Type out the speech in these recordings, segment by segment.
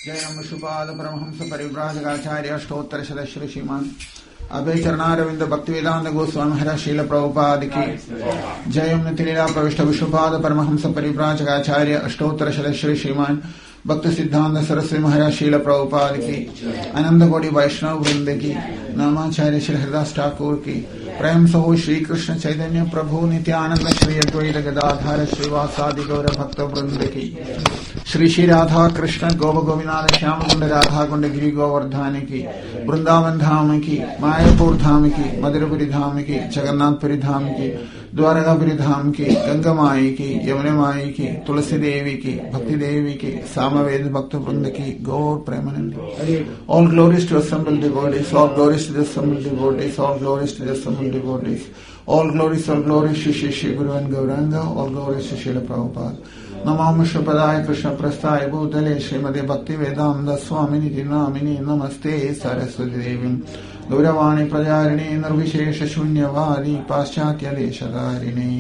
जय नम शुपाद परमहंस परिव्राजकाचार्य अष्टोत्तर सदस्य श्रीमान अभय चरणारविंद भक्तिवेदांत गोस्वामी महाराज शील प्रभुपाद की जय नितिलीला प्रविष्ट विष्णुपाद परमहंस परिव्राजकाचार्य अष्टोत्तर सदस्य श्रीमान भक्त सिद्धांत सरस्वती महाराज शील प्रभुपाद की आनंद कोटि वैष्णव वृंद की नामाचार्य श्री हरिदास ठाकुर की प्रेम सहो श्री कृष्ण चैतन्य प्रभु नित्यानंद श्री अद्वैत गदाधर श्रीवासादि गौर भक्त वृंद की श्री श्री राधा कृष्ण गोप गोविंद श्याम कुंड राधा कुंड गिरी गोवर्धन की वृंदावन धाम की मायापुर धाम की मधुरपुरी धाम की जगन्नाथपुरी धाम की द्वारकापुरी धाम की गंगा माई की यमुना माई की तुलसी देवी की भक्ति देवी की सामवेद भक्त वृंद की Gaura Premananda all glories to assembled devotees, all glories to the assembled devotees, all glories to the assembled devotees, all glories to Shri Guru and Gauranga, all glories to Srila Prabhupada. Namo Shripadaya Krishna Prasthaya Bhutale Srimati Bhakti Vedanta Swamini Namini Namaste Saraswati Devi Gauravani Prajarini Nirvishesha Shunyavadi Paschatya Deshadarini.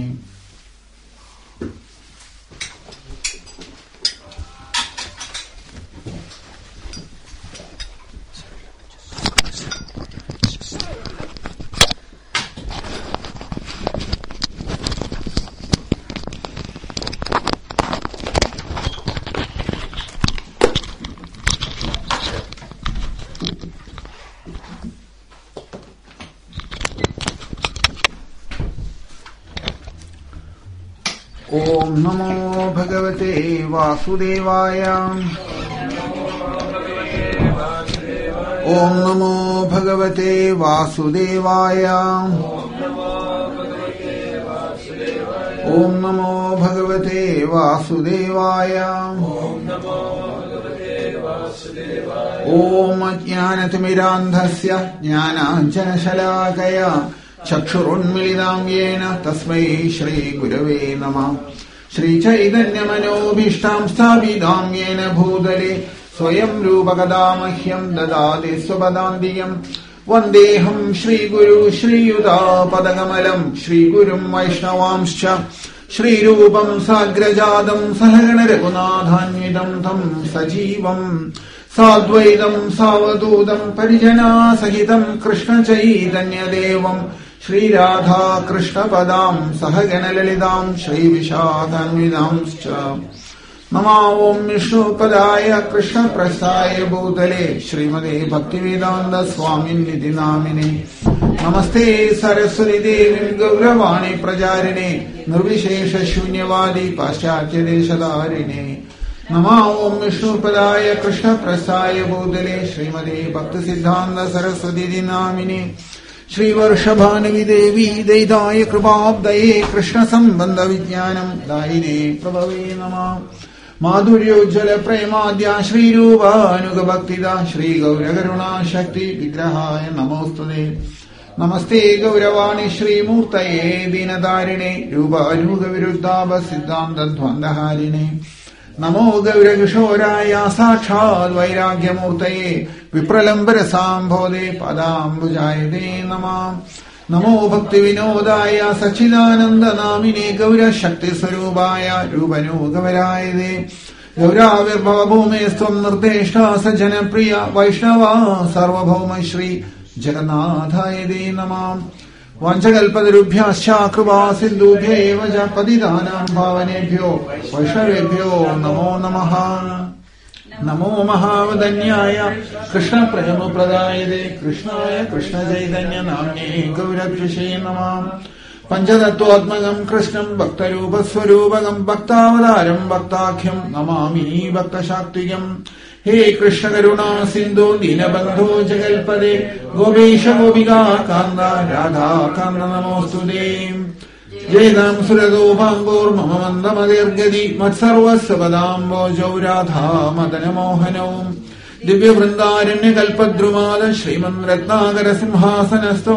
ओम नमो भगवते वासुदेवाय ओम नमो भगवते वासुदेवाय ओम नमो भगवते वासुदेवाय ओम अज्ञानतिमिरान्धस्य ज्ञानाञ्जनशलाकया चक्षुरुन्मिलितां येन तस्मै श्रीगुरवे नमः श्रीचैतन्यमनोभीष्टां स्थापितां येन भूतले स्वयं रूपकदा मह्यं ददाति स्वपदान्तिकम् वन्देऽहं श्रीगुरु श्रीयुतापदकमलं श्रीगुरुं वैष्णवांश्च श्रीरूपं साग्रजातं सहगणरघुनाथान्वितं तं सजीवम् साद्वैतं सावधूतं परिजनासहितं कृष्णचैतन्यदेवम् श्रीराधा कृष्णपदां सहगणललितां श्रीविशाखान्वितांश्च नमो ॐ विष्णुपदाय कृष्णप्रस्थाय भूतले श्रीमते भक्तिवेदान्त स्वामिन्निति नामिने नमस्ते सरस्वती देवीं गौरवाणी प्रचारिणे निर्विशेष शून्यवादी पाश्चात्य देशधारिणे नमो ॐ विष्णुपदाय कृष्णप्रस्थाय भूतले श्रीमते भक्त सिद्धांत सरस्वती नामिने श्रीवर्षभानुवि देवी दैदाय कृपाब्दये कृष्ण संबंध विज्ञानं दायिने प्रभवे नमः माधुर्योज्ज्वल प्रेमाद्या श्रीरूपानुगभक्तिदा श्रीगौरकरुणा शक्ति विग्रहाय नमोस्तुते नमस्ते गौरवाणी श्रीमूर्तये दीनदारिणे रूपानुगविरुद्धाभ सिद्धान्तध्वन्दहारिणे नमो गौरकिशोराय साक्षात् वैराग्यमूर्तये विप्रलम्बरसाम्भोधे पदाम्बुजायते नमः नमो भक्तिविनोदाय सच्चिदानन्दनामिने गौरशक्तिस्वरूपाय रूपनुगवरायते गौराविर्भवभूमेस्त्वं निर्देष्टा सज्जनप्रिय वैष्णवा सार्वभौम श्री जगन्नाथाय ते नमः वाञ्छकल्पतरुभ्यश्च कृपा सिन्धुभ्यैव च पतितानां पावनेभ्यो वैष्णवेभ्यो नमो नमः नमो महावदन्याय कृष्णप्रजमुप्रदायते कृष्णाय कृष्णचैतन्य नाम्ने गौरद्विषे नमः पञ्चतत्त्वात्मकं कृष्णं भक्तरूपस्वरूपकं भक्तावतारं भक्ताख्यं नमामि भक्तशाक्तिकम् हे कृष्ण करुणा सिन्धु दीनबन्धो जगल्पदे गोपीश गोपिका कान्द राधा कान्द नमोऽस्तुते जयदां सुरदोपाङ्गोर्मम मन्दमदीर्गदि मत्सर्वस्य पदाम्बोजौ राधा मदनमोहनौ दिव्यवृन्दारण्यकल्पद्रुमाद श्रीमन् रत्नाकर सिंहासनस्थौ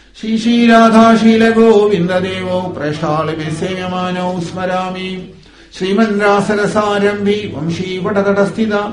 श्रीराधाशीलगोविन्ददेवौ प्रष्टालभिः सेव्यमानौ स्मरामि श्रीमन्रासरसारम्भी वंशीवटतटस्थिता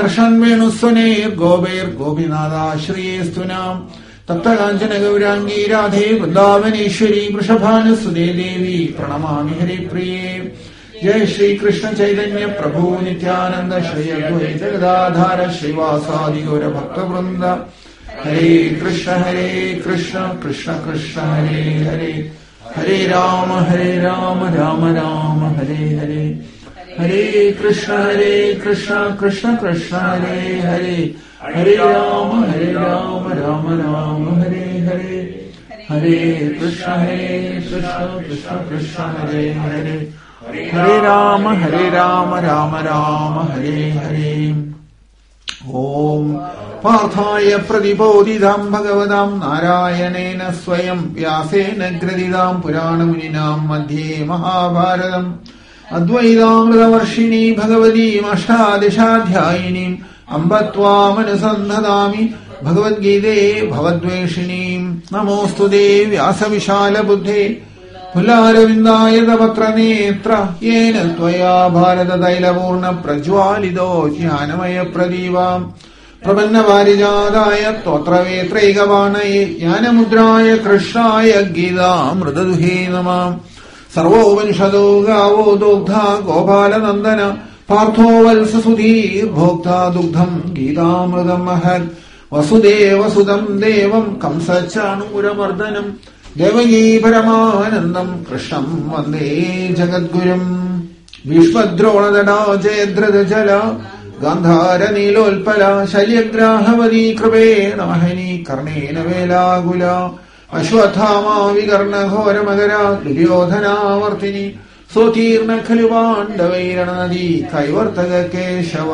कृष्णन्वेणुस्वनेर्गोपैर्गोपीनाथाश्रयेस्तु नाम् तप्तकाञ्चन गौराङ्गी राधे वृन्दावनेश्वरी वृषभानुसुते देवी प्रणमामि हरिप्रिये जय श्री कृष्ण चैतन्य प्रभु नित्यानंद श्री अद्वैत गदाधर श्रीवासादि गौर भक्त वृंद हरे कृष्ण कृष्ण कृष्ण हरे हरे हरे राम राम राम हरे हरे हरे कृष्ण कृष्ण कृष्ण हरे हरे हरे राम राम राम हरे हरे हरे कृष्ण कृष्ण कृष्ण हरे हरे हरे राम राम राम हरे हरे ओम पार्थाय प्रतिबोधितां भगवतां नारायणेन स्वयं व्यासेन ग्रथितां पुराणमुनिनां मध्ये महाभारतम् अद्वैतामृतवर्षिणी भगवतीम् अष्टादशाध्यायिनीम् अम्ब त्वामनुसन्धदामि भगवद्गीते भवद्वेषिणीम् नमोऽस्तु ते व्यासविशालबुद्धे फुल्लारविन्दायतपत्रनेत्र येन त्वया भारततैलपूर्णप्रज्वालितो ज्ञानमयप्रदीपाम् प्रपन्नपारिजाताय स्तोत्रवेत्रैकपाणये ज्ञानमुद्राय कृष्णाय गीतामृतदुहे नमः सर्वोपनिषदो गावो दोग्धा गोपालनन्दन पार्थो वत्ससुधीर्भोक्ता दुग्धम् गीतामृतम् महत् वसुदेवसुतम् देवम् कंसचाणूरमर्दनम् देवकी परमानन्दम् कृष्णम् वन्दे जगद्गुरुम् भीष्मद्रोणदडा जयद्रथजल गान्धारनीलोत्पल शल्यग्राहवती कृपेण महनी कर्णेन वेलाकुल अश्वत्थामा विकर्णघोरमगर दुर्योधनावर्तिनि सोतीर्ण खलु पाण्डवैरणनदी कैवर्तक केशव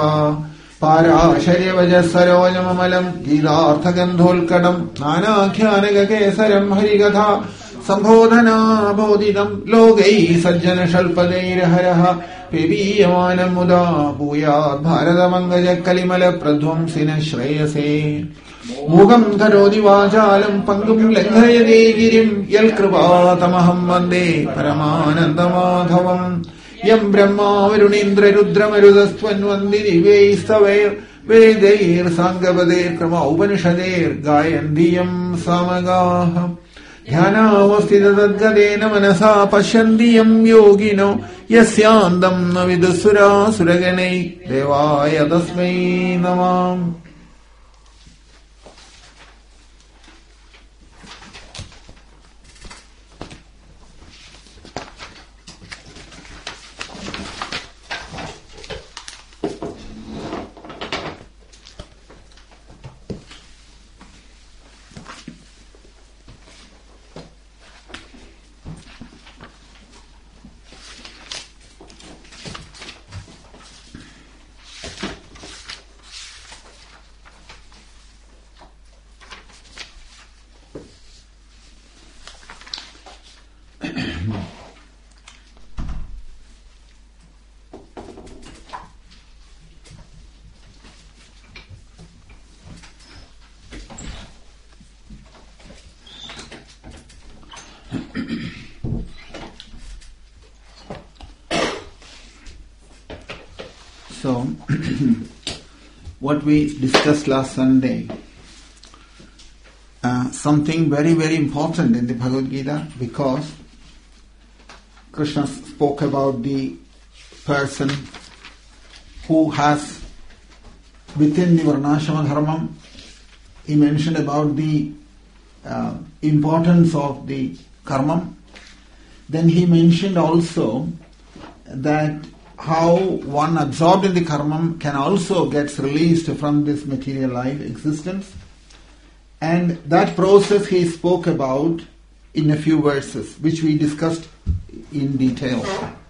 पाराशर्यवजसरोजममलम् गीतार्थगन्धोल्कटम् नानाख्यानकेसरम् हरिकथा सम्बोधनाबोधितम् लोकैः सज्जनशल्पदैर्हरः पिबीयमानम् मुदा भूयात् भारतमङ्गजकलिमलप्रध्वंसिन श्रेयसे मूकम् करोति वाचालम् पङ्गुम् लङ्घयते गिरिम् यत्कृपातमहम् वन्दे परमानन्दमाधवम् यम् ब्रह्मा वरुणीन्द्ररुद्रमरुदस्त्वन्वन्दिनि वेदैर्साङ्गपदैर्क्रम उपनिषदैर्गायन्ति यम् सामगाः ध्यानावस्थिततद्गतेन मनसा पश्यन्ति यम् योगिनो यस्यान्तम् न विदुःसुरासुरगणैः देवाय तस्मै नमः। So, what we discussed last Sunday, something very, very important in the Bhagavad Gita, because Krishna spoke about the person who has within the Varnashama Dharma. He mentioned about the importance of the karma. Then he mentioned also that how one absorbed in the karma can also get released from this material life existence. And that process he spoke about in a few verses, which we discussed in detail.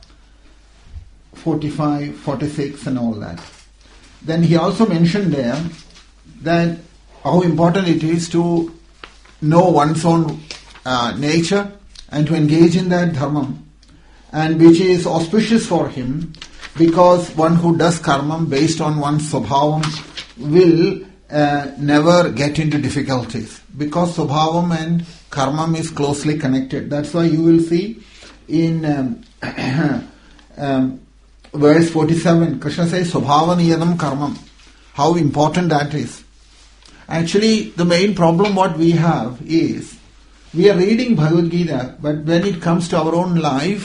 45, 46 and all that. Then he also mentioned there that how important it is to know one's own nature and to engage in that dharma, and which is auspicious for him, because one who does karma based on one's swabhavam will never get into difficulties, because swabhavam and karma is closely connected. That's why you will see in verse 47, Krishna says swabhavaniyadam karmam, how important that is. Actually, the main problem what we have is, we are reading Bhagavad Gita, but when it comes to our own life,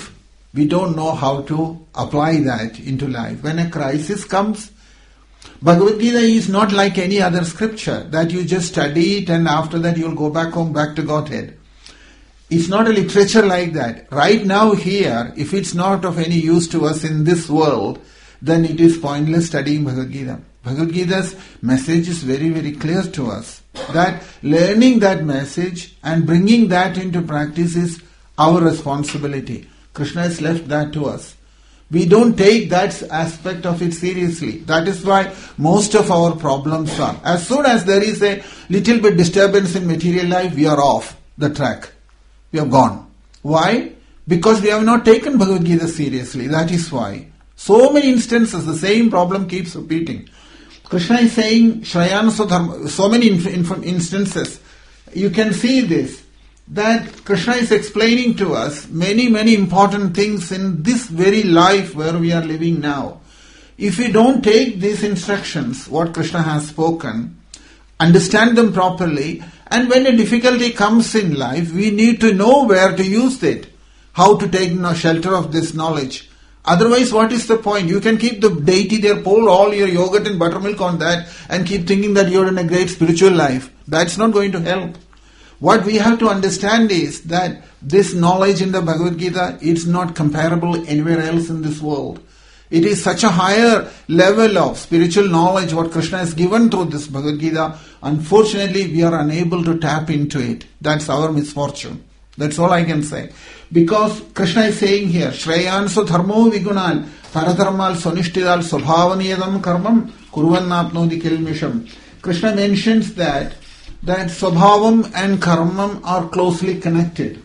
We don't know how to apply that into life. When a crisis comes, Bhagavad Gita is not like any other scripture that you just study it and after that you'll go back home, back to Godhead. It's not a literature like that. Right now here, if it's not of any use to us in this world, then it is pointless studying Bhagavad Gita. Bhagavad Gita's message is very, very clear to us. That learning that message and bringing that into practice is our responsibility. Krishna has left that to us. We don't take that aspect of it seriously. That is why most of our problems are. As soon as there is a little bit disturbance in material life, we are off the track. We have gone. Why? Because we have not taken Bhagavad Gita seriously. That is why. So many instances, the same problem keeps repeating. Krishna is saying, Shrayana Swadharma, so many instances. You can see this, that Krishna is explaining to us many, many important things in this very life where we are living now. If we don't take these instructions, what Krishna has spoken, understand them properly, and when a difficulty comes in life, we need to know where to use it, how to take shelter of this knowledge. Otherwise, what is the point? You can keep the deity there, pour all your yogurt and buttermilk on that and keep thinking that you're in a great spiritual life. That's not going to help. What we have to understand is that this knowledge in the Bhagavad Gita is not comparable anywhere else in this world. It is such a higher level of spiritual knowledge what Krishna has given through this Bhagavad Gita. Unfortunately, we are unable to tap into it. That's our misfortune. That's all I can say. Because Krishna is saying here, Shreyanso dharmo vigunal, paradharmal sonishtidal swabhavaniyadam karmam kurvannapnodi kilmisham. Krishna mentions that swabhavam and karmam are closely connected.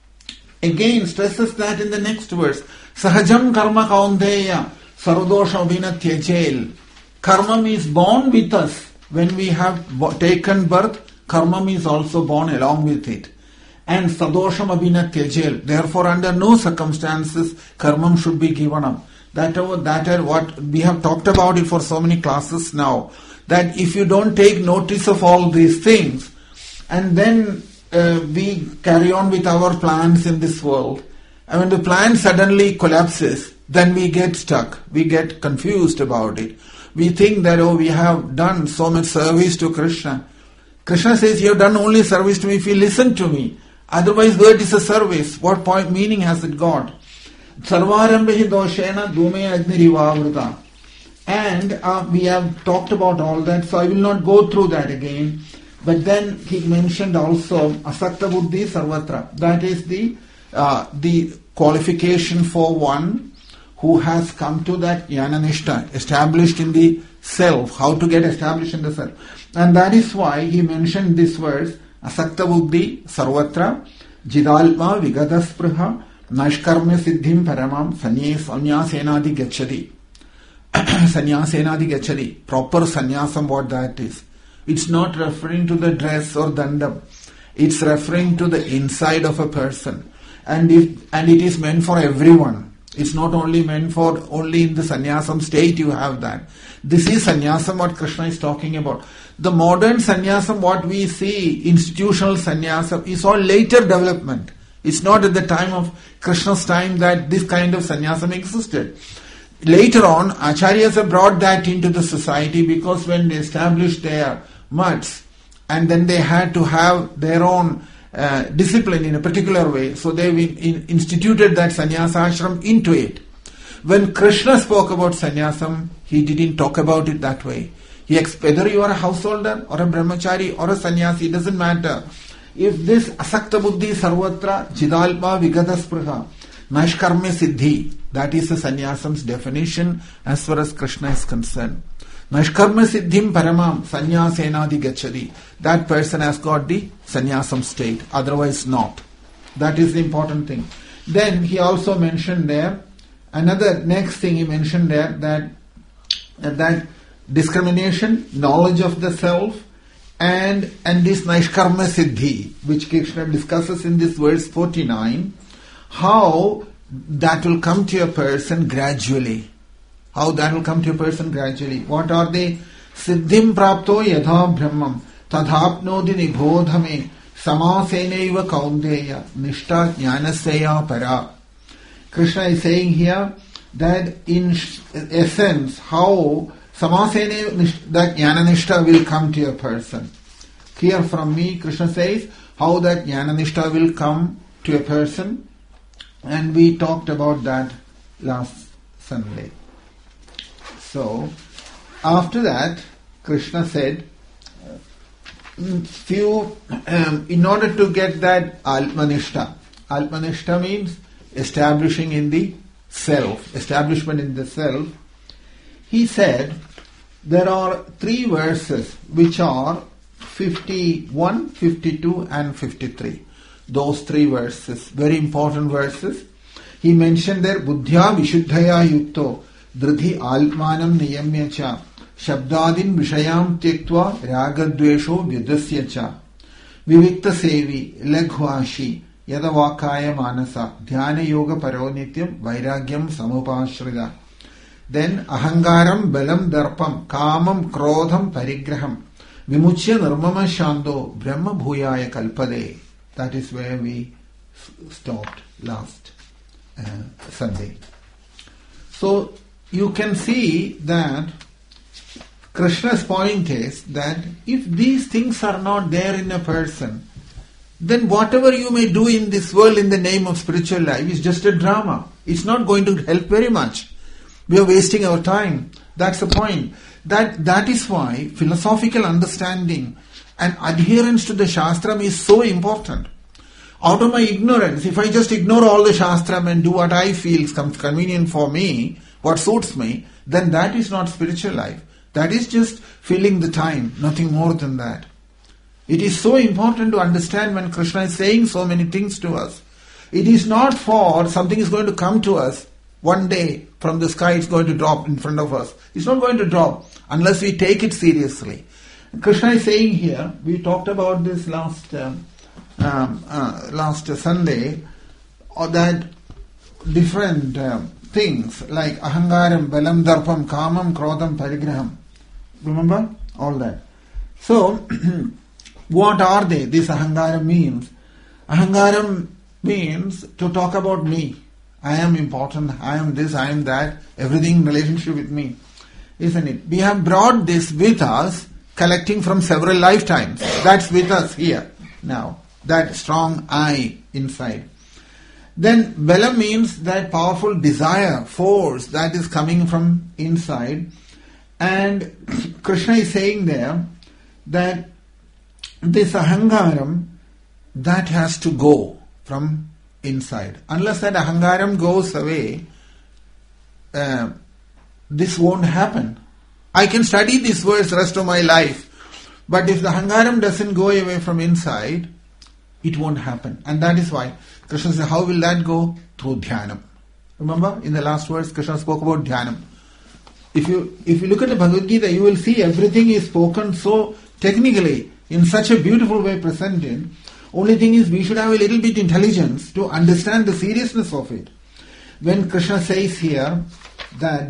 Again, stresses that in the next verse. Sahajam karma kaundeya sarvadosha vinatyajel. Karmam is born with us. When we have taken birth, karmam is also born along with it. And sadosham abhinatyajel. Therefore, under no circumstances, karmam should be given up. That is what we have talked about it for so many classes now. That if you don't take notice of all these things, and then we carry on with our plans in this world, and when the plan suddenly collapses, then we get stuck. We get confused about it. We think that, we have done so much service to Krishna. Krishna says, you have done only service to me if you listen to me. Otherwise, what is a service? What point, meaning has it got? Sarvarambhi doshena dhume agnirivavrita. And we have talked about all that, so I will not go through that again. But then he mentioned also asakta buddhi sarvatra. That is the qualification for one who has come to that jnana nishta, established in the self, how to get established in the self. And that is why he mentioned this verse, asakta buddhi sarvatra jidalma vigadaspruha nashkarma siddhim paramam sanyasenadi gacchati. Sanyasenadi gacchati. Proper sannyasam, what that is. It's not referring to the dress or dandam. It's referring to the inside of a person. And it is meant for everyone. It's not only meant for only in the sannyasam state you have that. This is sannyasam what Krishna is talking about. The modern sannyasam, what we see, institutional sannyasam, is all later development. It's not at the time of Krishna's time that this kind of sannyasam existed. Later on, acharyas have brought that into the society because when they established their mutts, and then they had to have their own discipline in a particular way, so they instituted that sannyasa ashram into it. When Krishna spoke about sannyasam, he didn't talk about it that way. Whether you are a householder or a brahmachari or a sannyasi, it doesn't matter. If this asakta buddhi sarvatra jidalpa vigadaspruha nashkarme siddhi, that is the sannyasam's definition as far as Krishna is concerned. Nashkarma siddhim paramam sanyasenadi gacchati. That person has got the sannyasam state, otherwise not. That is the important thing. Then he also mentioned there, next thing he mentioned there, that discrimination, knowledge of the self, and this Nashkarma Siddhi, which Krishna discusses in this verse 49, how that will come to a person gradually. What are they? Siddhim prapto yadha brahmam tadhapnodi nibodhame samasenaiva kaundeya nishta jnanasya para. Krishna is saying here that in essence how samasene that jnananishta will come to a person. Hear from me, Krishna says, how that jnananishta will come to a person, and we talked about that last Sunday. So, after that, Krishna said, in order to get that Atmanishta means establishing in the self, establishment in the self. He said there are 3 verses which are 51, 52 and 53. Those 3 verses, very important verses. He mentioned there, Buddhya Vishuddhaya Yukto Dridhi Altmanam Niyamya Cha Shabdadin Vishayam Tyektva Ragadvesho Vyudasya Cha Vivikta Sevi Laghvashi Yadavakaya Manasa Dhyana Yoga Paronityam Vairagyam Samupashrida. Then Ahangaram Balam Darpam Kamam Krodham Parigraham Vimuchya Nirmama Shando Brahma Bhuyaya Kalpade. That is where we stopped last Sunday. So you can see that Krishna's point is that if these things are not there in a person, then whatever you may do in this world in the name of spiritual life is just a drama. It's not going to help very much. We are wasting our time. That's the point. That is why philosophical understanding and adherence to the Shastram is so important. Out of my ignorance, if I just ignore all the Shastram and do what I feel is convenient for me, what suits me, then that is not spiritual life. That is just filling the time, nothing more than that. It is so important to understand when Krishna is saying so many things to us. It is not for something is going to come to us one day from the sky, it's going to drop in front of us. It's not going to drop unless we take it seriously. Krishna is saying here, we talked about this last Sunday, or that different things like ahangaram, balam, darpam, kamam, krodham, parigraham. Remember all that? So, what are they? This ahangaram means. Ahangaram means to talk about me. I am important, I am this, I am that, everything in relationship with me. Isn't it? We have brought this with us, collecting from several lifetimes. That's with us here now. That strong I inside. Then Bala means that powerful desire, force that is coming from inside. And Krishna is saying there that this ahangaram, that has to go from inside. Unless that ahangaram goes away, this won't happen. I can study this verse rest of my life, but if the ahangaram doesn't go away from inside, it won't happen. And that is why Krishna says, how will that go? Through dhyanam. Remember, in the last verse, Krishna spoke about dhyanam. If you look at the Bhagavad Gita, you will see everything is spoken so technically, in such a beautiful way presented. Only thing is, we should have a little bit intelligence to understand the seriousness of it. When Krishna says here that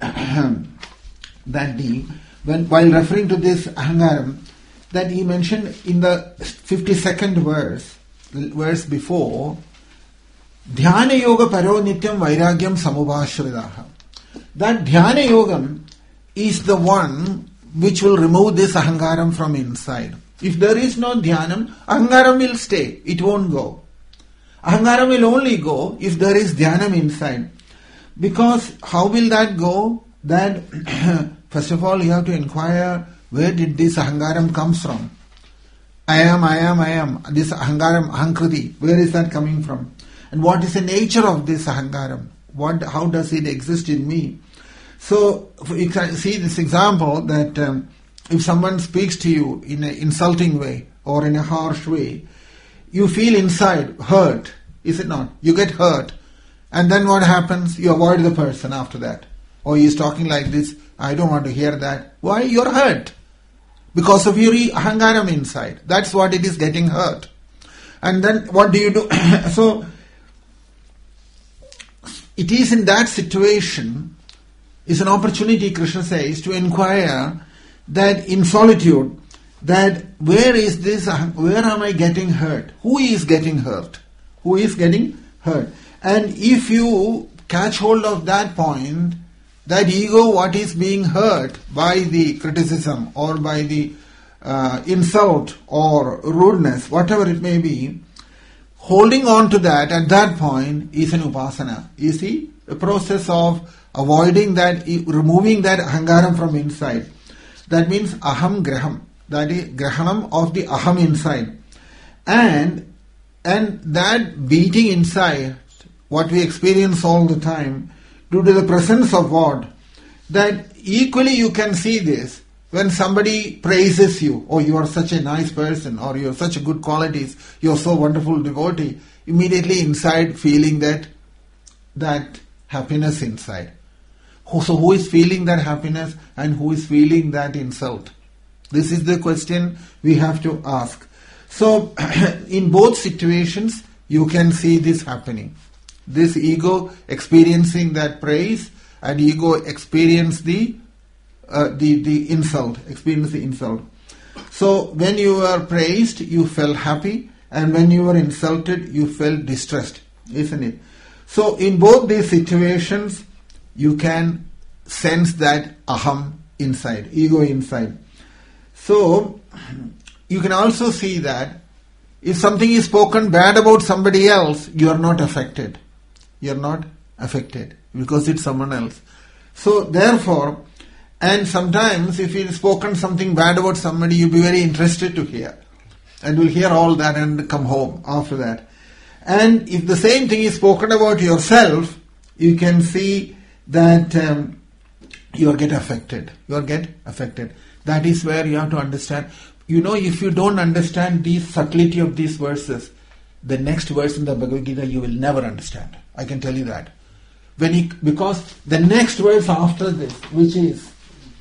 while referring to this ahangaram, that he mentioned in the 52nd verse before, Dhyana Yoga Paro Nityam Vairagyam Samubhashridaha. That Dhyana Yogam is the one which will remove this ahangaram from inside. If there is no dhyanam, ahangaram will stay. It won't go. Ahangaram will only go if there is dhyanam inside. Because how will that go? That first of all you have to inquire, where did this ahangaram comes from? I am. This ahangaram, ahankriti, where is that coming from? And what is the nature of this ahangaram? How does it exist in me? So, you can see this example that if someone speaks to you in an insulting way or in a harsh way, you feel inside hurt, is it not? You get hurt. And then what happens? You avoid the person after that. Or he is talking like this, I don't want to hear that. Why? You're hurt. Because of your ahangaram inside. That's what it is, getting hurt. And then what do you do? So, it is in that situation, is an opportunity, Krishna says, to inquire that in solitude, that where am I getting hurt? Who is getting hurt? Who is getting hurt? And if you catch hold of that point, that ego, what is being hurt by the criticism or by the insult or rudeness, whatever it may be, holding on to that at that point is an upasana. You see, the process of avoiding that, removing that ahangaram from inside. That means aham graham, that is grahanam of the aham inside. And that beating inside, what we experience all the time, due to the presence of what? That equally you can see this when somebody praises you, oh, you are such a nice person, or you have such good qualities, you are so wonderful devotee, immediately inside feeling that happiness inside. So who is feeling that happiness and who is feeling that insult? This is the question we have to ask. So in both situations you can see this happening. This ego experiencing that praise, and ego experience the insult, experience the insult. So when you were praised, you felt happy, and when you were insulted, you felt distressed, isn't it? So in both these situations, you can sense that aham inside, ego inside. So you can also see that if something is spoken bad about somebody else, you are not affected. You are not affected because it's someone else. So therefore, and sometimes if it is spoken something bad about somebody, you'll be very interested to hear. And will hear all that and come home after that. And if the same thing is spoken about yourself, you can see that you get affected. You get affected. That is where you have to understand. You know, if you don't understand the subtlety of these verses, the next verse in the Bhagavad Gita you will never understand. I can tell you that. Because the next verse after this, which is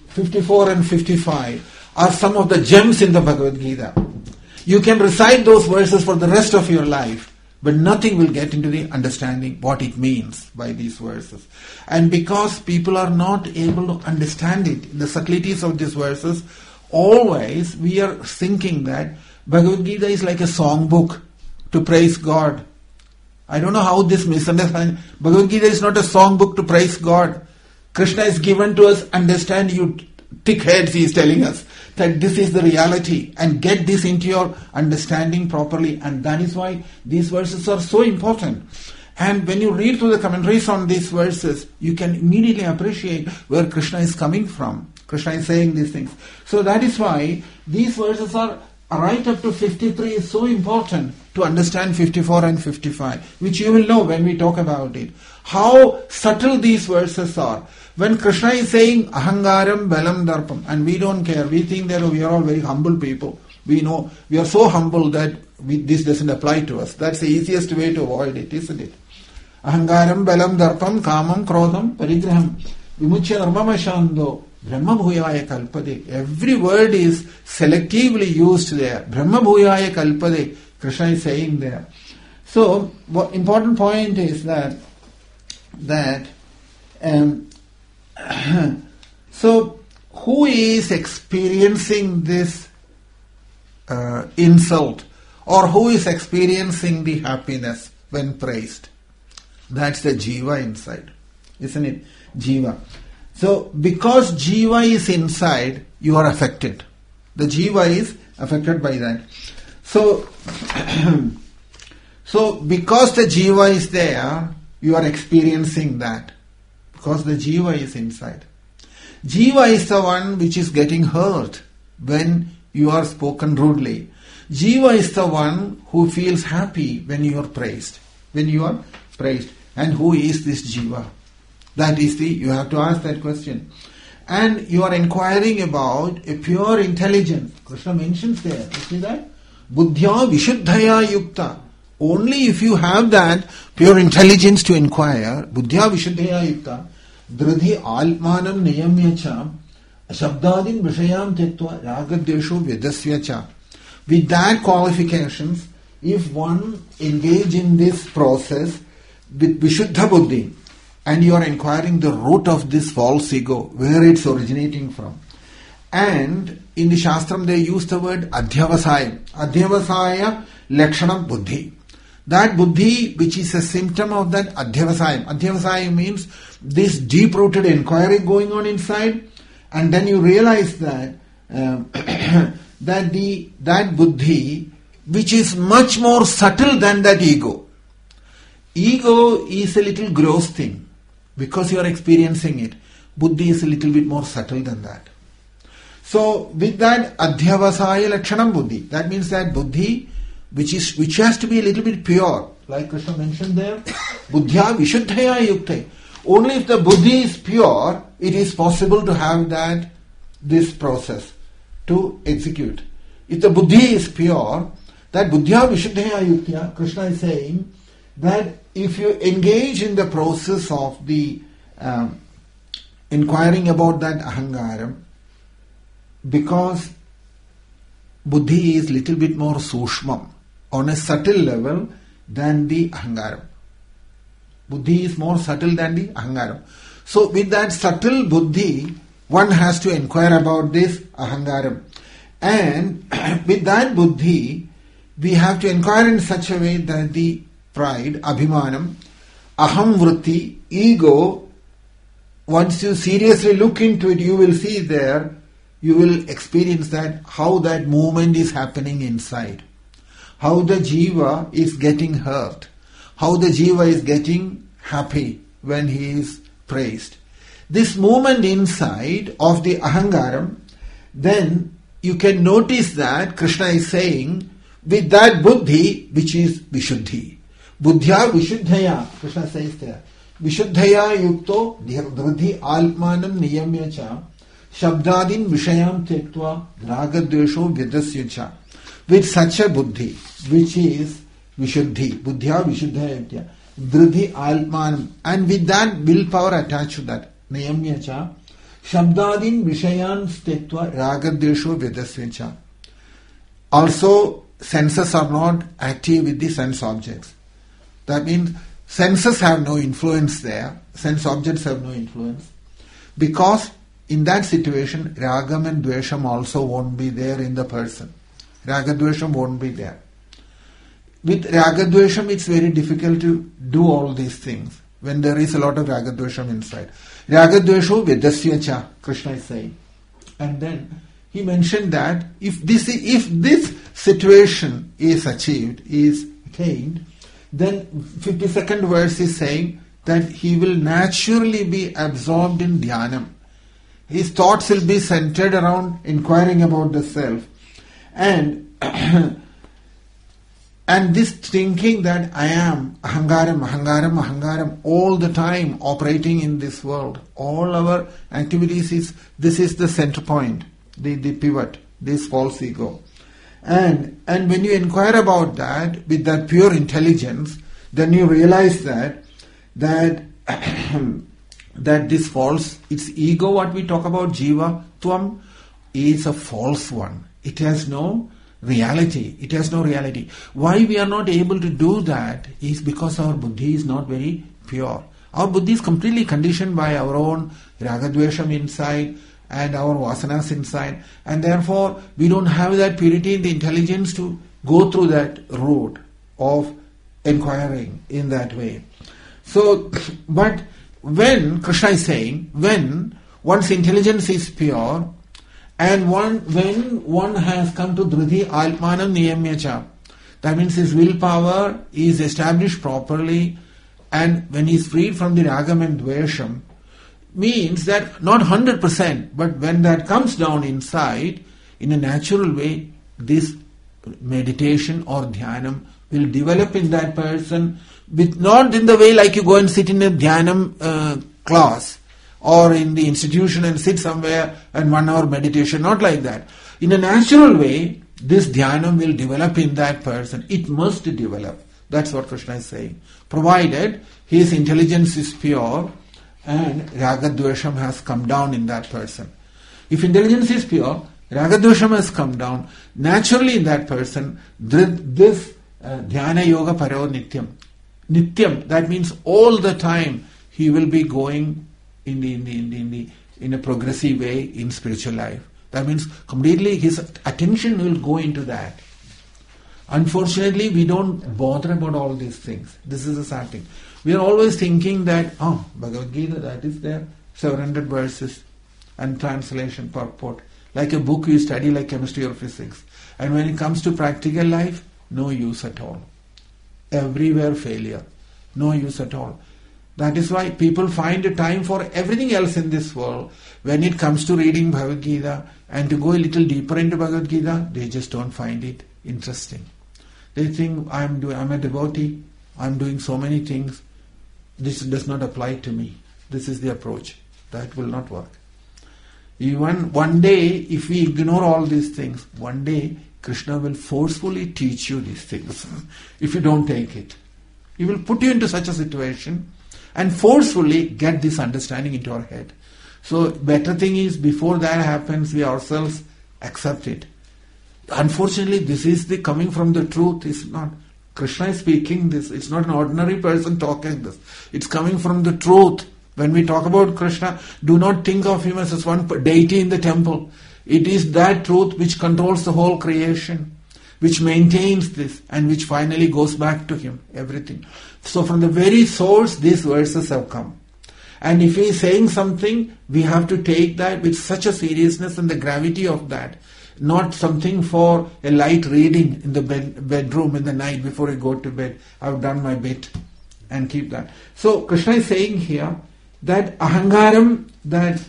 54 and 55, are some of the gems in the Bhagavad Gita. You can recite those verses for the rest of your life, but nothing will get into the understanding what it means by these verses. And because people are not able to understand it, the subtleties of these verses, always we are thinking that Bhagavad Gita is like a songbook to praise God. I don't know how this misunderstanding. Bhagavad Gita is not a songbook to praise God. Krishna is given to us, understand, you thick heads, he is telling us that this is the reality and get this into your understanding properly. And that is why these verses are so important. And when you read through the commentaries on these verses, you can immediately appreciate where Krishna is coming from. Krishna is saying these things. So that is why these verses are right up to 53 is so important to understand 54 and 55, which you will know when we talk about it. How subtle these verses are. When Krishna is saying ahangaram balam darpam, and we don't care, we think that we are all very humble people. We know, we are so humble that this doesn't apply to us. That's the easiest way to avoid it, isn't it? Ahangaram balam darpam kamam krodham parigraham vimuchya nirmamashando Brahma bhuyaya kalpade. Every word is selectively used there. Brahma bhuyaya kalpade. Krishna is saying there. So, what important point is that so who is experiencing this insult, or who is experiencing the happiness when praised? That's the jiva inside, isn't it? Jiva. So, because jiva is inside, you are affected. The jiva is affected by that. So, because the jiva is there, you are experiencing that. Because the jiva is inside. Jiva is the one which is getting hurt when you are spoken rudely. Jiva is the one who feels happy when you are praised. When you are praised. And who is this jiva? That is you have to ask that question. And you are inquiring about a pure intelligence. Krishna mentions there, you see that? Buddhya vishuddhaya yukta. Only if you have that pure intelligence to inquire, Buddhya vishuddhaya yukta, dridhi almanam niyamyacha, shabdadin vishayam tetva, ragadesho vedasyacha. With that qualifications, if one engage in this process with vishuddha buddhi, and you are inquiring the root of this false ego, where it's originating from. And in the Shastram they use the word adhyavasaya. Adhyavasaya lakshanam buddhi. that buddhi which is a symptom of that adhyavasayam. Adhyavasayam means this deep-rooted inquiry going on inside, and then you realize that that buddhi which is much more subtle than that ego. Ego is a little gross thing because you are experiencing it. Buddhi is a little bit more subtle than that. So with that adhyavasaya lakshanam buddhi, that means that buddhi which has to be a little bit pure, like Krishna mentioned there, buddhya vishuddhaya yukte. Only if the buddhi is pure, it is possible to have this process to execute. If the buddhi is pure, that buddhya vishuddhaya yuktya, Krishna is saying that if you engage in the process of the inquiring about that ahangaram, because buddhi is little bit more sushmam, on a subtle level than the ahangaram. Buddhi is more subtle than the ahangaram. So with that subtle buddhi, one has to inquire about this ahangaram. And with that buddhi, we have to inquire in such a way that the pride, abhimanam, aham vritti, ego, once you seriously look into it, you will see there, you will experience that how that movement is happening inside. How the jiva is getting hurt. How the jiva is getting happy when he is praised. This movement inside of the ahangaram, then you can notice that Krishna is saying, with that buddhi, which is vishuddhi. Buddhya vishuddhaya, Krishna says there. Vishuddhaya yukto dhridhi almanam niyamya cha shabdadin vishayam tektva ragadvesho vidasya cha. With such a buddhi, which is vishuddhi, buddhya vishuddhaya, dhridhi almanam, and with that willpower attached to that, niyamya cha, shabdadin vishayan tektva ragadvesho vidasya cha. Also, senses are not active with the sense objects. That means senses have no influence there. Sense objects have no influence. Because in that situation, ragam and dvesham also won't be there in the person. Ragadvesham won't be there. With ragadvesham, it's very difficult to do all these things when there is a lot of ragadvesham inside. Ragadvesho vedasya cha, Krishna is saying. And then he mentioned that if this situation is achieved, is attained, then 52nd verse is saying that he will naturally be absorbed in dhyānam. His thoughts will be centered around inquiring about the self. And this thinking that I am ahangaram all the time operating in this world. All our activities this is the center point, the pivot, this false ego. And when you inquire about that with that pure intelligence, then you realize that this false, it's ego, what we talk about, jiva, tvam, is a false one. It has no reality. It has no reality. Why we are not able to do that is because our buddhi is not very pure. Our buddhi is completely conditioned by our own ragadvesham inside and our vasanas inside, and therefore we don't have that purity in the intelligence to go through that route of inquiring in that way. So, but when Krishna is saying, when one's intelligence is pure, and when one has come to dhridhi almanam niyamya cha, that means his willpower is established properly, and when he is freed from the ragam and dvesham, means that not 100%, but when that comes down inside, in a natural way, this meditation or dhyanam will develop in that person, with not in the way like you go and sit in a dhyanam class or in the institution and sit somewhere and 1 hour meditation, not like that. In a natural way, this dhyanam will develop in that person. It must develop. That's what Krishna is saying. Provided his intelligence is pure and ragadvesham has come down in that person. If intelligence is pure, ragadvesham has come down, naturally in that person, this dhyana yoga paro nityam. Nityam, that means all the time he will be going in a progressive way in spiritual life. That means completely his attention will go into that. Unfortunately, we don't bother about all these things. This is the sad thing. We are always thinking that, Bhagavad Gita, that is there, 700 verses and translation, purport. Like a book you study like chemistry or physics. And when it comes to practical life, no use at all. Everywhere failure. No use at all. That is why people find a time for everything else in this world. When it comes to reading Bhagavad Gita and to go a little deeper into Bhagavad Gita, they just don't find it interesting. They think, I'm a devotee, I'm doing so many things, this does not apply to me. This is the approach. That will not work. Even one day, if we ignore all these things, one day Krishna will forcefully teach you these things if you don't take it. He will put you into such a situation and forcefully get this understanding into our head. So better thing is, before that happens, we ourselves accept it. Unfortunately, this is the coming from the truth. It's not Krishna is speaking this. It's not an ordinary person talking this. It's coming from the truth. When we talk about Krishna, do not think of him as one deity in the temple. It is that truth which controls the whole creation, which maintains this, and which finally goes back to him, everything. So from the very source, these verses have come. And if he is saying something, we have to take that with such a seriousness and the gravity of that. Not something for a light reading in the bedroom in the night before I go to bed. I've done my bit and keep that. So Krishna is saying here that ahangaram, that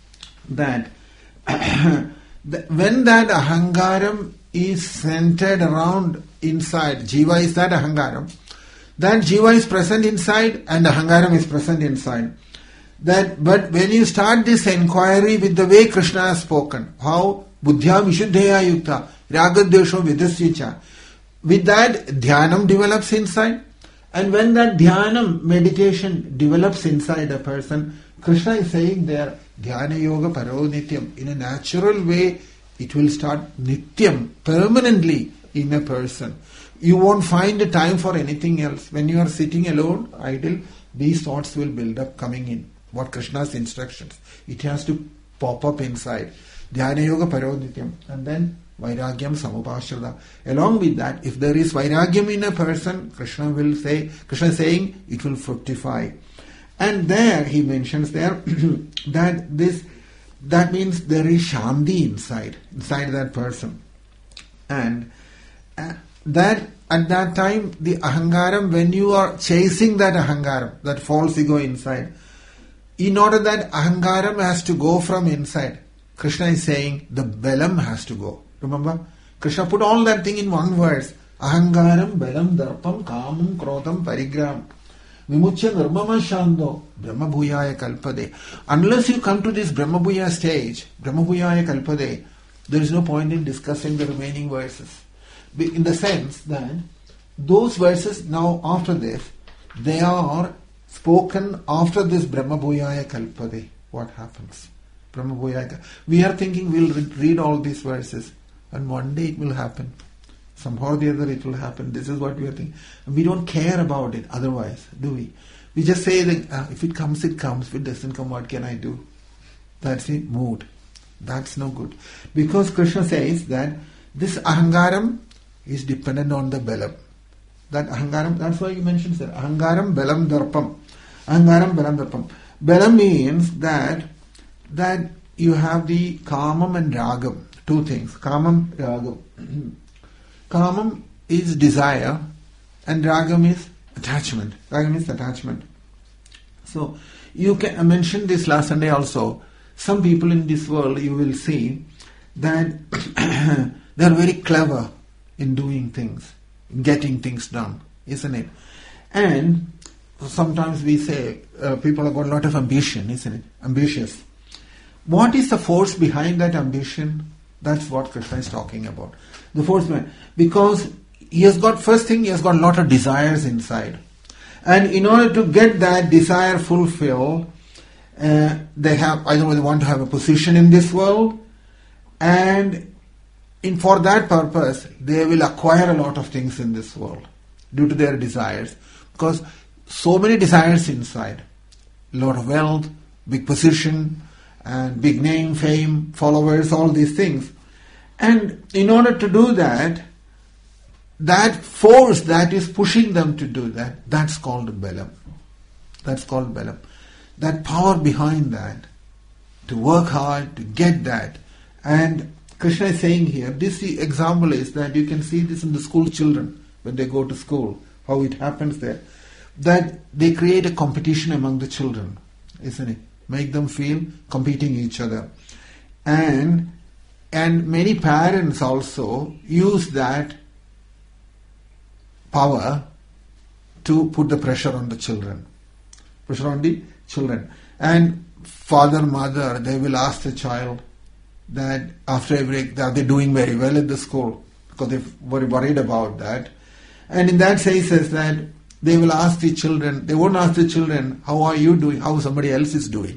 when that ahangaram is centered around inside, jiva is that ahangaram, that jiva is present inside and ahangaram is present inside. But when you start this inquiry with the way Krishna has spoken, how buddhya vishuddhaya yukta ragadesho vidasyacha, with that dhyanam develops inside, and when that dhyanam meditation develops inside a person, Krishna is saying there, dhyana yoga paro nityam, in a natural way it will start nityam, permanently in a person. You won't find a time for anything else. When you are sitting alone, idle, these thoughts will build up coming in. What Krishna's instructions. It has to pop up inside. Dhyana yoga paro nityam. And then vairagyam samupashrada. Along with that, if there is vairagyam in a person, Krishna is saying it will fructify. And there he mentions there that means there is shanti inside that person. And that at that time, the ahangaram, when you are chasing that ahangaram, that false ego inside, in order that ahangaram has to go from inside, Krishna is saying the belam has to go. Remember? Krishna put all that thing in one verse. Ahangaram, belam, darpam, kamam, krodham, parigram. Vimuchya nirmama shando, brahma bhuyaya kalpade. Unless you come to this brahma bhuya stage, brahma bhuyaya kalpade, there is no point in discussing the remaining verses. In the sense that those verses now after this, they are spoken after this brahma bhuyaya kalpade. What happens? Brahma bhuyaya. We are thinking we'll read all these verses and one day it will happen. Somehow or the other it will happen. This is what we are thinking. We don't care about it otherwise, do we? We just say that if it comes, it comes. If it doesn't come, what can I do? That's the mood. That's no good. Because Krishna says that this ahangaram is dependent on the belam. That ahangaram, that's why you mentioned that. Ahangaram, belam, darpam. Ahangaram, belam, darpam. Belam means that you have the kamam and ragam. Two things. Kamam, ragam. Kamam is desire and ragam is attachment. Ragam is attachment. So, I mentioned this last Sunday also. Some people in this world, you will see that they are very clever in doing things, in getting things done, isn't it? And sometimes we say people have got a lot of ambition, isn't it? Ambitious. What is the force behind that ambition? That's what Krishna is talking about. The force behind, because he has got a lot of desires inside. And in order to get that desire fulfilled, they want to have a position in this world, and for that purpose, they will acquire a lot of things in this world due to their desires. Because so many desires inside. A lot of wealth, big position, and big name, fame, followers, all these things. And in order to do that, that force that is pushing them to do that, that's called Balam. That's called Balam. That power behind that, to work hard, to get that. And Krishna is saying here, this example is that you can see this in the school children when they go to school, how it happens there. That they create a competition among the children, isn't it? Make them feel competing each other. And many parents also use that power to put the pressure on the children. Pressure on the children. And father, mother, they will ask the child that after every, are they doing very well at the school? Because they were worried about that. And in that cases that they will ask the children, they won't ask the children, how are you doing, how somebody else is doing.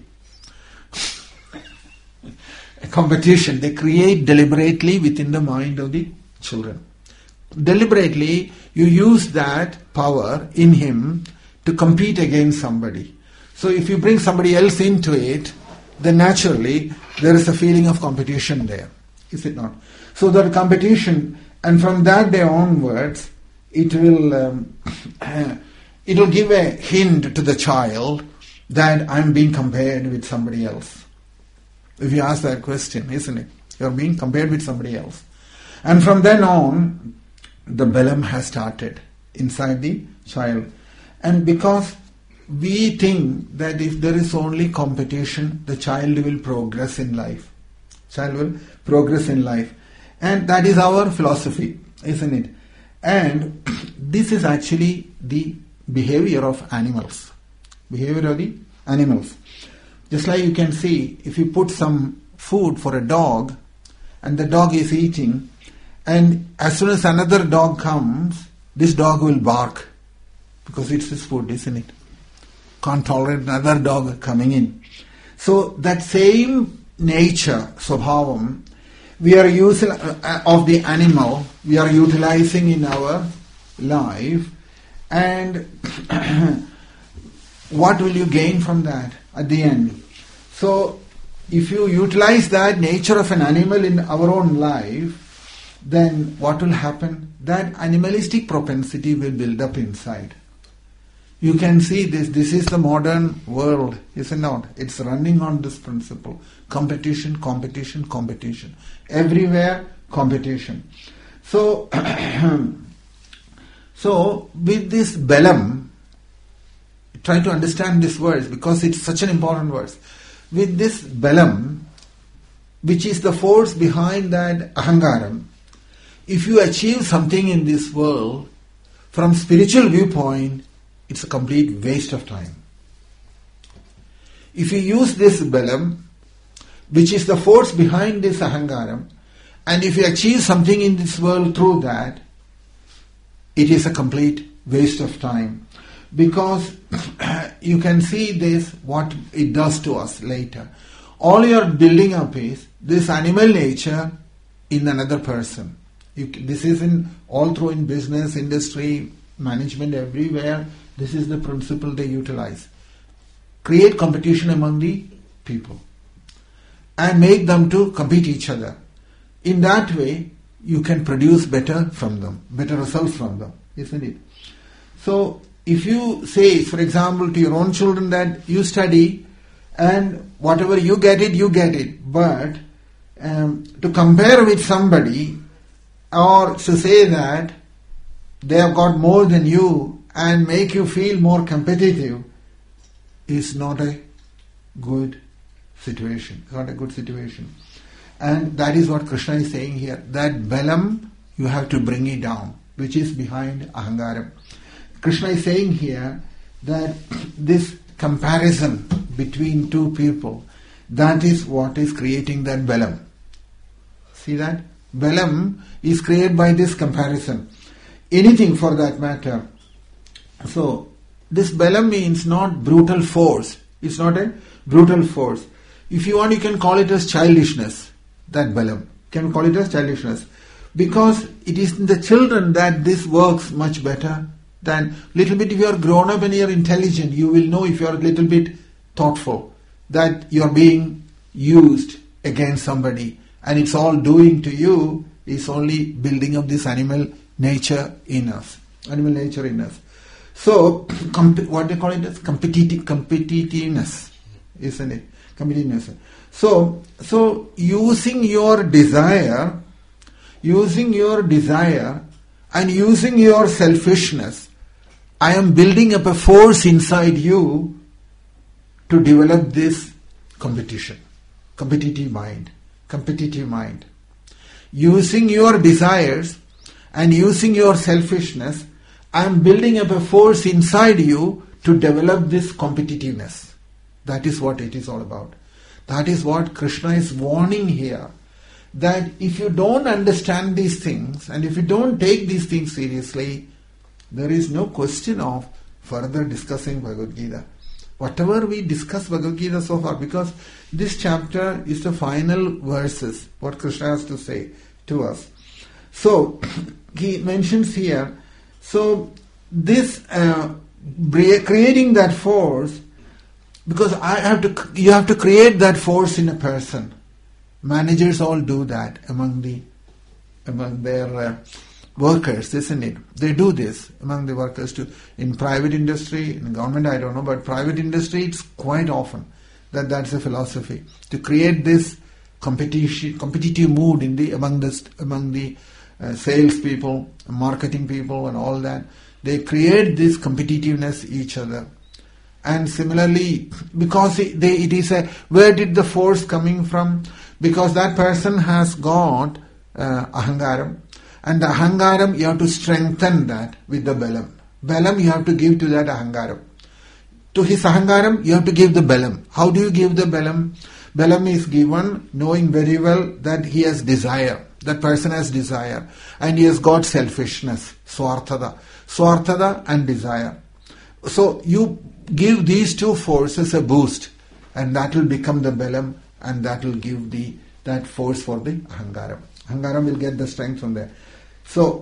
A competition they create deliberately within the mind of the children. Deliberately, you use that power in him to compete against somebody. So if you bring somebody else into it, then naturally there is a feeling of competition there. Is it not? So that competition, and from that day onwards, it will give a hint to the child that I'm being compared with somebody else. If you ask that question, isn't it? You're being compared with somebody else. And from then on, the Balam has started inside the child. And because we think that if there is only competition, the child will progress in life. Child will progress in life. And that is our philosophy, isn't it? And this is actually the behavior of animals. Behavior of the animals. Just like you can see, if you put some food for a dog, and the dog is eating, and as soon as another dog comes, this dog will bark, because it's his food, isn't it? Can't tolerate another dog coming in. So that same nature, Swabhavam, we are using of the animal, we are utilizing in our life, and what will you gain from that at the end? So if you utilize that nature of an animal in our own life, then what will happen? That animalistic propensity will build up inside. You can see this is the modern world, is it not? It's running on this principle. Competition, competition, competition. Everywhere, competition. So, with this Balam, try to understand this verse because it's such an important verse. With this Balam, which is the force behind that Ahangaram, if you achieve something in this world, from spiritual viewpoint, it's a complete waste of time. If you use this Balam, which is the force behind this Ahangaram, and if you achieve something in this world through that, it is a complete waste of time. Because you can see this, what it does to us later. All you are building up is this animal nature in another person. This is all through in business, industry, management, everywhere. This is the principle they utilize. Create competition among the people and make them to compete each other. In that way, you can produce better from them, better results from them, isn't it? So, if you say, for example, to your own children that you study and whatever you get it, but to compare with somebody or to say that they have got more than you and make you feel more competitive is not a good situation. Not a good situation. And that is what Krishna is saying here. That Balam, you have to bring it down, which is behind Ahangaram. Krishna is saying here that this comparison between two people, that is what is creating that Balam. See that? Balam is created by this comparison. Anything for that matter. So, this Balam means not brutal force. It's not a brutal force. If you want, you can call it as childishness. That Balam. You can call it as childishness. Because it is in the children that this works much better than little bit. If you are grown up and you are intelligent, you will know if you are a little bit thoughtful that you are being used against somebody and it's all doing to you is only building up this animal nature in us, animal nature in us. So, what they call it as competitiveness, isn't it? Competitiveness. So using your desire and using your selfishness, I am building up a force inside you to develop this competitive mind. Using your desires and using your selfishness, I am building up a force inside you to develop this competitiveness. That is what it is all about. That is what Krishna is warning here. That if you don't understand these things and if you don't take these things seriously, there is no question of further discussing Bhagavad Gita. Whatever we discuss Bhagavad Gita so far, because this chapter is the final verses, what Krishna has to say to us. So, he mentions here, so this creating that force, because you have to create that force in a person. Managers all do that among their workers, isn't it? They do this among the workers too. In private industry, in government, I don't know, but private industry, it's quite often that's a philosophy to create this competitive mood among the salespeople, marketing people, and all that. They create this competitiveness each other. And similarly, because it is where did the force coming from? Because that person has got ahangaram, and the ahangaram you have to strengthen that with the belam. Belam you have to give to that ahangaram. To his ahangaram you have to give the belam. How do you give the belam? Belam is given knowing very well that he has desire. That person has desire, and he has got selfishness, swarthada and desire. So you give these two forces a boost, and that will become the belam, and that will give that force for the ahangaram. Ahangaram will get the strength from there. So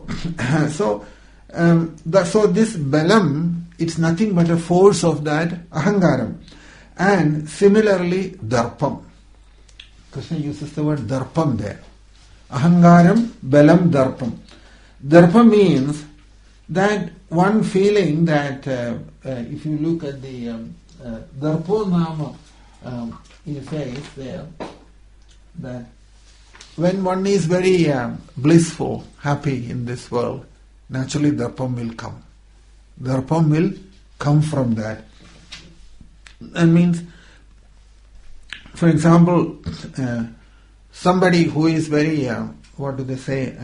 this belam, it's nothing but a force of that ahangaram. And similarly, darpam. Krishna uses the word darpam there. Ahangaram, belam, darpam. Darpam means that one feeling that if you look at the Darpo Nama, he says there that when one is very blissful, happy in this world, naturally Darpam will come. Darpam will come from that. That means, for example, somebody who is very, what do they say,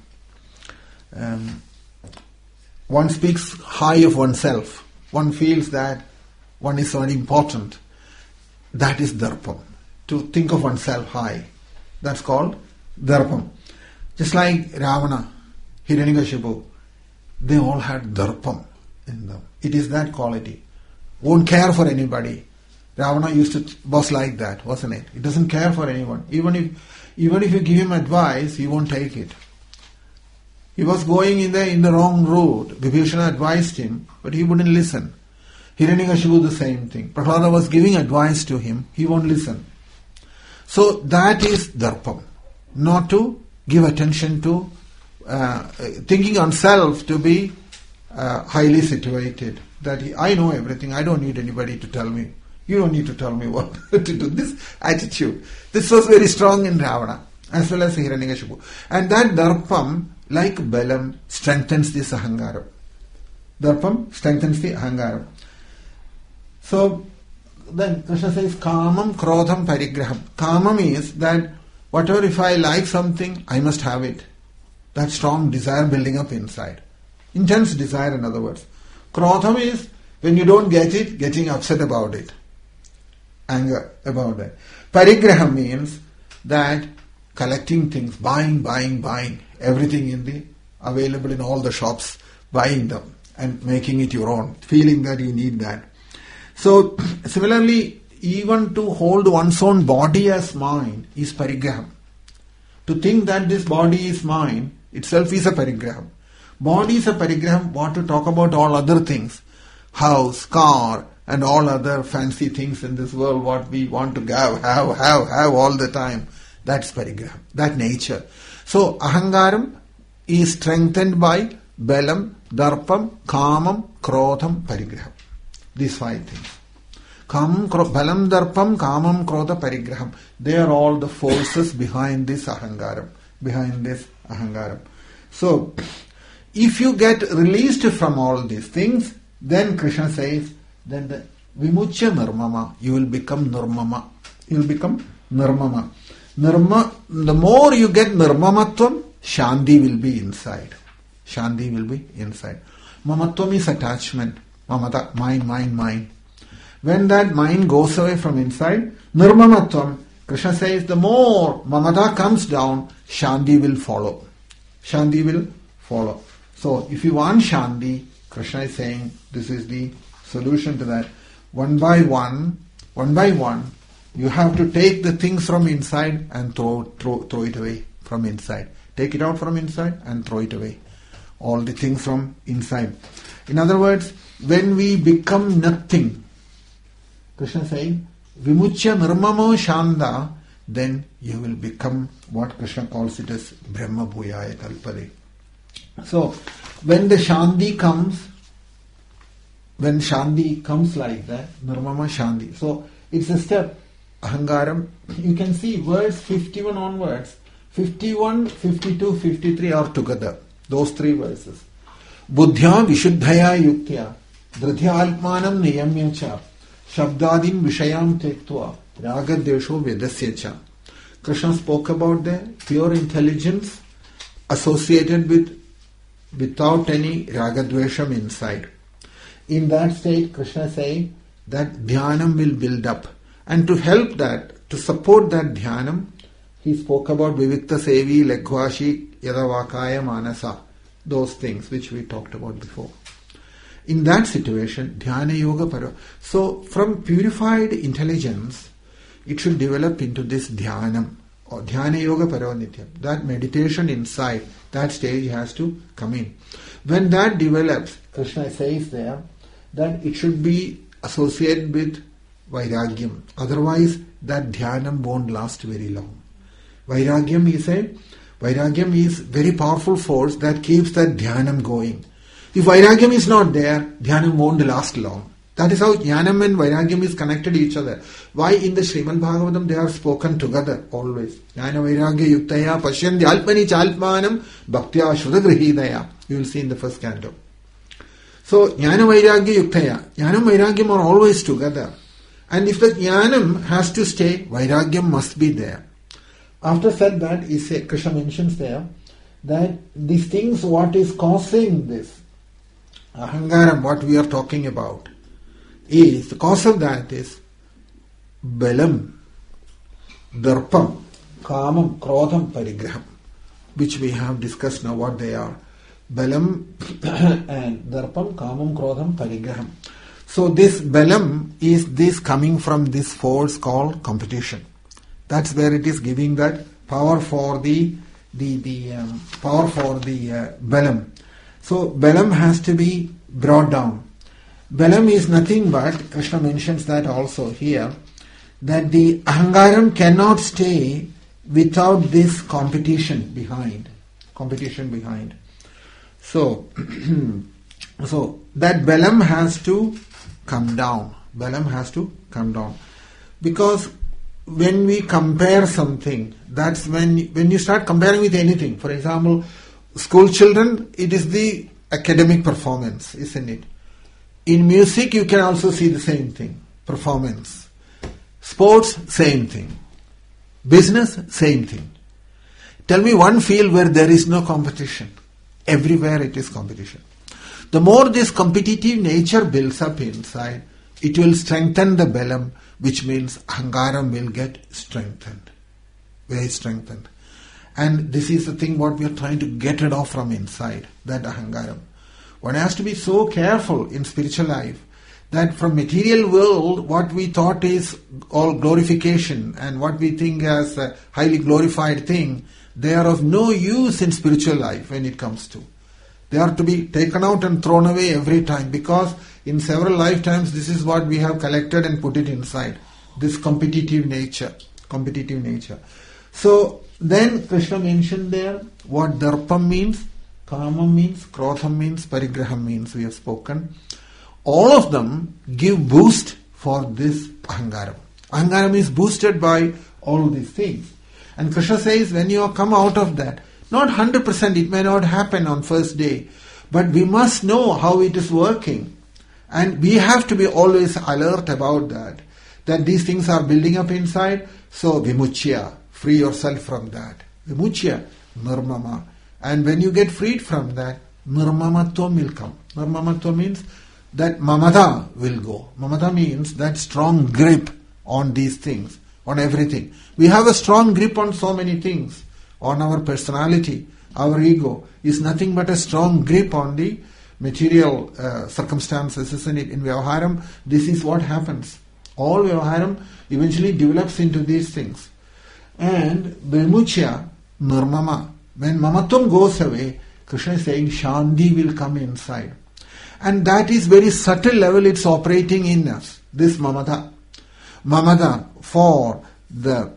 one speaks high of oneself. One feels that one is very important. That is darpam. To think of oneself high. That's called darpam. Just like Ravana, Hiranyakashipu, they all had darpam in them. It is that quality. Won't care for anybody. Ravana was like that, wasn't it? He doesn't care for anyone. Even if you give him advice, he won't take it. He was going in the wrong road. Vibhishana advised him, but he wouldn't listen. Hiranyakashipu the same thing. Prahlada was giving advice to him, he won't listen. So that is darpam. Not to give attention to thinking on self to be highly situated. That I know everything, I don't need anybody to tell me. You don't need to tell me what to do. This attitude. This was very strong in Ravana as well as Hiranyakashipu. And that darpam, like belam, strengthens this ahangaram. Darpam strengthens the ahangaram. So then Krishna says kamam, krodham, parigraham. Kamam is that whatever, if I like something, I must have it. That strong desire building up inside. Intense desire, in other words. Krodham is when you don't get it, getting upset about it. Anger about that. Parigraham means that collecting things, buying, everything available in all the shops, buying them and making it your own, feeling that you need that. So, similarly, even to hold one's own body as mine is parigraham. To think that this body is mine itself is a parigraham. Body is a parigraham, what to talk about all other things, house, car, and all other fancy things in this world, what we want to have all the time. That's parigraham, that nature. So, ahangaram is strengthened by Balam, Darpam, Kamam, Krodham, Parigraham. These 5 things. Balam, Darpam, Kamam, Krodha, Parigraham. They are all the forces behind this Ahangaram. So, if you get released from all these things, then Krishna says, then the Vimuchya Nirmama, you will become Nirmama. You will become Nirmama. The more you get Nirmamatvam, Shanti will be inside. Shanti will be inside. Mamatvam is attachment. Mamata, mine. When that mind goes away from inside, Nirmamatvam, Krishna says, the more Mamata comes down, Shanti will follow. Shanti will follow. So, if you want Shanti, Krishna is saying, this is the solution to that. One by one, you have to take the things from inside and throw it away from inside. Take it out from inside and throw it away. All the things from inside. In other words, when we become nothing, Krishna is saying, Vimuchya Nirmamo Shanda, then you will become what Krishna calls it as Brahma Bhuyaya Kalpade. So, when the Shanti comes, like that, Nirmama Shanti. So, it's a step. Ahangaram, you can see verse 51 onwards, 51, 52, 53 are together. Those 3 verses. Buddhya Vishuddhaya Yuktya, Dhritya Alpmanam Niyamyacha, Shabdadin Vishayam Tektva, Ragadesho Vedasyacha. Krishna spoke about the pure intelligence associated without any Ragadvesham inside. In that state, Krishna is saying that Dhyanam will build up. And to help that, to support that Dhyanam, he spoke about Vivikta Sevi, Leghvashi, Yadavakaya, Manasa. Those things which we talked about before. In that situation, Dhyana Yoga Para. So, from purified intelligence, it should develop into this Dhyanam or Dhyana Yoga Paravanityam. That meditation inside, that stage has to come in. When that develops, Krishna says there that it should be associated with Vairagyam. Otherwise, that Dhyanam won't last very long. Vairagyam is very powerful force that keeps that Dhyanam going. If Vairagyam is not there, Dhyanam won't last long. That is how Jnanam and Vairagyam is connected to each other. Why in the Srimad Bhagavatam they are spoken together always. Jnana Vairagya Yuktaya Pashyandi Alpani Chalpanam Bhaktya Shuddhagrihidaya. You will see in the first canto. So Jnana Vairagya Yuktaya. Jnanam Vairagyam are always together. And if the Jnanam has to stay, Vairagyam must be there. After said that, Krishna mentions there that these things, what is causing this Ahangaram, what we are talking about, is the cause of that is Balam, Darpam, Kamam, Krodham, Parigraham, which we have discussed now what they are. Balam and Darpam, Kamam, Krodham, Parigraham. So this Balam is this coming from this force called competition. That's where it is giving that power for the Balam. So Balam has to be brought down. Balam is nothing but, Krishna mentions that also here, that the Ahangaram cannot stay without this competition behind. So, so that Balam has to come down. Because when we compare something, that's when you start comparing with anything. For example, school children, it is the academic performance, isn't it? In music, you can also see the same thing. Performance. Sports, same thing. Business, same thing. Tell me one field where there is no competition. Everywhere it is competition. The more this competitive nature builds up inside, it will strengthen the Balam, which means Ahangaram will get strengthened. Very strengthened. And this is the thing what we are trying to get rid of from inside, that Ahangaram. One has to be so careful in spiritual life that from material world, what we thought is all glorification and what we think as a highly glorified thing, they are of no use in spiritual life when it comes to. They are to be taken out and thrown away every time, because in several lifetimes this is what we have collected and put it inside. This competitive nature. So then Krishna mentioned there what Darpam means. Kamam means, Krotham means, Parigraham means, we have spoken. All of them give boost for this Ahangaram. Ahangaram is boosted by all of these things. And Krishna says, when you come out of that, not 100%, it may not happen on first day, but we must know how it is working. And we have to be always alert about that these things are building up inside. So vimuchya, free yourself from that. Vimuchya, nirmama. And when you get freed from that, nirmamatvam will come. Nirmamatvam means that mamata will go. Mamata means that strong grip on these things, on everything. We have a strong grip on so many things. On our personality, our ego is nothing but a strong grip on the material circumstances, isn't it? In Vyavaharam, this is what happens. All Vyavaharam eventually develops into these things. And Vimuchya, Nirmama, when Mamatvam goes away, Krishna is saying Shanti will come inside. And that is very subtle level it's operating in us, this Mamata. Mamata for the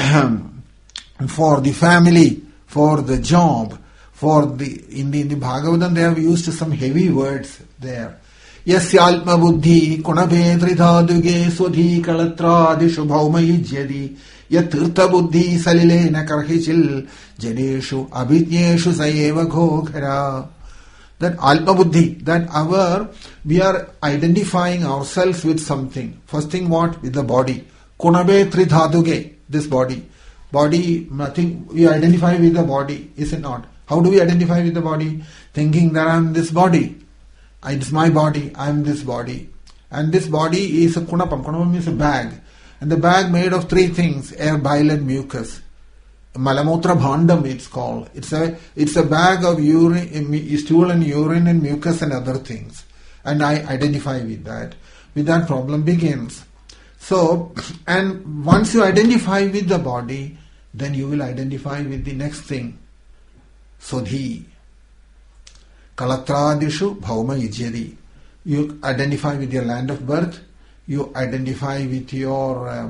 family, for the job, in the Bhagavatam they have used some heavy words there. Yasyalma buddhi kunabedridhaduge swadhi kalatradishu bhaumayijyadi yatirtha buddhi salilena karhichil janeshu abhinyeshu sayeva ghoghara. That alpa buddhi, that we are identifying ourselves with something. First thing what? With the body. Kunabe tridhaduge, this body. Body, nothing, we identify with the body, is it not? How do we identify with the body? Thinking that I am this body. It's my body, I am this body. And this body is a kunapam. Kunapam is a bag. And the bag made of three things, air, bile and mucus. Malamutra bhandam it's called. It's a bag of urine, stool and urine and mucus and other things. And I identify with that. With that problem begins. So, and once you identify with the body, then you will identify with the next thing. Sodhi. Kalatradishu bhauma ijyadi. You identify with your land of birth. You identify with your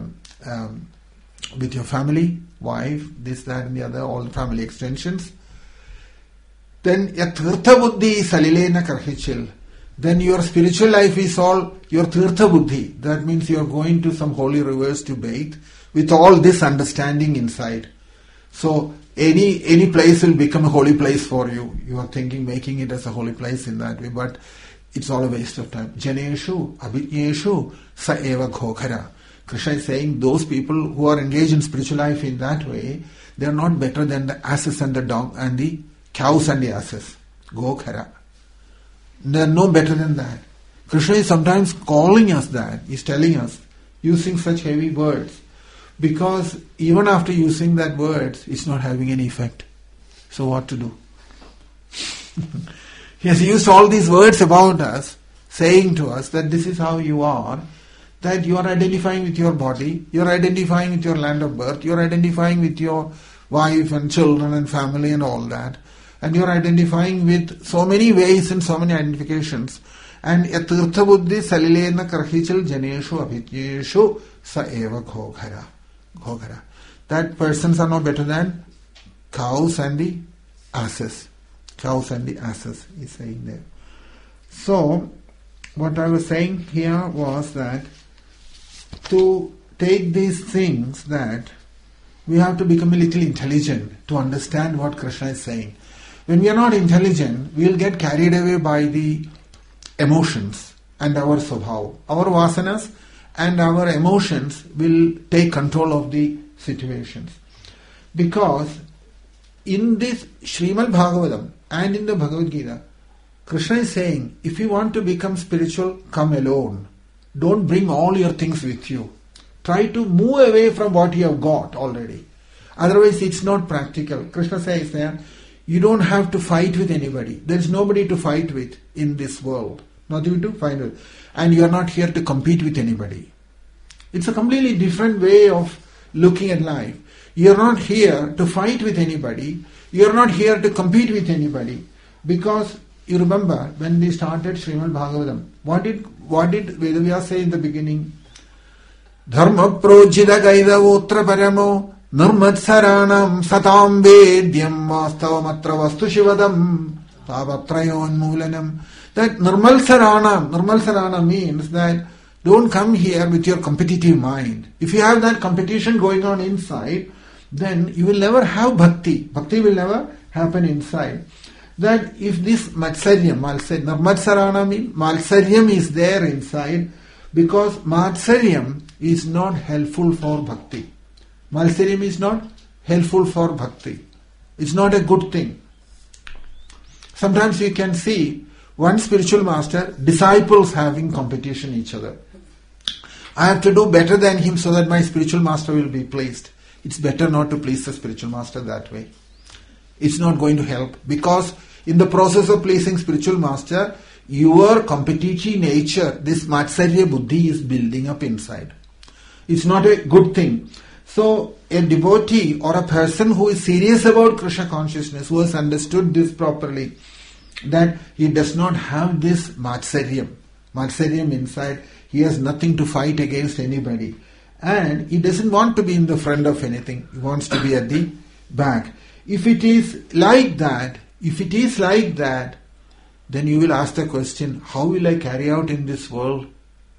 family, wife, this, that and the other, all the family extensions. Then yatirtha buddhi salilena karhichil. Then your spiritual life is all your tirtha buddhi. That means you are going to some holy rivers to bathe with all this understanding inside. So any place will become a holy place for you. You are thinking making it as a holy place in that way, but it's all a waste of time. Janeshu, abhinyeshu, sa eva ghoghara. Krishna is saying those people who are engaged in spiritual life in that way, they are not better than the asses and the dog and the cows and the asses. Ghoghara. They are no better than that. Krishna is sometimes calling us that. He is telling us, using such heavy words. Because even after using that words, it's not having any effect. So what to do? He has used all these words about us, saying to us that this is how you are, that you are identifying with your body, you are identifying with your land of birth, you are identifying with your wife and children and family and all that. And you are identifying with so many ways and so many identifications. And yatirtha buddhi salilena karhichal janeshu abhinyeshu sa eva ghoghara. That persons are no better than cows and the asses. Cows and the asses, he's saying there. So, what I was saying here was that to take these things, that we have to become a little intelligent to understand what Krishna is saying. When we are not intelligent, we will get carried away by the emotions and our svabhav. Our vasanas and our emotions will take control of the situations. Because in this Srimad Bhagavatam and in the Bhagavad Gita, Krishna is saying, if you want to become spiritual, come alone. Don't bring all your things with you. Try to move away from what you have got already. Otherwise, it's not practical. Krishna says there, you don't have to fight with anybody. There is nobody to fight with in this world. Nothing to fight with. And you are not here to compete with anybody. It's a completely different way of looking at life. You are not here to fight with anybody. You are not here to compete with anybody. Because you remember when we started Srimad Bhagavatam, what did Vedavyasa say in the beginning? Dharma projita gaidavotra paramo nirmatsaranam satam vedyam vastavamatra vastu shivadam Papatrayonmulanam. That Nirmal means that don't come here with your competitive mind. If you have that competition going on inside, then you will never have bhakti. Bhakti will never happen inside. That if this Matsaryam, Nirmatsarana means Matsaryam is there inside, because Matsaryam is not helpful for bhakti. Matsaryam is not helpful for bhakti. It's not a good thing. Sometimes you can see one spiritual master, disciples having competition each other. I have to do better than him so that my spiritual master will be pleased. It's better not to please the spiritual master that way. It's not going to help, because in the process of pleasing spiritual master, your competitive nature, this Matsarya Buddhi is building up inside. It's not a good thing. So a devotee or a person who is serious about Krishna consciousness, who has understood this properly, that he does not have this Matsaryam inside, he has nothing to fight against anybody. And he doesn't want to be in the front of anything. He wants to be at the back. If it is like that, then you will ask the question, how will I carry out in this world?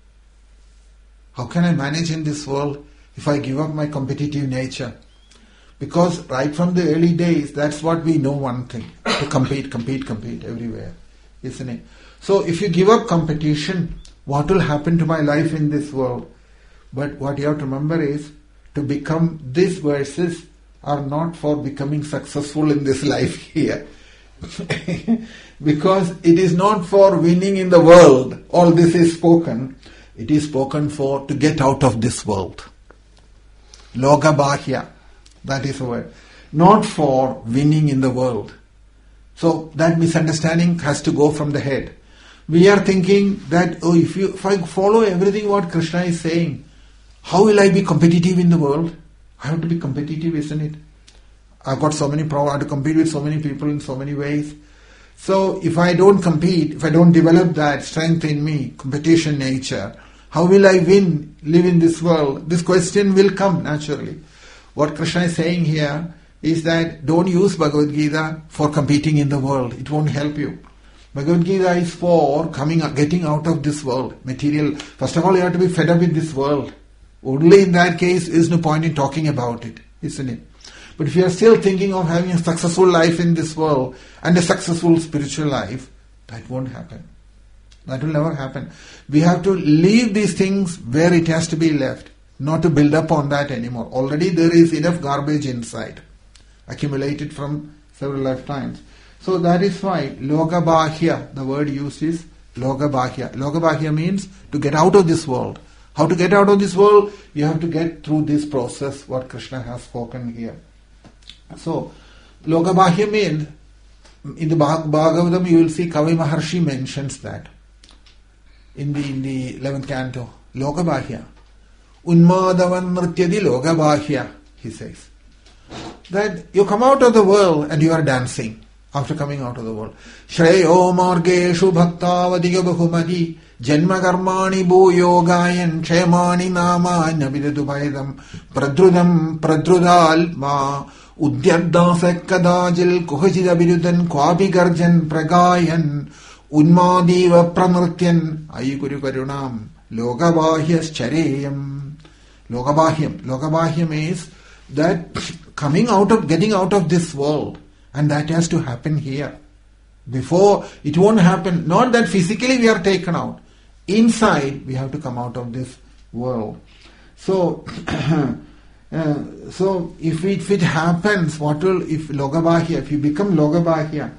How can I manage in this world if I give up my competitive nature? Because right from the early days, that's what we know one thing, to compete everywhere, isn't it? So if you give up competition, what will happen to my life in this world? But what you have to remember is, to become these verses are not for becoming successful in this life here. Because it is not for winning in the world. All this is spoken. It is spoken for to get out of this world. Loka Bahya. That is the word. Not for winning in the world. So that misunderstanding has to go from the head. We are thinking that, if I follow everything what Krishna is saying, how will I be competitive in the world? I have to be competitive, isn't it? I've got so many problems, I have to compete with so many people in so many ways. So if I don't compete, if I don't develop that strength in me, competition nature, how will I live in this world? This question will come naturally. What Krishna is saying here is that don't use Bhagavad Gita for competing in the world. It won't help you. Bhagavad Gita is for getting out of this world, material. First of all, you have to be fed up with this world. Only in that case is no point in talking about it, isn't it? But if you are still thinking of having a successful life in this world and a successful spiritual life, that won't happen. That will never happen. We have to leave these things where it has to be left, not to build up on that anymore. Already there is enough garbage inside, accumulated from several lifetimes. So that is why Loka Bahya, the word used is Loka Bahya. Loka Bahya means to get out of this world. How to get out of this world? You have to get through this process, what Krishna has spoken here. So, Loka Bahya means, in the Bhagavatam you will see Kavi Maharshi mentions that. In the 11th canto, Loka Bahya. Unmadavan Nrityadi Loka Bahya, he says. That you come out of the world and you are dancing after coming out of the world. Shreyo Margeshu Bhaktavadiga Bahumadi Janma Karmani Bhuyo Gayan Kshemani Nama Nabidatu Bhaidam Pradrudam Pradrudal Ma Udyardasa Kadajil Kuhachida Birudan Kwabi Garjan Pragayan Unmadiva Pranrityan Ayukuru Karunam Lokabahyas Chareyam. Lokabahyam is that getting out of this world, and that has to happen here. Before, it won't happen. Not that physically we are taken out. Inside, we have to come out of this world. So, if it happens, if Lokabahya, if you become Lokabahya,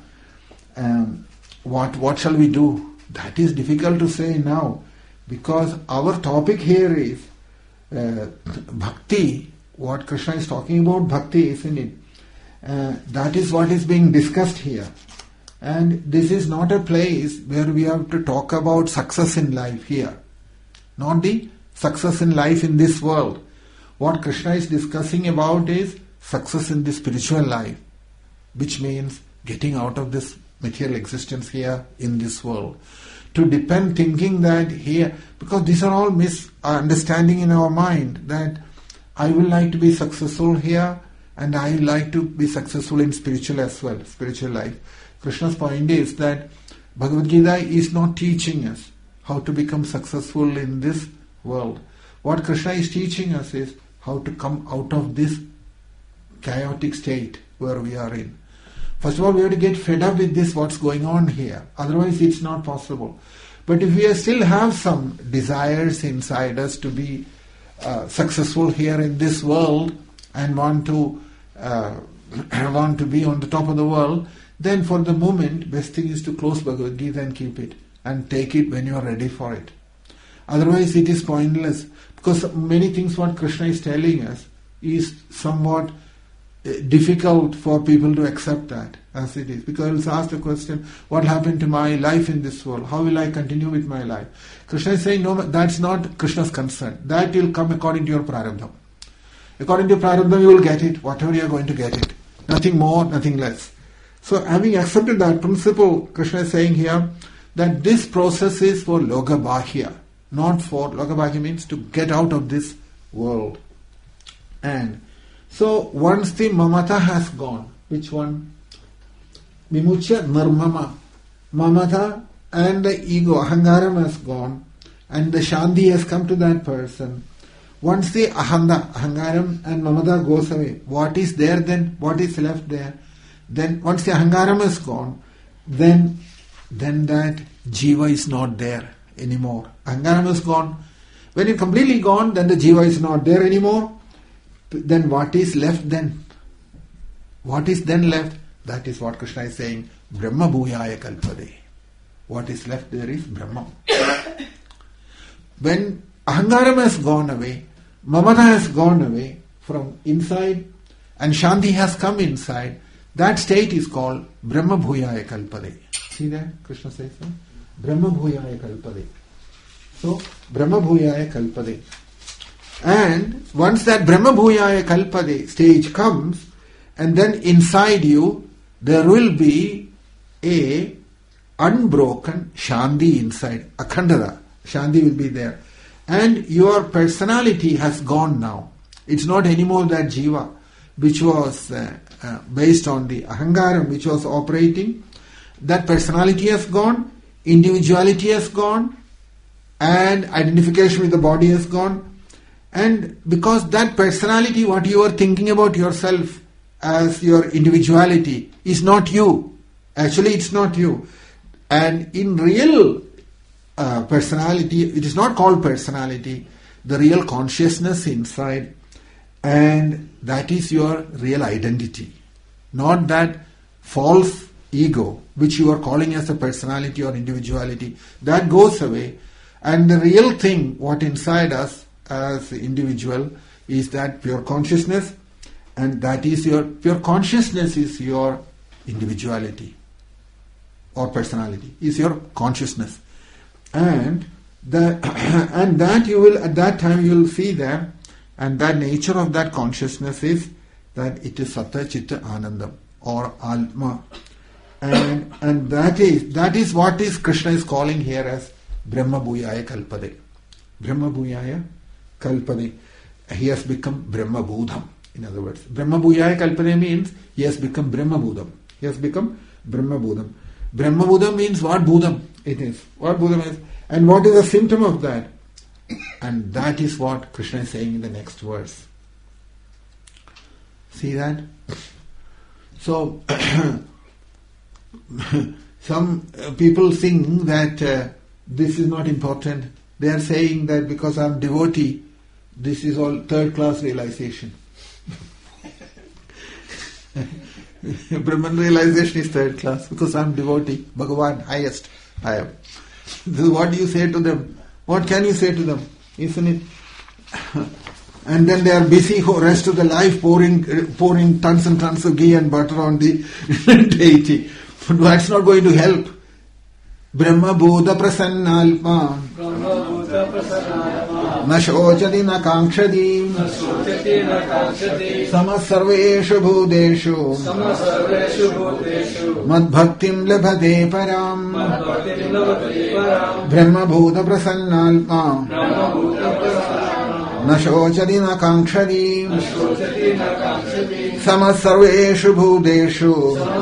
what shall we do? That is difficult to say now, because our topic here is bhakti. What Krishna is talking about, bhakti, isn't it? That is what is being discussed here. And this is not a place where we have to talk about success in life here. Not the success in life in this world. What Krishna is discussing about is success in the spiritual life, which means getting out of this material existence here in this world. To depend thinking that here, because these are all misunderstanding in our mind, that I will like to be successful here and I like to be successful in spiritual as well, spiritual life. Krishna's point is that Bhagavad Gita is not teaching us how to become successful in this world. What Krishna is teaching us is how to come out of this chaotic state where we are in. First of all, we have to get fed up with this, what's going on here. Otherwise, it's not possible. But if we still have some desires inside us to be successful here in this world and want to be on the top of the world, then for the moment, best thing is to close Bhagavad Gita and keep it and take it when you are ready for it. Otherwise, it is pointless, because many things what Krishna is telling us is somewhat difficult for people to accept that as it is. Because it's asked the question, what happened to my life in this world? How will I continue with my life? Krishna is saying, no, that's not Krishna's concern. That will come according to your prarabdha. According to prarabdha, you will get it, whatever you are going to get it. Nothing more, nothing less. So having accepted that principle, Krishna is saying here that this process is for Lokabhahya, not for, Lokabhahya means to get out of this world. And so once the mamata has gone, which one? Vimuchya nirmama. Mamata and the ego, ahangaram has gone, and the shanti has come to that person. Once the ahangaram and mamata goes away, what is there then? What is left there? Then once the ahangaram is gone, then that jiva is not there anymore. Ahangaram is gone. When it's completely gone, then the jiva is not there anymore. Then what is left then? What is then left? That is what Krishna is saying, Brahma Bhuyaya Kalpade. What is left there is Brahma. When ahangaram has gone away, mamata has gone away from inside, and shanti has come inside, that state is called Brahma Bhuyaya Kalpade. See that? Krishna says so. Brahma Bhuyaya Kalpade. So, Brahma Bhuyaya Kalpade. And once that Brahma Bhuyaya Kalpade stage comes, and then inside you, there will be a unbroken Shanti inside, Akhandada. Shanti will be there. And your personality has gone now. It's not anymore that jiva, which was based on the ahangaram, which was operating. That personality has gone, individuality has gone, and identification with the body has gone. And because that personality, what you are thinking about yourself as your individuality, is not you. Actually, it's not you. And in real personality, it is not called personality, the real consciousness inside, and that is your real identity. Not that false ego, which you are calling as a personality or individuality. That goes away. And the real thing, what inside us as the individual, is that pure consciousness, and that is your pure consciousness is your individuality or personality, is your consciousness. And that you will, at that time you will see that, and that nature of that consciousness is that it is Satta Chitta Anandam or Atma. And that is what is Krishna is calling here as Brahma Bhuyaya Kalpade. Brahma Bhuyaya Kalpade. He has become Brahma Budham. In other words, Brahma Bhuyaya Kalpade means he has become Brahma Budham. He has become Brahma Budham. Brahma Budham means what Budham it is. What Budham is. And what is the symptom of that? And that is what Krishna is saying in the next verse. See that? So, some people think that this is not important. They are saying that because I am devotee, this is all third class realization. Brahman realization is third class because I am devotee. Bhagavan, highest I am. This is what do you say to them? What can you say to them? Isn't it? And then they are busy for the rest of the life pouring tons and tons of ghee and butter on the deity. But that's not going to help. Brahma Bhuta Prasannalpa Na Shochati Na Kankshati Samasarveshu Bhuteshu Madbhaktim Labhate Param Brahma Bhuta Prasannalpa न शोचति न काङ्क्षति समः सर्वेषु भूतेषु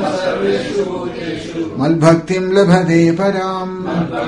मद्भक्तिं लभते पराम्.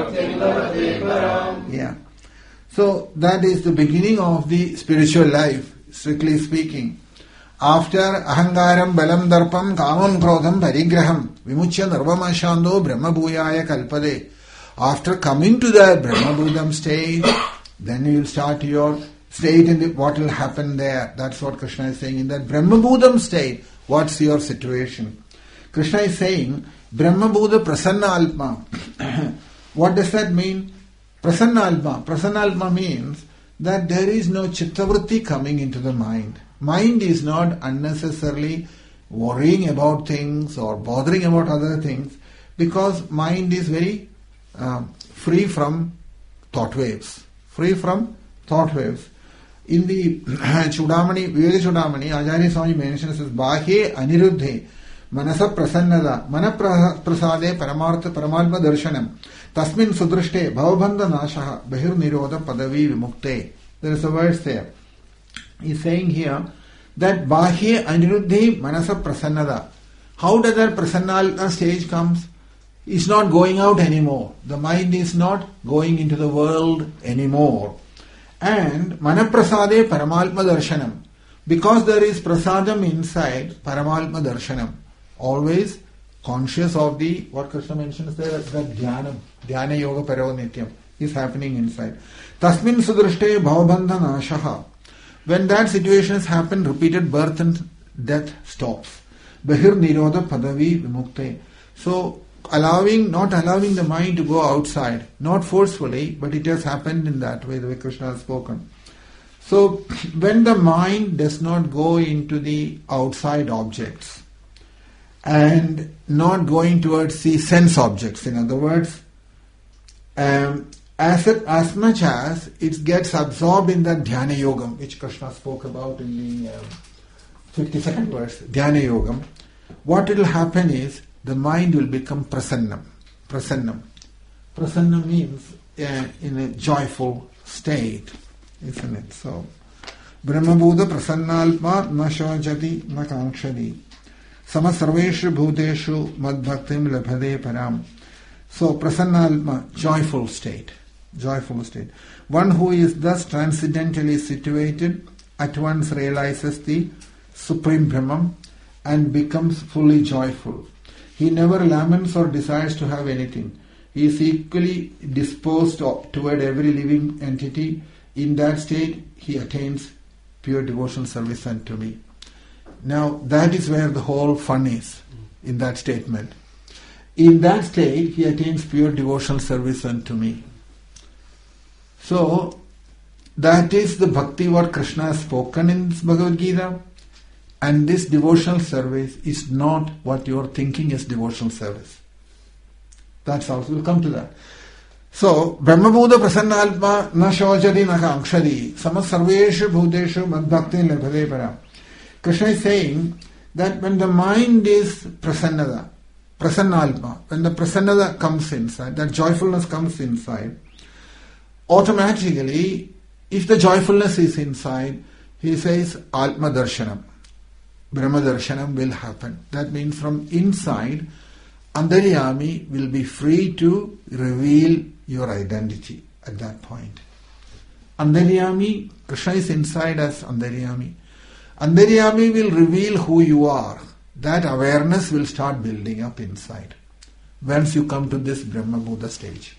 Yeah. So that is the beginning of the spiritual life, strictly speaking. After ahangaram balam darpam kamam krodham parigraham vimuchya nirvamashando brahmabhuyaya kalpade. After coming to that brahmabhudam state, then you will start your state in what will happen there. That's what Krishna is saying. In that brahmabhudam state, what's your situation? Krishna is saying, brahmabhuda prasanna alma. What does that mean? Prasanna alma. Prasanna alma means that there is no chittavritti coming into the mind. Mind is not unnecessarily worrying about things or bothering about other things, because mind is very free from thought waves. Free from thought waves. In the Chudamani, Viveka Chudamani, Acharya Swami mentions as Bahye Aniruddhe Manasa Prasannada Mana Prasade Paramartha Paramalpa Darshanam Tasmin Sudrishte Bhavabandha Nashaha Bahir Nirodha Padavi Vimukte. There is a verse there. He is saying here that Bahye Aniruddhe Manasa Prasannada. How does that Prasanna stage comes? It's not going out anymore. The mind is not going into the world anymore. And Manaprasade Paramalpa Darshanam. Because there is prasadam inside, Paramalpa Darshanam. Always conscious of the, what Krishna mentions there, that Dhyanam, Dhyana Yoga Parava Nityam is happening inside. Tasmin Sudrishte Bhavabandha Nashaha. When that situation has happened, repeated birth and death stops. Bahir Nirodha Padavi Vimukte. So, not allowing the mind to go outside, not forcefully, but it has happened in that way, the way Krishna has spoken. So, when the mind does not go into the outside objects and not going towards the sense objects, in other words, as much as it gets absorbed in that Dhyana Yogam, which Krishna spoke about in the 52nd verse, Dhyana Yogam, what will happen is the mind will become prasannam. Prasannam. Prasannam means in a joyful state, isn't it? So, Brahmabhuda prasannalpa na shojati na kankshadi sama sarveshu bhuteshu madbhaktim labhade param. So, prasannalpa, joyful state. Joyful state. One who is thus transcendentally situated at once realizes the supreme Brahman and becomes fully joyful. He never laments or desires to have anything. He is equally disposed toward every living entity. In that state, he attains pure devotional service unto me. Now, that is where the whole fun is, in that statement. In that state, he attains pure devotional service unto me. So, that is the bhakti what Krishna has spoken in Bhagavad Gita. And this devotional service is not what you are thinking is devotional service. That's also, we'll come to that. So, Brahmabhuda Prasannalpa na shojati na kankshadi sama sarveshu bhuteshu madbhakti labhade param. Krishna is saying that when the mind is prasannada, prasannalpa, when the prasannada comes inside, that joyfulness comes inside, automatically, if the joyfulness is inside, he says Atma Darshanam. Brahma Darshanam will happen. That means from inside, Antaryami will be free to reveal your identity at that point. Antaryami, Krishna is inside as Antaryami. Antaryami will reveal who you are. That awareness will start building up inside once you come to this Brahma Bhuta stage.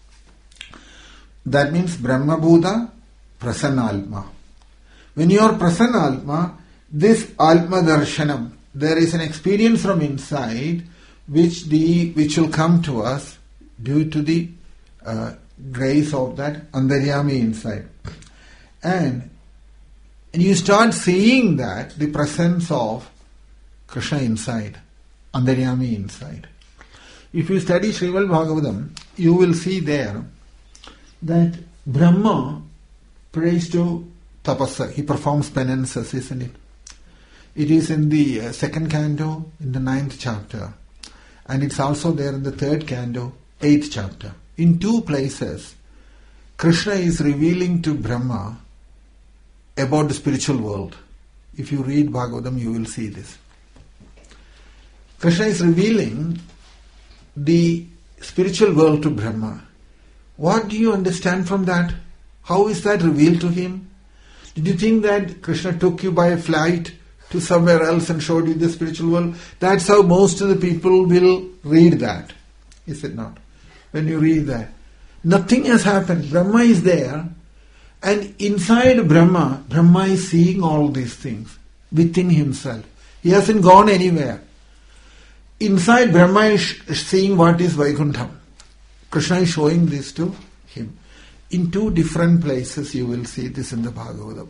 That means Brahma Bhuta Prasanna Alma. When you are Prasanna Alma, this Alma Darshanam, there is an experience from inside which will come to us due to the grace of that Antaryami inside. And you start seeing that, the presence of Krishna inside, Antaryami inside. If you study Srimad Bhagavatam, you will see there that Brahma prays to Tapasa. He performs penances, isn't it? It is in the 2nd canto, in the 9th chapter. And it's also there in the 3rd canto, 8th chapter. In 2 places, Krishna is revealing to Brahma about the spiritual world. If you read Bhagavatam, you will see this. Krishna is revealing the spiritual world to Brahma. What do you understand from that? How is that revealed to him? Did you think that Krishna took you by a flight to somewhere else and showed you the spiritual world? That's how most of the people will read that. Is it not? When you read that, nothing has happened. Brahma is there, and inside Brahma, Brahma is seeing all these things within himself. He hasn't gone anywhere. Inside Brahma is seeing what is Vaikuntham. Krishna is showing this to him. In two different places you will see this in the Bhagavatam.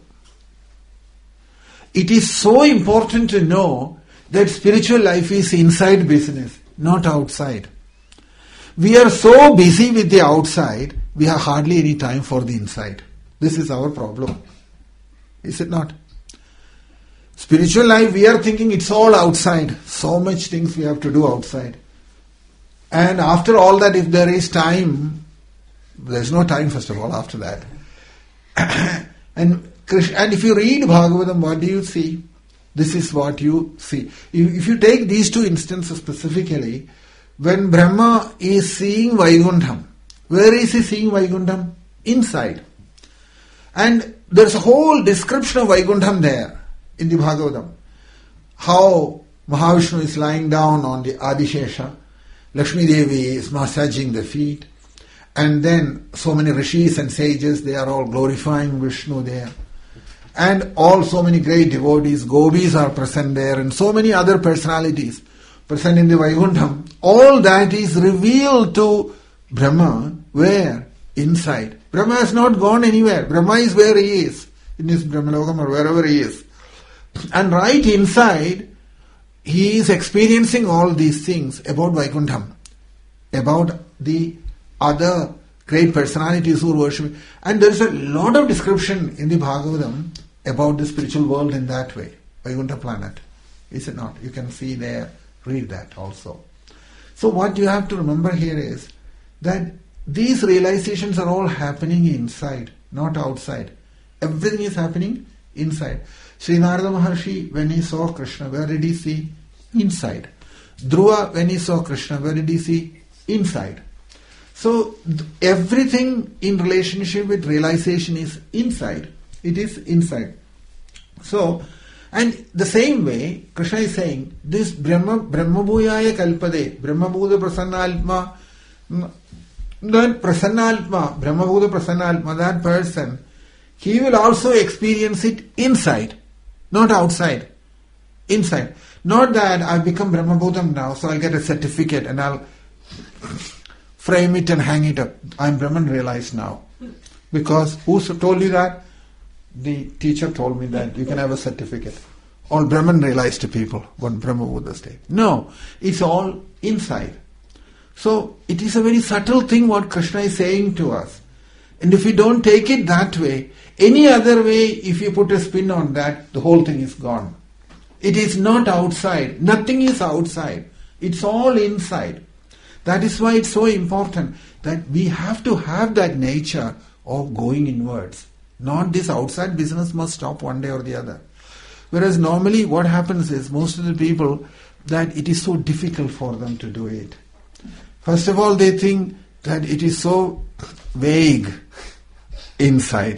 It is so important to know that spiritual life is inside business, not outside. We are so busy with the outside, we have hardly any time for the inside. This is our problem. Is it not? Spiritual life, we are thinking it's all outside. So much things we have to do outside. And after all that, if there is time, there's no time first of all after that. And if you read Bhagavatam, what do you see? This is what you see. If you take these two instances specifically, when Brahma is seeing Vaikuntham, where is he seeing Vaikuntham? Inside. And there's a whole description of Vaikuntham there in the Bhagavatam. How Mahavishnu is lying down on the Adishesha, Lakshmi Devi is massaging the feet, and then so many rishis and sages, they are all glorifying Vishnu there. And all so many great devotees, gopis are present there, and so many other personalities present in the Vaikuntham. All that is revealed to Brahma. Where? Inside. Brahma has not gone anywhere. Brahma is where he is, in his Brahmalokam or wherever he is. And right inside, he is experiencing all these things about Vaikuntham, about the other great personalities who are worshipping. And there is a lot of description in the Bhagavatam about the spiritual world in that way. Vaikuntha planet. Is it not? You can see there, read that also. So what you have to remember here is that these realizations are all happening inside, not outside. Everything is happening inside. Sri Narada Maharshi, when he saw Krishna, where did he see? Inside. Dhruva, when he saw Krishna, where did he see? Inside. So everything in relationship with realization is inside. It is inside. So, and the same way, Krishna is saying, this Brahma Bhuyaya Kalpade, Brahma Bhuta Prasannalma, that Prasannalma, Brahma Bhuta Prasannalma, that person, he will also experience it inside, not outside. Inside. Not that I've become Brahma Bhutam now, so I'll get a certificate and I'll frame it and hang it up. I'm Brahman realized now. Because who told you that? The teacher told me that you can have a certificate. All Brahman realized people, one Brahma Buddha state. No, it's all inside. So it is a very subtle thing what Krishna is saying to us. And if we don't take it that way, any other way, if you put a spin on that, the whole thing is gone. It is not outside. Nothing is outside. It's all inside. That is why it's so important that we have to have that nature of going inwards. Not this outside business must stop one day or the other. Whereas normally what happens is most of the people that it is so difficult for them to do it. First of all, they think that it is so vague inside.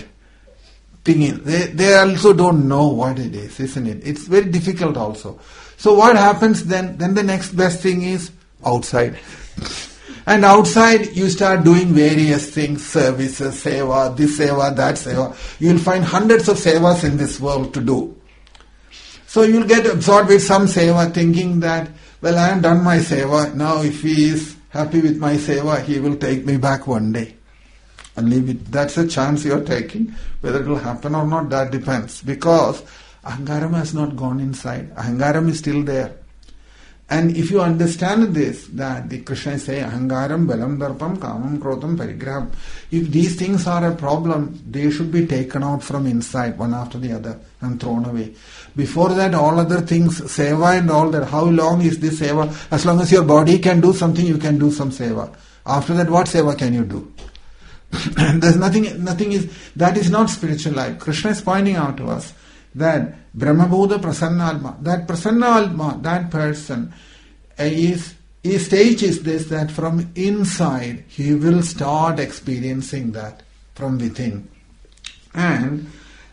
They also don't know what it is, isn't it? It's very difficult also. So what happens then? Then the next best thing is outside. And outside you start doing various things, services, seva, this seva, that seva. You will find hundreds of sevas in this world to do. So you will get absorbed with some seva thinking that, well, I have done my seva, now if he is happy with my seva, he will take me back one day. And leave it. That's a chance you are taking. Whether it will happen or not, that depends. Because Ahangaram has not gone inside. Ahangaram is still there. And if you understand this, that the Krishna is saying, Ahangaram, Balam, Darpam, Kamam, Krotam, Parigraham. If these things are a problem, they should be taken out from inside, one after the other, and thrown away. Before that, all other things, seva and all that, how long is this seva? As long as your body can do something, you can do some seva. After that, what seva can you do? There's nothing that is not spiritual life. Krishna is pointing out to us that Brahmabhuta Prasanna Alma, that person his stage is this, that from inside he will start experiencing that from within. And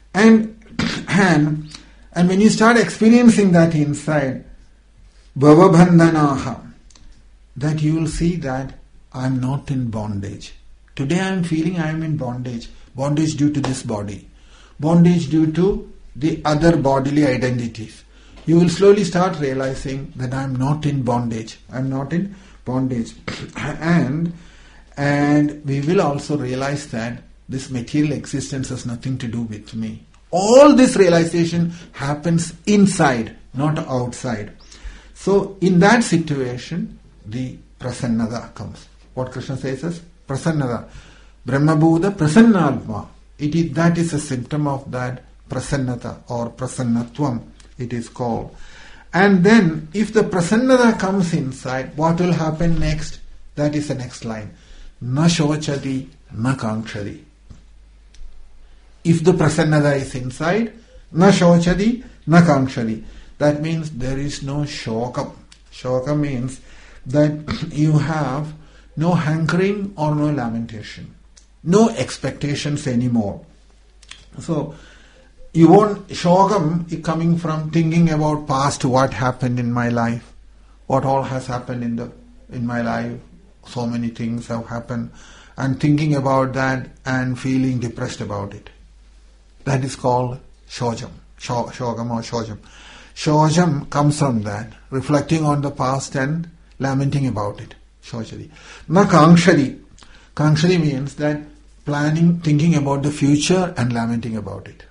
when you start experiencing that inside, Bhavabandhanaha, that you will see that I am not in bondage. Today I am feeling I am in bondage. Bondage due to this body. Bondage due to the other bodily identities. You will slowly start realizing that I am not in bondage. I am not in bondage. And we will also realize that this material existence has nothing to do with me. All this realization happens inside, not outside. So in that situation, the prasannada comes. What Krishna says is prasannada. Brahmabhuta prasannalma. That is a symptom of that prasannata or prasannatvam, it is called. And then if the prasannata comes inside, what will happen next? That is the next line. Na shochati na kankshati. If the prasannata is inside, na shochati na kankshati. That means there is no shokam. Shokam means that you have no hankering or no lamentation. No expectations anymore. So, you won't, shokam coming from thinking about past, what happened in my life, what all has happened in my life, so many things have happened, and thinking about that and feeling depressed about it. That is called shokam or shojam. Shojam comes from that, reflecting on the past and lamenting about it. Shochadi. Na kankshadi. Kankshadi means that planning, thinking about the future and lamenting about it.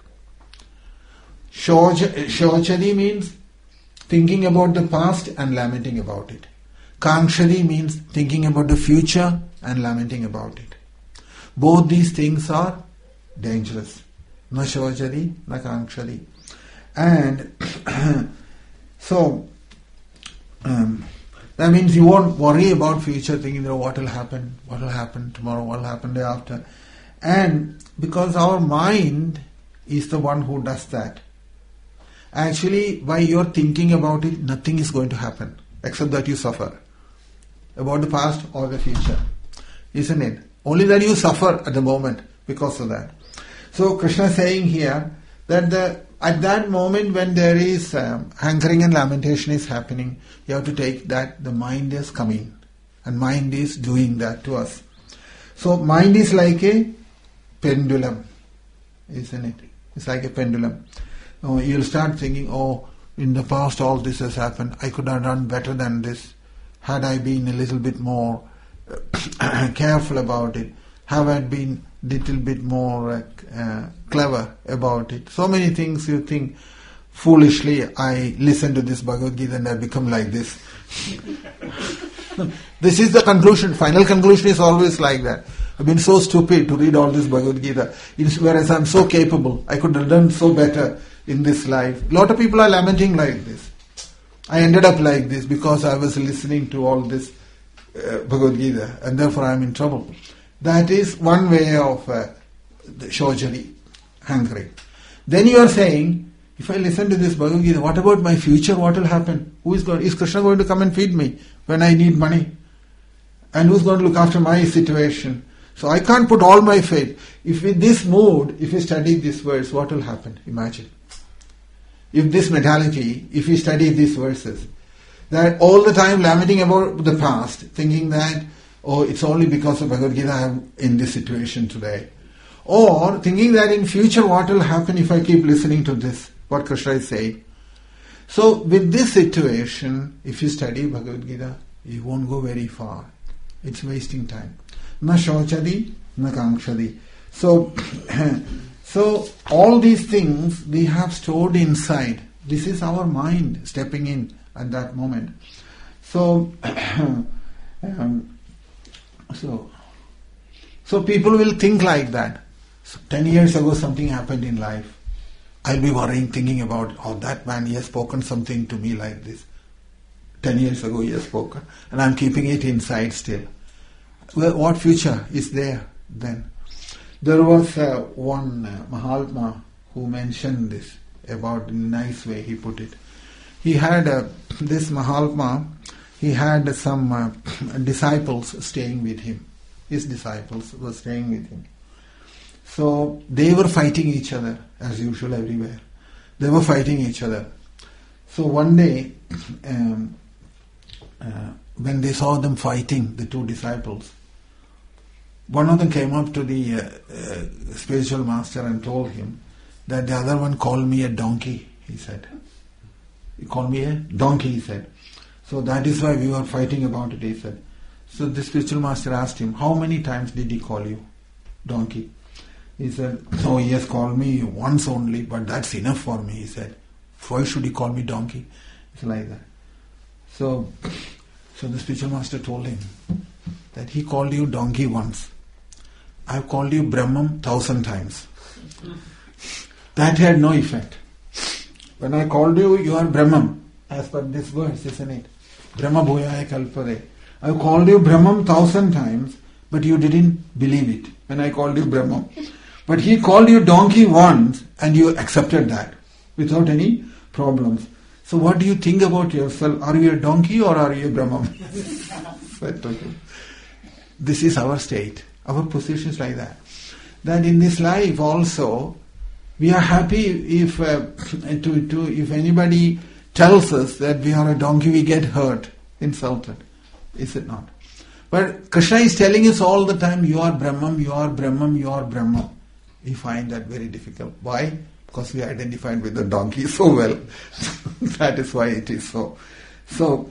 Shochadi means thinking about the past and lamenting about it. Kankshadi means thinking about the future and lamenting about it. Both these things are dangerous. Na shochadi, na kankshadi. And so that means you won't worry about future, thinking what will happen tomorrow, what will happen day after. And because our mind is the one who does that. Actually, while you're thinking about it, nothing is going to happen except that you suffer about the past or the future. Isn't it? Only that you suffer at the moment because of that. So Krishna is saying here that at that moment when there is hankering and lamentation is happening, you have to take that the mind is coming and mind is doing that to us. So mind is like a pendulum, isn't it? It's like a pendulum. You'll start thinking, in the past all this has happened. I could have done better than this. Had I been a little bit more careful about it. Have I been little bit more clever about it. So many things you think, foolishly, I listen to this Bhagavad Gita and I become like this. This is the conclusion. Final conclusion is always like that. I've been so stupid to read all this Bhagavad Gita, whereas I'm so capable. I could have done so better in this life. A lot of people are lamenting like this. I ended up like this because I was listening to all this Bhagavad Gita and therefore I'm in trouble. That is one way of shojari, hankering. Then you are saying, if I listen to this Bhagavad Gita, what about my future? What will happen? Is Krishna going to come and feed me when I need money? And who's going to look after my situation? So I can't put all my faith. If with this mood, if we study this verse, what will happen? Imagine. If this mentality, if we study these verses, that all the time lamenting about the past, thinking that, it's only because of Bhagavad Gita I am in this situation today. Or thinking that in future what will happen if I keep listening to this, what Krishna is saying. So with this situation, if you study Bhagavad Gita, you won't go very far. It's wasting time. Na shochadi, na kankshadi. So all these things we have stored inside. This is our mind stepping in at that moment. So people will think like that. So 10 years ago something happened in life. I'll be worrying, thinking about, that man, he has spoken something to me like this. 10 years ago he has spoken. And I'm keeping it inside still. Well, what future is there then? There was one Mahatma who mentioned this about in a nice way he put it. He had this Mahatma, he had some disciples staying with him. His disciples were staying with him. So they were fighting each other as usual everywhere. They were fighting each other. So one day when they saw them fighting, the two disciples, one of them came up to the spiritual master and told him that the other one called me a donkey, he said. He called me a donkey, he said. So that is why we were fighting about it, he said. So the spiritual master asked him, how many times did he call you donkey? He said, no, he has called me once only, but that's enough for me, he said. Why should he call me donkey? It's like that. So the spiritual master told him that he called you donkey once. I have called you Brahman 1,000 times. That had no effect. When I called you, you are Brahman, as per this verse, isn't it? Brahma bhuyaya kalpade. I have called you Brahman 1,000 times, but you didn't believe it when I called you Brahman. But he called you donkey once, and you accepted that without any problems. So what do you think about yourself? Are you a donkey or are you a Brahman? This is our state. Our position is like that. That in this life also, we are happy if anybody tells us that we are a donkey, we get hurt, insulted. Is it not? But Krishna is telling us all the time, you are Brahman, you are Brahman, you are Brahman. We find that very difficult. Why? Because we identified with the donkey so well. That is why it is so. So,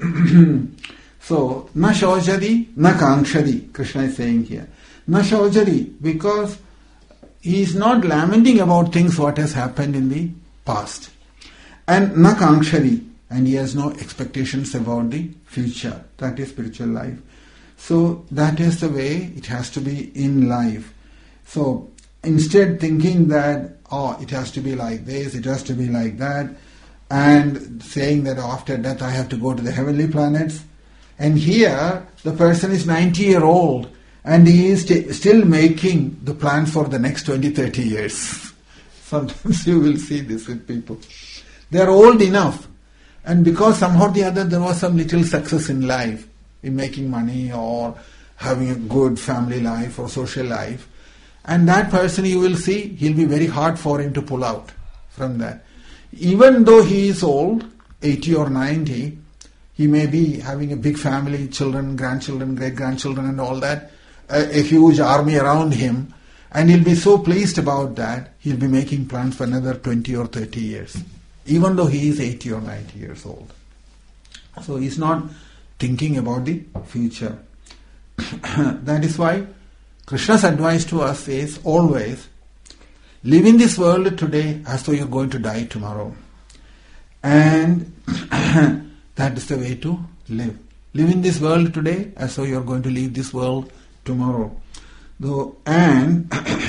na shaujadi, na kankshadi, Krishna is saying here. Na shaujadi, because he is not lamenting about things what has happened in the past. And na kankshadi, and he has no expectations about the future. That is spiritual life. So that is the way it has to be in life. So instead thinking that, it has to be like this, it has to be like that, and saying that after death I have to go to the heavenly planets. And here the person is 90-year-old and he is still making the plans for the next 20-30 years. Sometimes you will see this with people. They are old enough, and because somehow or the other there was some little success in life, in making money or having a good family life or social life, and that person you will see, he'll be very hard for him to pull out from that. Even though he is old, 80 or 90, he may be having a big family, children, grandchildren, great-grandchildren and all that, a huge army around him, and he'll be so pleased about that, he'll be making plans for another 20 or 30 years, even though he is 80 or 90 years old. So he's not thinking about the future. That is why Krishna's advice to us is always, live in this world today as though you're going to die tomorrow. And that is the way to live. Live in this world today as though you're going to leave this world tomorrow. And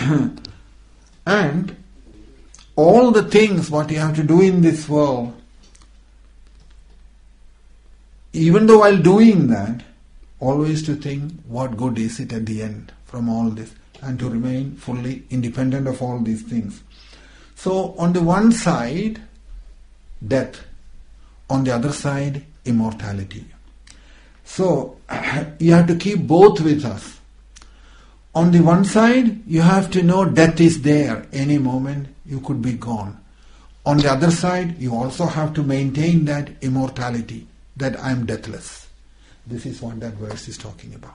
all the things what you have to do in this world, even though while doing that, always to think what good is it at the end from all this, and to remain fully independent of all these things. So on the one side, death. On the other side, immortality. So you have to keep both with us. On the one side, you have to know death is there. Any moment you could be gone. On the other side, you also have to maintain that immortality, that I am deathless. This is what that verse is talking about.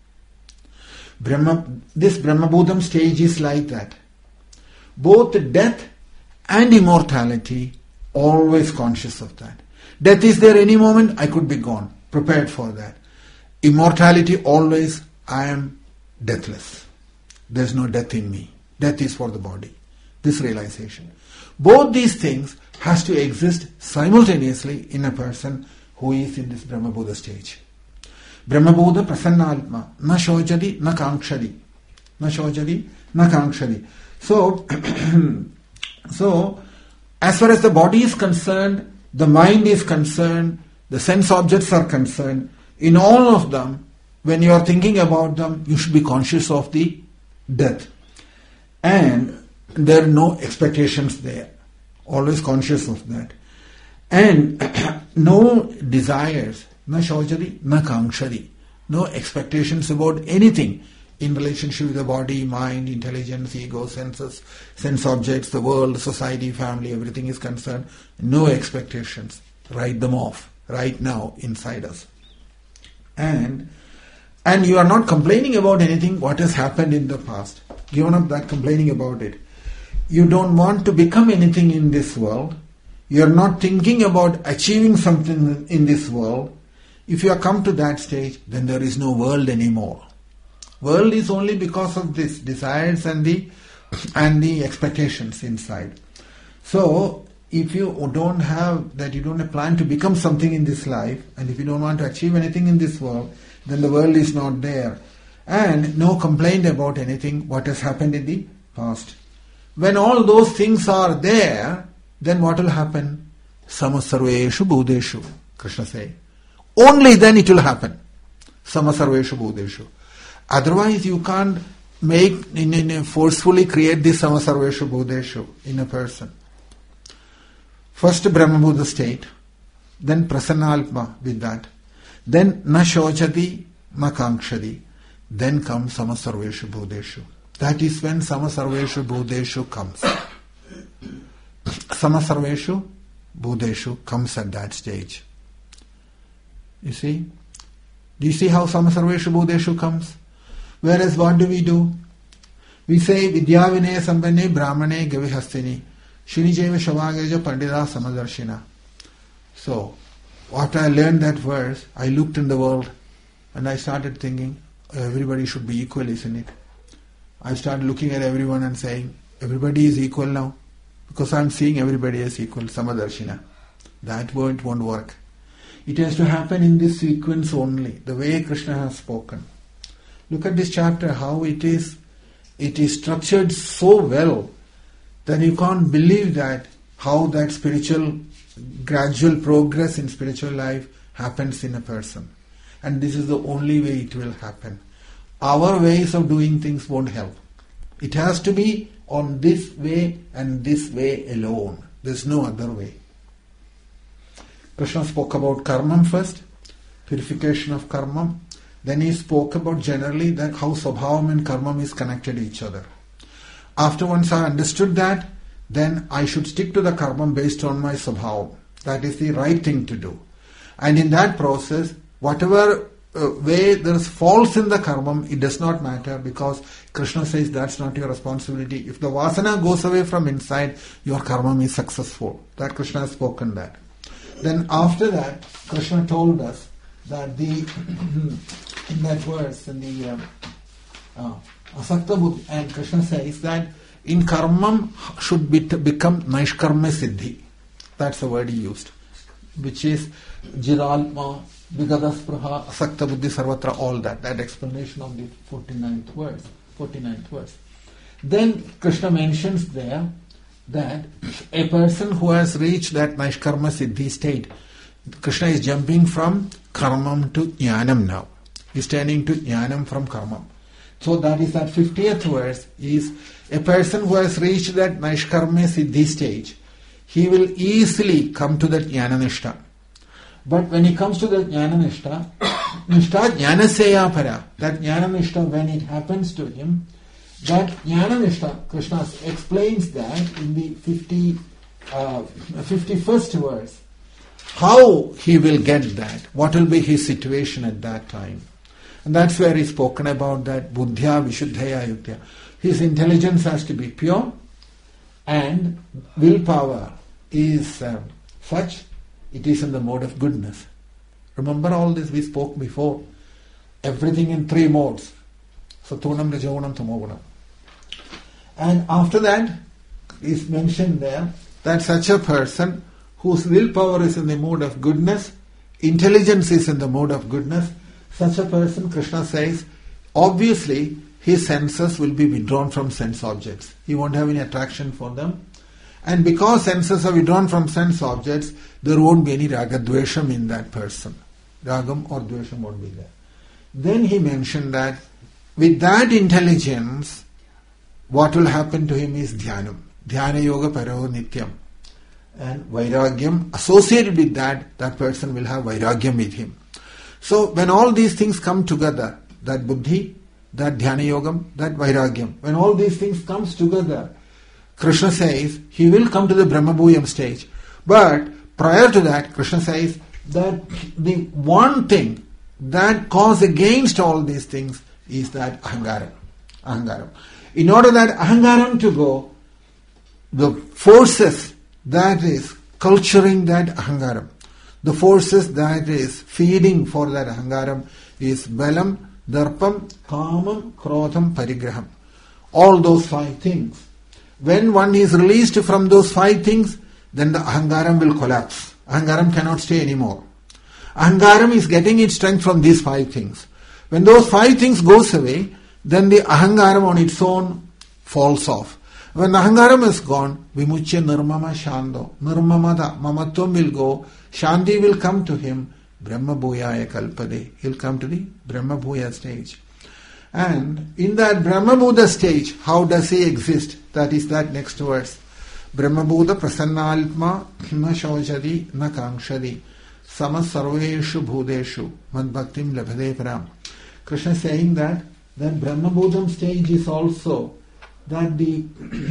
This Brahmabhudam stage is like that. Both death and immortality, always conscious of that. Death is there any moment, I could be gone. Prepared for that. Immortality, always, I am deathless. There is no death in me. Death is for the body. This realization. Both these things has to exist simultaneously in a person who is in this Brahmabhuda stage. Brahmabhuda prasannalma, na shojadi, na kankshadi. Na shojadi, na kankshadi. So, as far as the body is concerned, the mind is concerned, the sense objects are concerned, in all of them, when you are thinking about them, you should be conscious of the death. And there are no expectations there. Always conscious of that. And no desires, na shojari, na kankshari. No expectations about anything in relationship with the body, mind, intelligence, ego, senses, sense objects, the world, society, family, everything is concerned. No expectations. Write them off right now inside us. And you are not complaining about anything what has happened in the past. Given up that complaining about it. You don't want to become anything in this world. You are not thinking about achieving something in this world. If you have come to that stage, then there is no world anymore. World is only because of this desires and the expectations inside. So, if you don't have that, you don't have plan to become something in this life, and if you don't want to achieve anything in this world, then the world is not there. And no complaint about anything what has happened in the past. When all those things are there, then what will happen? Samasarveshu Bhudeshu, Krishna say. Only then it will happen. Samasarveshu Bhudeshu. Otherwise you can't forcefully create this Samasarveshu Bhudeshu in a person. First Brahma Buddha state, then Prasannalpa with that, then Na Shochati, Na Kankshati, then comes Samasarveshu Bhudeshu. That is when Samasarveshu Bhudeshu comes. Samasarveshu Bhudeshu comes at that stage. You see? Do you see how Samasarveshu Bhudeshu comes? Whereas what do? We say Vidya Vinaya Sampanne Brahmane Gavihastini Shinijeva Shavagaja Pandita Samadarshina. So, after I learned that verse, I looked in the world and I started thinking, everybody should be equal, isn't it? I started looking at everyone and saying, everybody is equal now. Because I am seeing everybody as equal, Samadarshina. That word won't work. It has to happen in this sequence only, the way Krishna has spoken. Look at this chapter, how it is structured so well that you can't believe that, how that spiritual, gradual progress in spiritual life happens in a person. And this is the only way it will happen. Our ways of doing things won't help. It has to be on this way and this way alone. There's no other way. Krishna spoke about karmam first, purification of karmam. Then he spoke about generally that how Swabhavam and karmam is connected to each other. After once I understood that, then I should stick to the karmam based on my Swabhavam. That is the right thing to do. And in that process, whatever way there is faults in the karmam, it does not matter, because Krishna says that's not your responsibility. If the vasana goes away from inside, your karmam is successful. That Krishna has spoken that. Then after that, Krishna told us that in that verse, in the Asakta Buddha, and Krishna says that in karmam should become Naishkarma Siddhi. That's the word he used, which is Jiralma, Vigadaspraha, Asakta Buddhi Sarvatra, all that. That explanation of the 49th verse. Then Krishna mentions there that a person who has reached that Naishkarma Siddhi state, Krishna is jumping from karmam to jnanam now. He's turning to jnanam from karmam. So that is that 50th verse is a person who has reached that Naishkarma Siddhi stage. He will easily come to that jnananishta. But when he comes to that jnananishta, nishta jnanaseya para, that jnananishta, when it happens to him, that jnananishta, Krishna explains that in the 51st verse, how he will get that, what will be his situation at that time. And that's where he's spoken about that buddhya vishuddhaya yuktya. His intelligence has to be pure, and willpower is such, it is in the mode of goodness. Remember all this we spoke before. Everything in 3 modes. Sattvanam, Rajagunam, Tamogunam. And after that is mentioned there that such a person whose willpower is in the mode of goodness, intelligence is in the mode of goodness, such a person, Krishna says, obviously his senses will be withdrawn from sense objects. He won't have any attraction for them. And because senses are withdrawn from sense objects, there won't be any ragadvesham in that person. Ragam or dvesham won't be there. Then he mentioned that with that intelligence, what will happen to him is dhyanam. Dhyana yoga paro nityam. And vairagyam, associated with that, that person will have vairagyam with him. So when all these things come together, that buddhi, that dhyana yogam, that vairagyam, when all these things comes together, Krishna says he will come to the Brahmabhuyam stage. But prior to that, Krishna says that the one thing that cause against all these things is that ahangaram. Ahangaram. In order that ahangaram to go, the forces that is culturing that ahangaram, the forces that is feeding for that ahangaram is balam, darpam, kamam, krodham, parigraham. All those 5 things. When one is released from those 5 things, then the ahangaram will collapse. Ahangaram cannot stay anymore. Ahangaram is getting its strength from these 5 things. When those 5 things goes away, then the ahangaram on its own falls off. When the ahangaram is gone, vimuchya nirmama shando, nirmamada, mamatvam will go, shanti will come to him, brahma bhuyaya kalpade. He'll come to the brahma bhuya stage. And in that brahma bhuta stage, how does he exist? That is that next verse. Brahma bhuta prasannalpma na shojadi na kankshadi sama sarveshu bhudeshu mad bhaktim labhade param. Krishna is saying that Brahma bhutam stage is also that the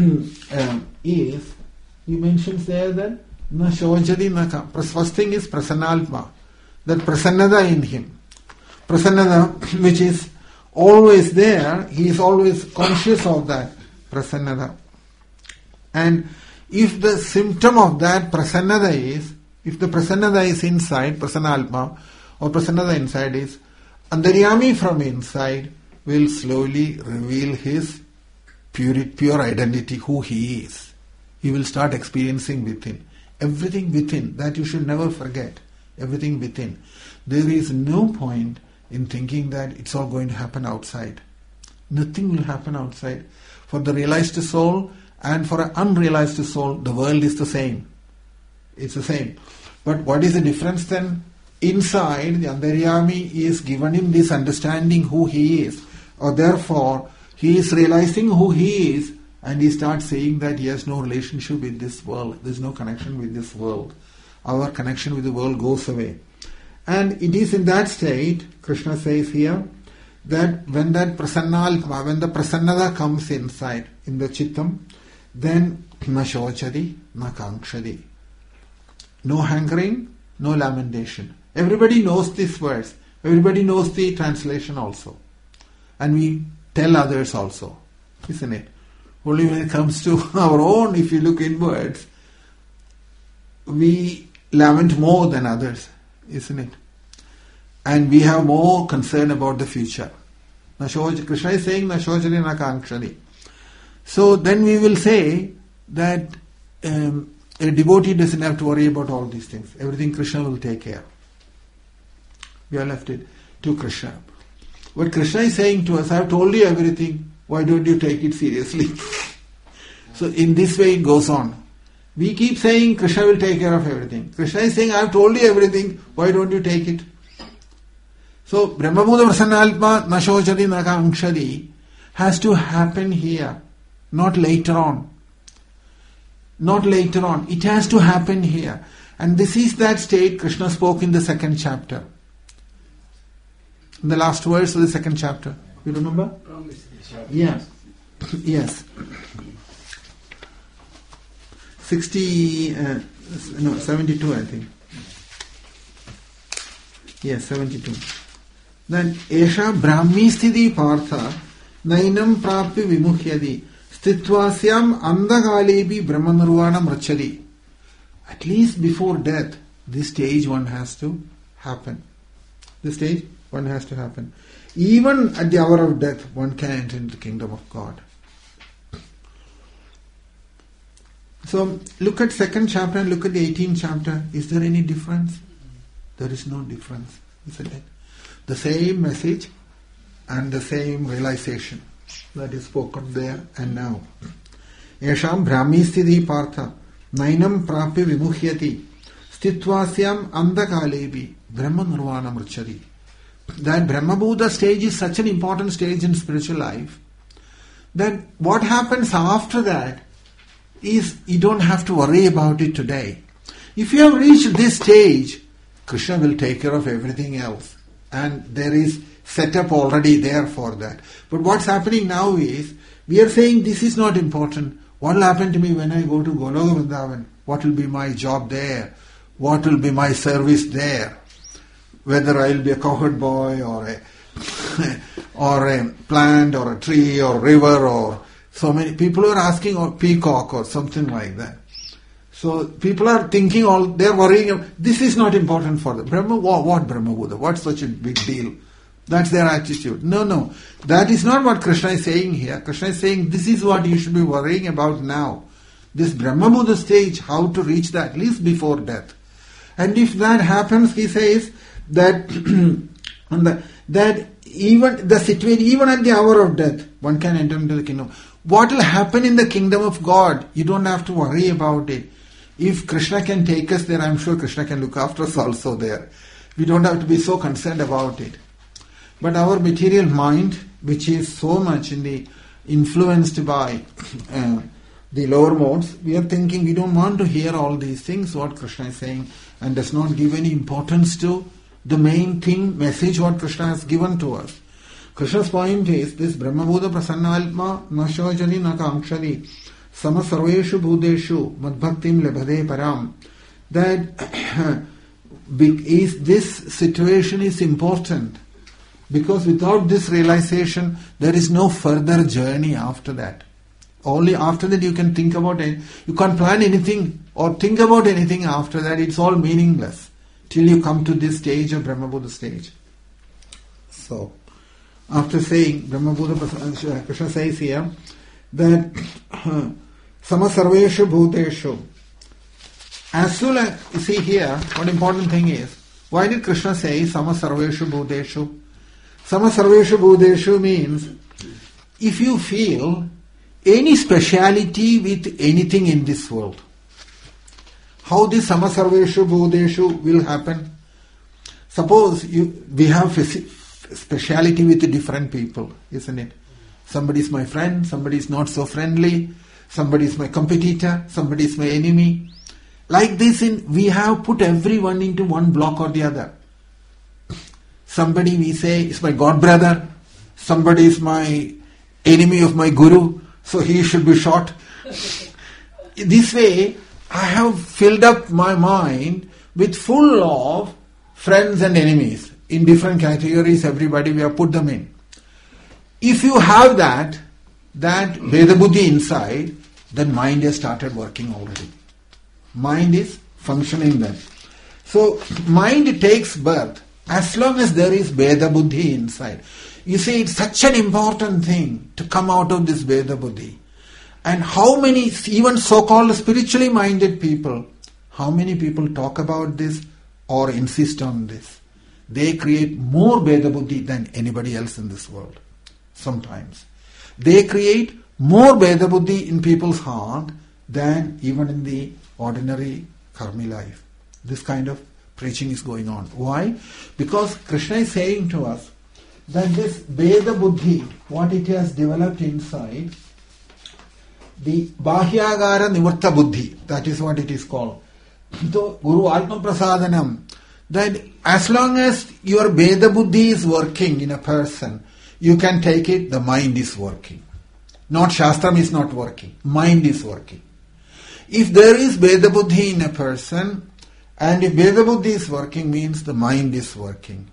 he mentions there that na shojadi na kam. First thing is prasannalpma, that prasannada in him. Prasannada which is always there, he is always conscious of that prasannada. And if the symptom of that prasannada is, if the prasannada is inside, prasannalpma, or prasannada inside is, antaryami from inside will slowly reveal his pure identity, who he is. He will start experiencing within. Everything within, that you should never forget. Everything within. There is no point in thinking that it's all going to happen outside. Nothing will happen outside. For the realized soul and for an unrealized soul, the world is the same. It's the same. But what is the difference then? Inside, the Antaryami is given him this understanding who he is. Or therefore, he is realizing who he is, and he starts saying that he has no relationship with this world. There is no connection with this world. Our connection with the world goes away. And it is in that state, Krishna says here, that when that prasannalpma, when the prasannada comes inside, in the chittam, then na shochadi, na kankshadi. No hankering, no lamentation. Everybody knows this verse. Everybody knows the translation also. And we tell others also. Isn't it? Only when it comes to our own, if you look inwards, we lament more than others. Isn't it? And we have more concern about the future. Krishna is saying, na shochadi na kankshadi. So then we will say that a devotee doesn't have to worry about all these things. Everything Krishna will take care. We are left it to Krishna. What Krishna is saying to us, I have told you everything, why don't you take it seriously? So in this way it goes on. We keep saying Krishna will take care of everything. Krishna is saying, I have told you everything, why don't you take it? So Brahmabhuta Prasannalpma Nashochadi Nakankshadi has to happen here, not later on. Not later on. It has to happen here. And this is that state Krishna spoke in the 2nd chapter. In the last verse of the 2nd chapter. You remember? Yeah. Yes. 72 I think. Yes, 72. Then Esha Brahmi Sthiti Partha Nainam Prapti Vimuhyadi Stitvasyam Andagalebi Brahmanirvanam Rachadi. At least before death, this stage one has to happen. This stage one has to happen. Even at the hour of death, one can enter into the kingdom of God. So look at 2nd chapter and look at the 18th chapter. Is there any difference? There is no difference, isn't it? The same message and the same realization that is spoken there and now. Yesham Brahmi Sthiti Partha Nainam Prapi Vimuhyati Stitvasyam Andakalebi Brahma Nirvanam Rachadi. That Brahma Bhuta stage is such an important stage in spiritual life then what happens after that is you don't have to worry about it today. If you have reached this stage, Krishna will take care of everything else. And there is setup already there for that. But what's happening now is, we are saying this is not important. What will happen to me when I go to Goloka Vrindavan? What will be my job there? What will be my service there? Whether I will be a cowherd boy or a plant or a tree or river or so many people are asking, or peacock or something like that. So people are thinking they're worrying. This is not important for them. What Brahma Buddha? What's such a big deal? That's their attitude. No. That is not what Krishna is saying here. Krishna is saying this is what you should be worrying about now. This Brahma Buddha stage, how to reach that, at least before death. And if that happens, he says that that even the situation, even at the hour of death, one can enter into the kingdom. What will happen in the kingdom of God? You don't have to worry about it. If Krishna can take us there, I'm sure Krishna can look after us also there. We don't have to be so concerned about it. But our material mind, which is so much influenced by the lower modes, we are thinking we don't want to hear all these things, what Krishna is saying, and does not give any importance to the main thing, message what Krishna has given to us. Krishna's point is this: Brahma Buddha Prasannalma Nashojali Nakamshali Sama Sarveshu Bhudeshu Madbhaktim Lebhade Param. That this situation is important, because without this realization there is no further journey after that. Only after that you can think about it. You can't plan anything or think about anything after that. It's all meaningless till you come to this stage of Brahma Buddha stage. So, after saying Brahma Buddha, Krishna says here that Sama Sarveshu Bhuteshu. As soon as you see here, what important thing is, why did Krishna say Sama Sarveshu Bhuteshu? Sama Sarveshu Bhuteshu means if you feel any speciality with anything in this world, how this Sama Sarveshu Bhuteshu will happen? Suppose we have speciality with different people, isn't it? Somebody is my friend, somebody is not so friendly, somebody is my competitor, somebody is my enemy. Like this, we have put everyone into one block or the other. Somebody we say is my god brother, somebody is my enemy of my guru, so he should be shot. This way, I have filled up my mind with full of friends and enemies. In different categories, everybody we have put them in. If you have that Veda Buddhi inside, then mind has started working already. Mind is functioning then. So, mind takes birth as long as there is Veda Buddhi inside. You see, it's such an important thing to come out of this Veda Buddhi. And how many, even so-called spiritually minded people, how many people talk about this or insist on this? They create more Veda Buddhi than anybody else in this world. Sometimes. They create more Veda Buddhi in people's heart than even in the ordinary karmi life. This kind of preaching is going on. Why? Because Krishna is saying to us that this Veda Buddhi, what it has developed inside, the Bahyagara Nivarta Buddhi, that is what it is called. So, Guru Atma Prasadanam, that as long as your Veda Buddhi is working in a person, you can take it, the mind is working. Not Shastram is not working, mind is working. If there is Veda Buddhi in a person, and if Veda Buddhi is working, means the mind is working.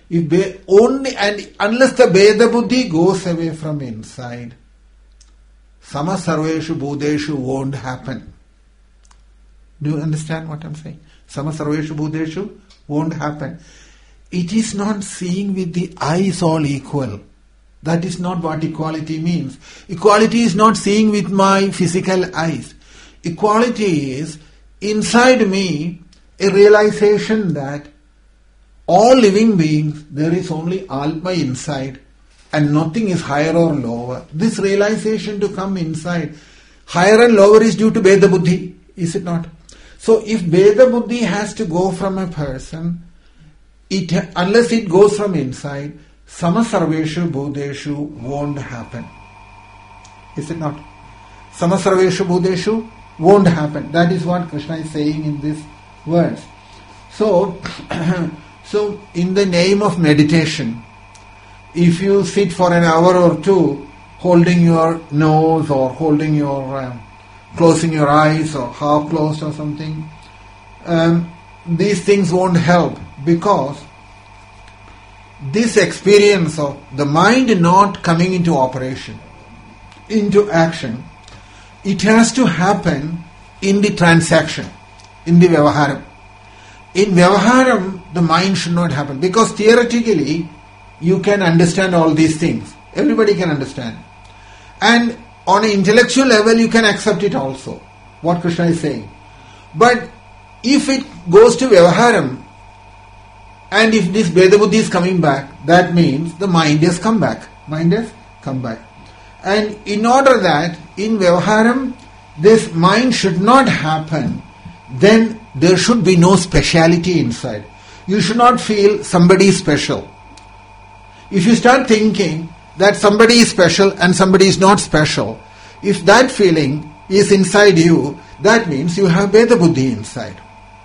Unless the Veda Buddhi goes away from inside, Sama Sarveshu Bhuteshu won't happen. Do you understand what I'm saying? Sama Sarveshu Bhuteshu won't happen. It is not seeing with the eyes all equal. That is not what equality means. Equality is not seeing with my physical eyes. Equality is inside me a realization that all living beings, there is only Atma inside and nothing is higher or lower. This realization to come inside, higher and lower is due to Veda Buddhi, is it not? So if Veda Buddhi has to go from a person, unless it goes from inside, Sama Sarveshu Bhuteshu won't happen. Is it not? Samasarveshu bhudeshu won't happen. That is what Krishna is saying in these words. So, so in the name of meditation, if you sit for an hour or two holding your nose or holding your, closing your eyes or half closed or something, these things won't help, because this experience of the mind not coming into operation, into action, it has to happen in the transaction, in the Vyavaharam. In Vyavaharam, the mind should not happen, because theoretically you can understand all these things. Everybody can understand. And on an intellectual level you can accept it also, what Krishna is saying. But if it goes to Vyavaharam, and if this Veda Buddhi is coming back, that means the mind has come back. Mind has come back. And in order that in Vyavaharam this mind should not happen, then there should be no speciality inside. You should not feel somebody is special. If you start thinking that somebody is special and somebody is not special, if that feeling is inside you, that means you have Veda Buddhi inside.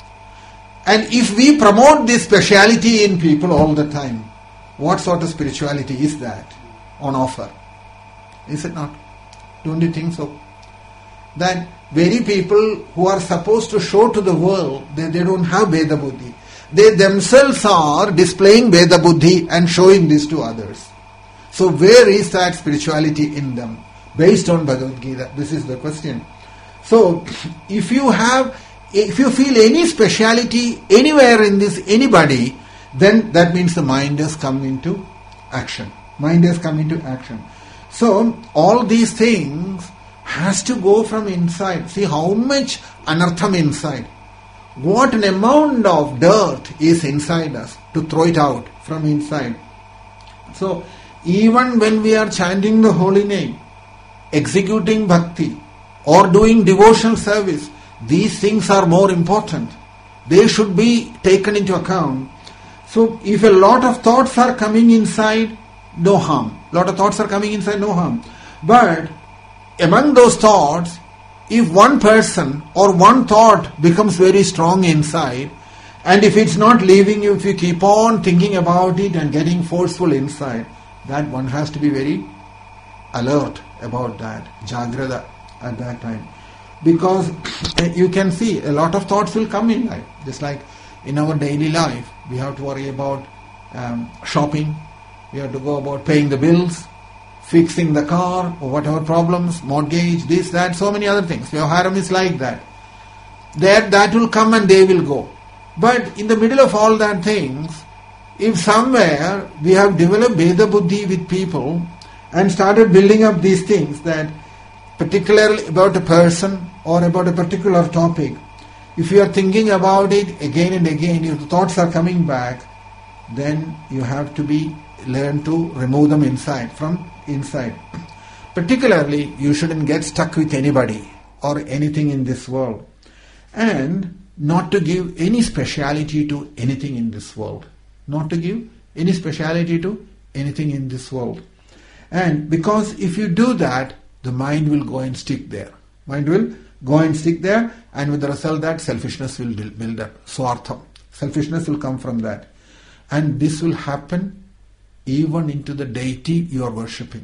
And if we promote this speciality in people all the time, what sort of spirituality is that on offer? Is it not? Don't you think so? That very people who are supposed to show to the world that they don't have Veda Buddhi, they themselves are displaying Veda Buddhi and showing this to others. So where is that spirituality in them? Based on Bhagavad Gita, this is the question. So if you feel any speciality anywhere in this, anybody, then that means the mind has come into action. Mind has come into action. So all these things has to go from inside. See how much anartham inside. What an amount of dirt is inside us to throw it out from inside. So even when we are chanting the holy name, executing bhakti or doing devotional service, these things are more important. They should be taken into account. So if a lot of thoughts are coming inside, no harm. Lot of thoughts are coming inside, no harm. But among those thoughts, if one person or one thought becomes very strong inside, and if it's not leaving you, if you keep on thinking about it and getting forceful inside, that one has to be very alert about that, jagrada at that time. Because you can see a lot of thoughts will come in life. Just like in our daily life, we have to worry about shopping, we have to go about paying the bills, fixing the car, or whatever problems, mortgage, this, that, so many other things. Vyavaharam is like that. That will come and they will go. But in the middle of all that things, if somewhere we have developed Veda Buddhi with people and started building up these things, that particularly about a person or about a particular topic, if you are thinking about it again and again, if the thoughts are coming back, then you have to learn to remove them from inside. Particularly, you shouldn't get stuck with anybody or anything in this world, and not to give any speciality to anything in this world. Not to give any speciality to anything in this world. And because if you do that, the mind will go and stick there. Mind will go and stick there, and with the result that selfishness will build up. Swartham. Selfishness will come from that. And this will happen even into the deity you are worshipping.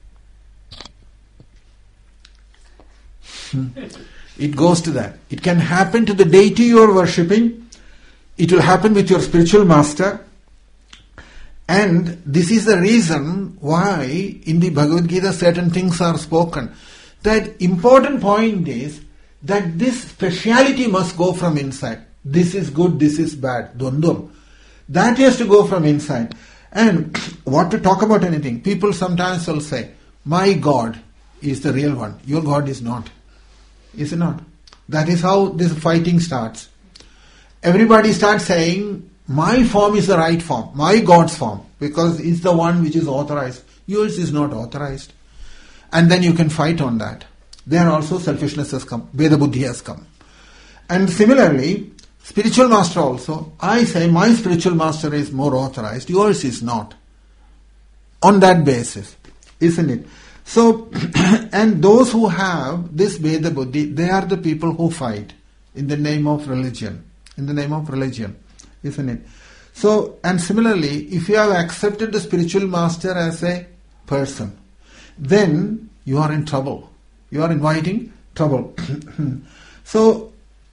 It goes to that. It can happen to the deity you are worshipping. It will happen with your spiritual master. And this is the reason why in the Bhagavad Gita certain things are spoken. That important point is that this speciality must go from inside. This is good, this is bad. Dvandvam. That has to go from inside. And what to talk about anything? People sometimes will say, my God is the real one. Your God is not. Is it not? That is how this fighting starts. Everybody starts saying, my form is the right form, my God's form, because it's the one which is authorized. Yours is not authorized. And then you can fight on that. There also selfishness has come, Veda Buddhi has come. And similarly, spiritual master also, I say my spiritual master is more authorized, yours is not. On that basis, isn't it? So, and those who have this Veda Buddhi, they are the people who fight in the name of religion. In the name of religion, isn't it? So, and similarly, if you have accepted the spiritual master as a person, then you are in trouble. You are inviting trouble. So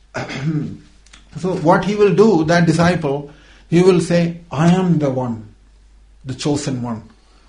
what he will do, that disciple, he will say, I am the one, the chosen one.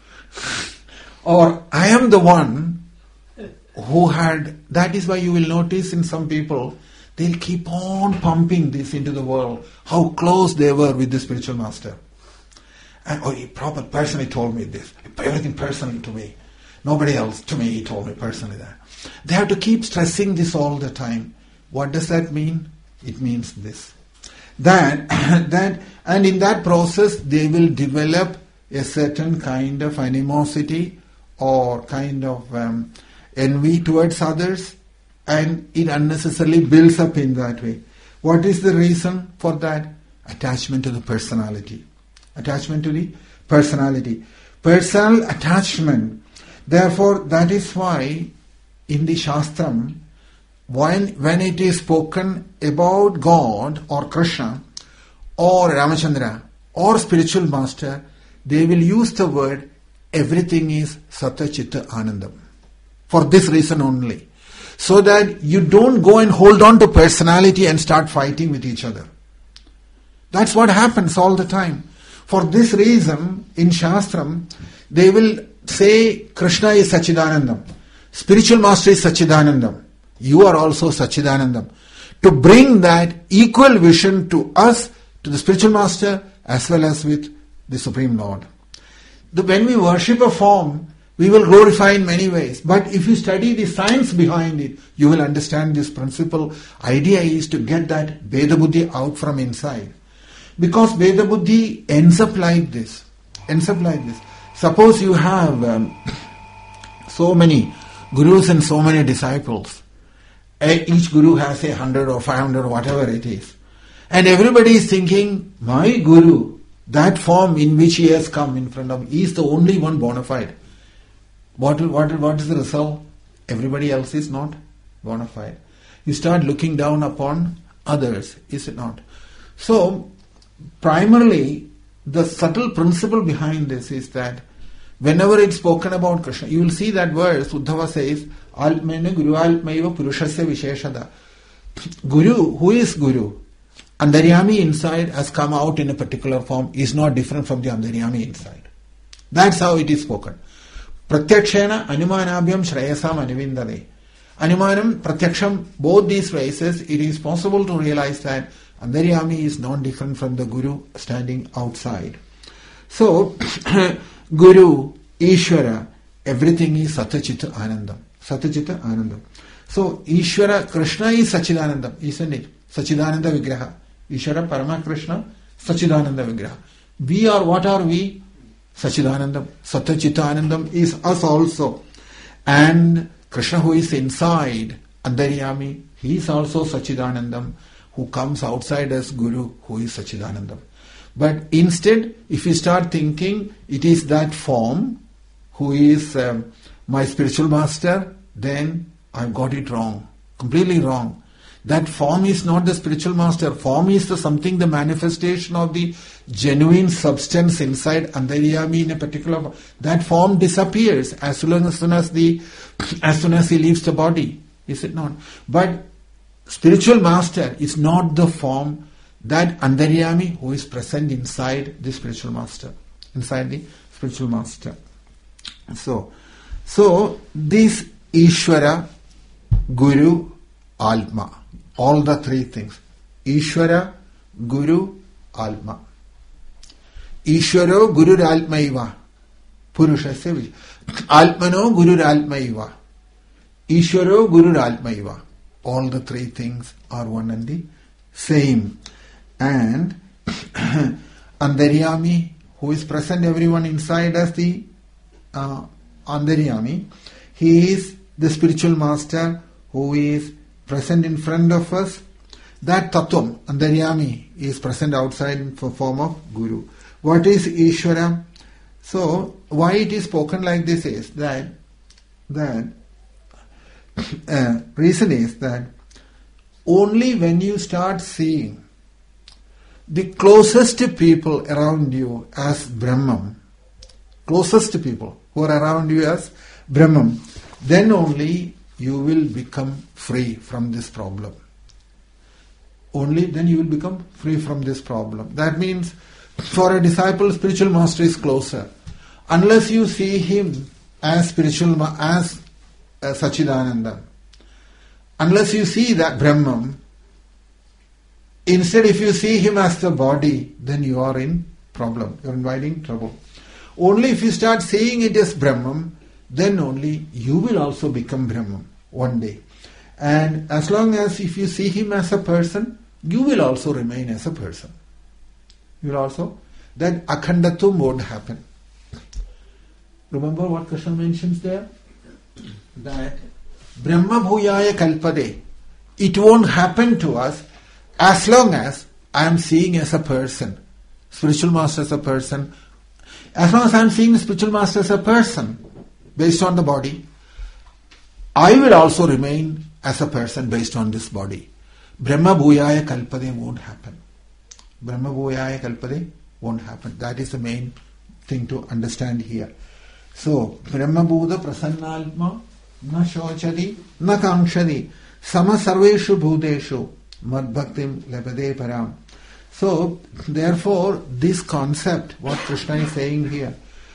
Or I am the one who had, that is why you will notice in some people, they'll keep on pumping this into the world, how close they were with the spiritual master. And he probably personally told me this, everything personally to me. Nobody else to me, he told me personally that. They have to keep stressing this all the time. What does that mean? It means this. That and in that process they will develop a certain kind of animosity or kind of envy towards others, and it unnecessarily builds up in that way. What is the reason for that? Attachment to the personality. Attachment to the personality. Personal attachment. Therefore, that is why in the Shastram, when it is spoken about God or Krishna or Ramachandra or spiritual master, they will use the word everything is Sattva Chitta Anandam. For this reason only. So that you don't go and hold on to personality and start fighting with each other. That's what happens all the time. For this reason, in Shastram, they will say Krishna is Sachidanandam. Spiritual master is Sachidanandam. You are also Sachidanandam. To bring that equal vision to us, to the spiritual master, as well as with the Supreme Lord. When we worship a form, we will glorify in many ways. But if you study the science behind it, you will understand this principle. Idea is to get that Veda Buddhi out from inside. Because Veda Buddhi ends up like this. Suppose you have so many gurus and so many disciples. Each guru has 100 or 500 or whatever it is. And everybody is thinking, my guru, that form in which he has come in front of me, is the only one bona fide. What is the result? Everybody else is not bona fide. You start looking down upon others, is it not? So, primarily, the subtle principle behind this is that whenever it's spoken about Krishna, you will see that verse, Uddhava says, Altmena Guru Altmaiva Purushasya Visheshada. Guru, who is Guru? Andaryami inside has come out in a particular form, is not different from the Andaryami inside. That's how it is spoken. Pratyakshena Anumanabhyam Shreyasam Anivindade. Anumanam, Pratyaksham, both these phrases, it is possible to realize that Andaryami is not different from the Guru standing outside. So, Guru, Ishvara, everything is Sattva-Chitta Anandam. Sattva-Chitta Anandam. So, Ishvara, Krishna is Sachidanandam, isn't it? Sachidananda Vigraha. Ishvara, Parama Krishna, Sachidananda Vigraha. We are, what are we? Sachidanandam. Sattva-Chitta Anandam is us also. And Krishna who is inside, Andaryami, he is also Sachidanandam, who comes outside as Guru, who is Sachidanandam. But instead, if you start thinking it is that form who is my spiritual master, then I've got it wrong, completely wrong. That form is not the spiritual master. Form is the manifestation of the genuine substance inside Andaryami in a particular form. That form disappears as soon as he leaves the body, is it not? But spiritual master is not the form, that Andaryami who is present inside the spiritual master. So this Ishvara, Guru, Atma, all the three things. Ishvara, Guru, Atma. Ishvaro Guru Atmaiva. Purushasya Atmano Guru Atmaiva. Ishvaro Guru Atmaiva. All the three things are one and the same. And Andaryami, who is present everyone inside as the Andaryami, he is the spiritual master who is present in front of us. That Tattvam, Andaryami, is present outside in the form of Guru. What is Ishvara? So, why it is spoken like this is that that reason is that only when you start seeing the closest people around you as Brahman, closest people who are around you as Brahman, then only you will become free from this problem. Only then you will become free from this problem. That means for a disciple, spiritual master is closer. Unless you see him as spiritual, as Sachidananda, unless you see that Brahman, instead if you see him as the body, then you are in problem. You are inviting trouble. Only if you start seeing it as Brahman, then only you will also become Brahman one day. And as long as if you see him as a person, you will also remain as a person. You will also, that akhandatum won't happen. Remember what Krishna mentions there? That Brahma bhuyaya kalpade. It won't happen to us as long as I am seeing as a person, spiritual master as a person. As long as I am seeing the spiritual master as a person, based on the body, I will also remain as a person based on this body. Brahma bhuyaya kalpade won't happen. Brahma bhuyaya kalpade won't happen. That is the main thing to understand here. So, Brahma bhuda prasannalma na shochadi na kankshadi sama sarveshu bhuteshu mad bhaktim labade param. So, therefore, this concept, what Krishna is saying here,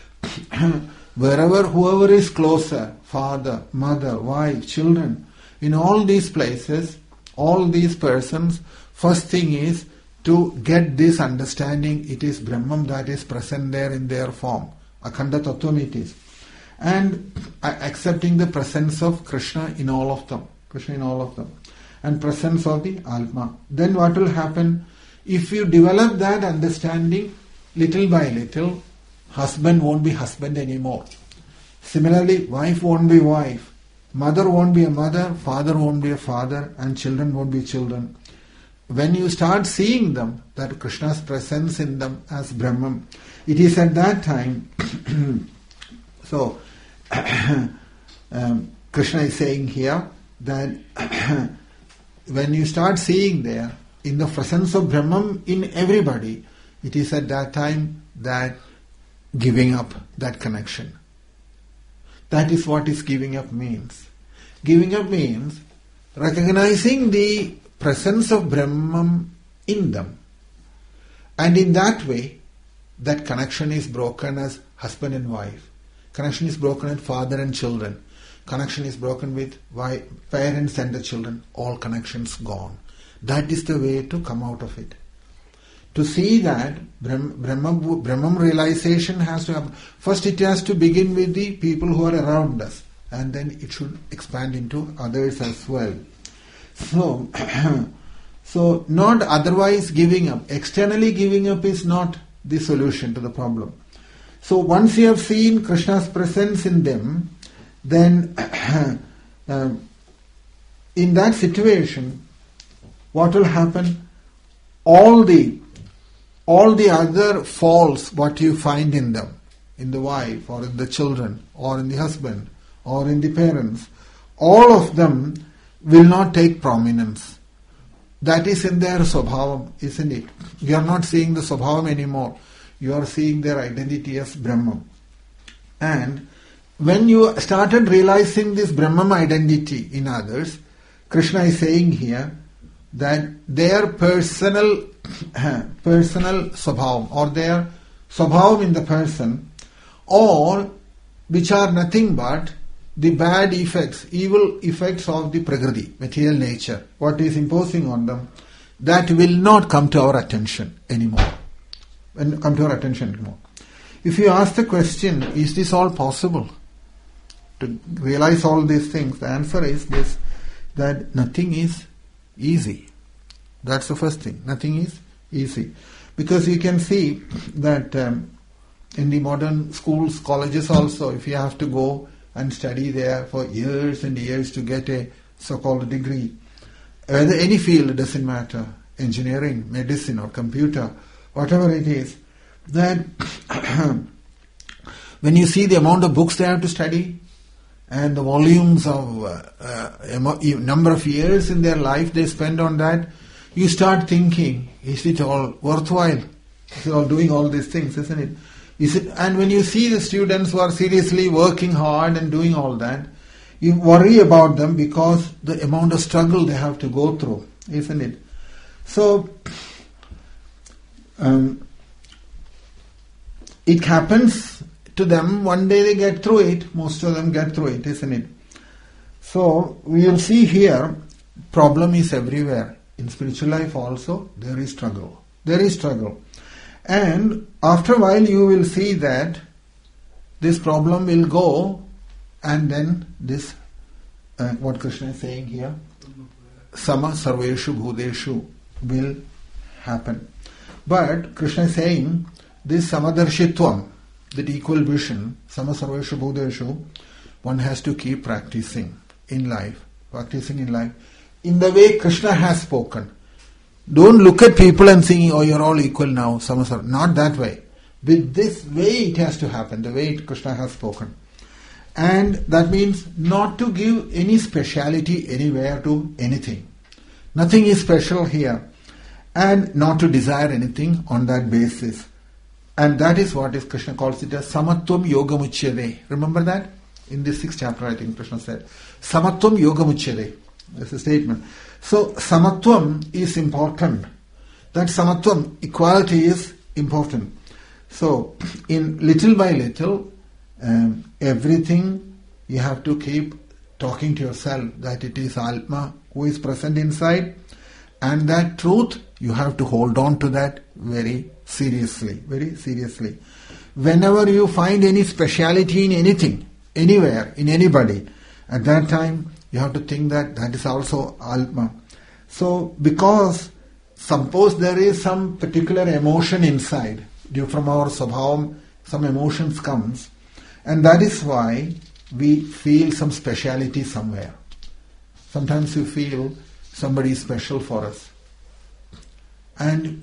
whoever is closer, father, mother, wife, children, in all these places, all these persons, first thing is to get this understanding, it is Brahman that is present there in their form. Akhanda Tattvam it is. And accepting the presence of Krishna in all of them. Krishna in all of them. And presence of the Atma. Then what will happen? If you develop that understanding little by little, husband won't be husband anymore. Similarly, wife won't be wife. Mother won't be a mother, father won't be a father, and children won't be children. When you start seeing them, that Krishna's presence in them as Brahman, it is at that time, so Krishna is saying here that when you start seeing there, in the presence of Brahman in everybody, it is at that time that giving up that connection. That is what is giving up means. Giving up means recognizing the presence of Brahman in them. And in that way, that connection is broken as husband and wife. Connection is broken with father and children. Connection is broken with parents and the children. All connections gone. That is the way to come out of it. To see that Brahman realization has to happen. First it has to begin with the people who are around us. And then it should expand into others as well. So not otherwise giving up. Externally giving up is not the solution to the problem. So once you have seen Krishna's presence in them, then in that situation, what will happen? All the other faults what you find in them, in the wife or in the children or in the husband or in the parents, all of them will not take prominence. That is in their Swabhavam, isn't it? You are not seeing the Swabhavam anymore. You are seeing their identity as Brahman. And when you started realizing this Brahman identity in others, Krishna is saying here that their personal Swabhavam or their Swabhavam in the person, or which are nothing but the bad effects, evil effects of the Prakriti, material nature, what is imposing on them, that will not come to our attention anymore. If you ask the question, is this all possible? To realize all these things, the answer is this, that nothing is easy. That's the first thing. Nothing is easy. Because you can see that in the modern schools, colleges also, if you have to go and study there for years and years to get a so-called degree, whether any field, it doesn't matter, engineering, medicine or computer, whatever it is, that when you see the amount of books they have to study, and the volumes of number of years in their life they spend on that, you start thinking, is it all worthwhile? Is it all doing all these things, isn't it? And when you see the students who are seriously working hard and doing all that, you worry about them because the amount of struggle they have to go through, isn't it? So, it happens to them, one day they get through it, most of them get through it, isn't it? So, we will see here, problem is everywhere. In spiritual life also, there is struggle. There is struggle. And after a while you will see that this problem will go, and then this, what Krishna is saying here, Sama Sarveshu Bhudeshu will happen. But Krishna is saying, this Samadarshitvam, that equal vision, Sama Sarveshu Bhudeshu, one has to keep practicing in life, in the way Krishna has spoken. Don't look at people and saying, oh, you're all equal now, not that way. With this way it has to happen, the way Krishna has spoken. And that means not to give any speciality anywhere to anything. Nothing is special here. And not to desire anything on that basis. And that is what is Krishna calls it as Samatvam Yogamuchyade. Remember that? In this 6th chapter, I think Krishna said, Samatvam Yogamuchyade. That's a statement. So, Samatvam is important. That Samatvam, equality, is important. So, in little by little, everything you have to keep talking to yourself that it is Atma who is present inside, and that truth, you have to hold on to that very seriously. Whenever you find any speciality in anything, anywhere, in anybody, at that time, you have to think that that is also Atma. So, because suppose there is some particular emotion inside, due from our Svabhavam, some emotions comes, and that is why we feel some speciality somewhere. Sometimes you feel somebody is special for us. And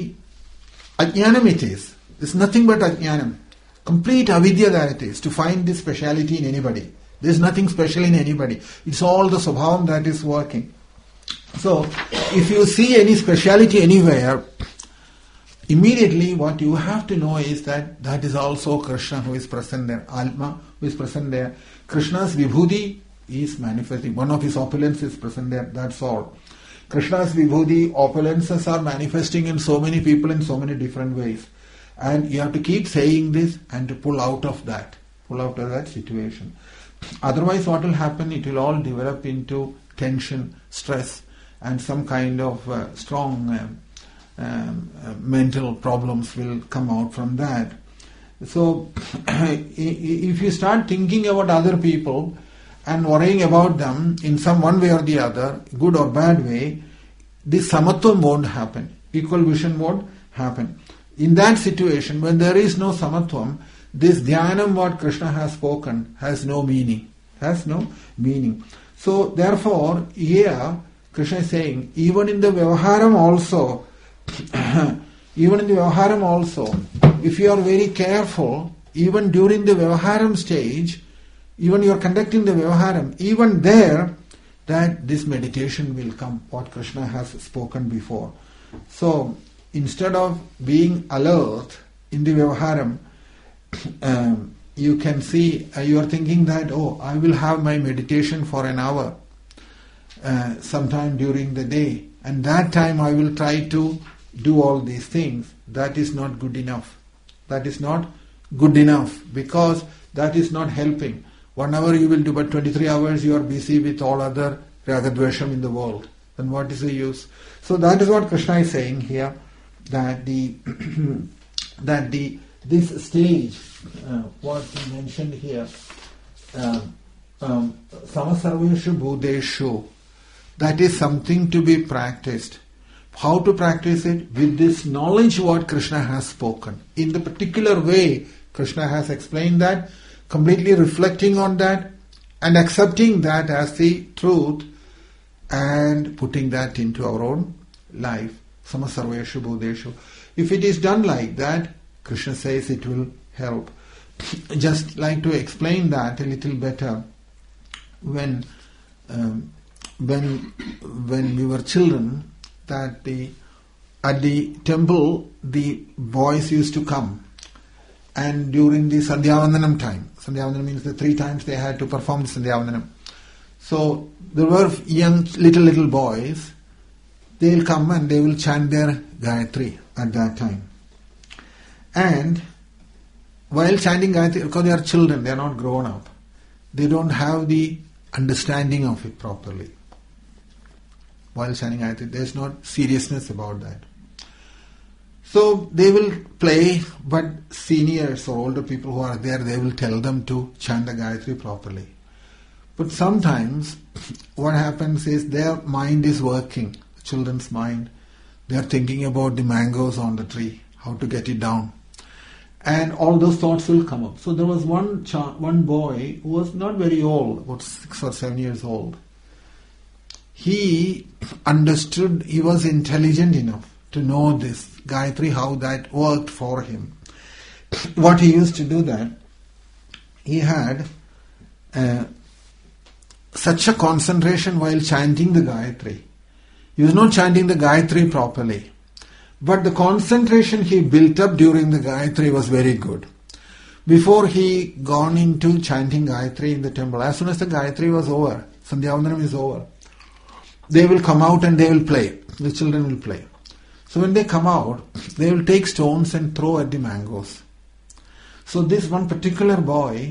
Ajnanam it is. It's nothing but Ajnanam. Complete avidya that it is, to find this speciality in anybody. There is nothing special in anybody. It's all the Svabhavam that is working. So, if you see any speciality anywhere, immediately what you have to know is that that is also Krishna who is present there. Atma who is present there. Krishna's Vibhuti is manifesting. One of his opulence is present there. That's all. Krishna's Vibhuti, opulences are manifesting in so many people in so many different ways. And you have to keep saying this and to pull out of that situation. Otherwise what will happen? It will all develop into tension, stress, and some kind of strong mental problems will come out from that. So, if you start thinking about other people and worrying about them in some one way or the other, good or bad way, this samatvam won't happen. Equal vision won't happen. In that situation, when there is no samatvam, this dhyanam what Krishna has spoken has no meaning. So, therefore, here Krishna is saying, even in the Vyavaharam also, if you are very careful, even during the Vyavaharam stage, even you are conducting the Vyavaharam, even there, that this meditation will come, what Krishna has spoken before. So, instead of being alert in the Vyavaharam, you can see, you are thinking that, I will have my meditation for an hour, sometime during the day, and that time I will try to do all these things. That is not good enough. Because that is not helping. 1 hour you will do, but 23 hours you are busy with all other ragadvesham in the world. Then what is the use? So that is what Krishna is saying here, that this stage, what he mentioned here, samasarveshu bhudeshu, that is something to be practiced. How to practice it? With this knowledge what Krishna has spoken. In the particular way Krishna has explained that, completely reflecting on that and accepting that as the truth and putting that into our own life. Samasarveshu bhudeshu. If it is done like that, Krishna says it will help. Just like to explain that a little better. when we were children, that at the temple the boys used to come, and during the Sandhyavandanam time, Sandhyavandanam means the 3 times they had to perform the Sandhyavandanam. So there were young little boys. They will come and they will chant their Gayatri at that time. And while chanting Gayatri, because they are children, they are not grown up, they don't have the understanding of it properly. While chanting Gayatri, there is not seriousness about that. So they will play, but seniors or older people who are there, they will tell them to chant the Gayatri properly. But sometimes what happens is their mind is working, children's mind. They are thinking about the mangoes on the tree, how to get it down. And all those thoughts will come up. So there was one boy who was not very old, about 6 or 7 years old. He understood, he was intelligent enough to know this Gayatri, how that worked for him. What he used to do that, he had such a concentration while chanting the Gayatri. He was not chanting the Gayatri properly, but the concentration he built up during the Gayatri was very good. Before he gone into chanting Gayatri in the temple, as soon as the Gayatri was over, Sandhyavandanam is over, they will come out and they will play. The children will play. So when they come out, they will take stones and throw at the mangoes. So this one particular boy,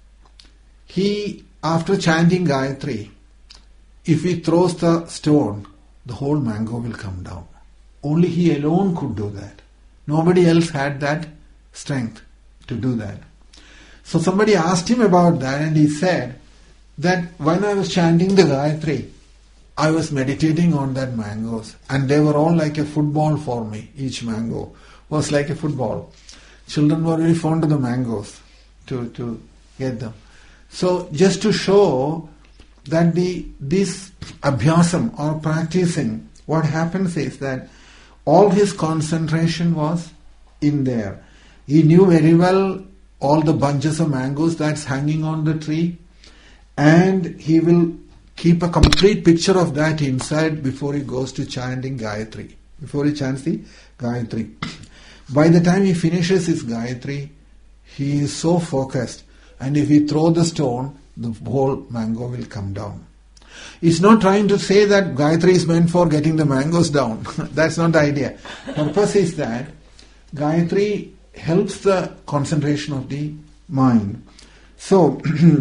he, after chanting Gayatri, if he throws the stone, the whole mango will come down. Only he alone could do that. Nobody else had that strength to do that. So somebody asked him about that, and he said that when I was chanting the Gayatri, I was meditating on that mangoes, and they were all like a football for me. Each mango was like a football. Children were very fond of the mangoes to get them. So just to show that this abhyasam or practicing, what happens is that all his concentration was in there. He knew very well all the bunches of mangoes that's hanging on the tree, and he will keep a complete picture of that inside before he goes to chanting Gayatri. Before he chants the Gayatri. By the time he finishes his Gayatri, he is so focused, and if he throw the stone, the whole mango will come down. He's not trying to say that Gayatri is meant for getting the mangoes down. That's not the idea. Purpose is that Gayatri helps the concentration of the mind. So,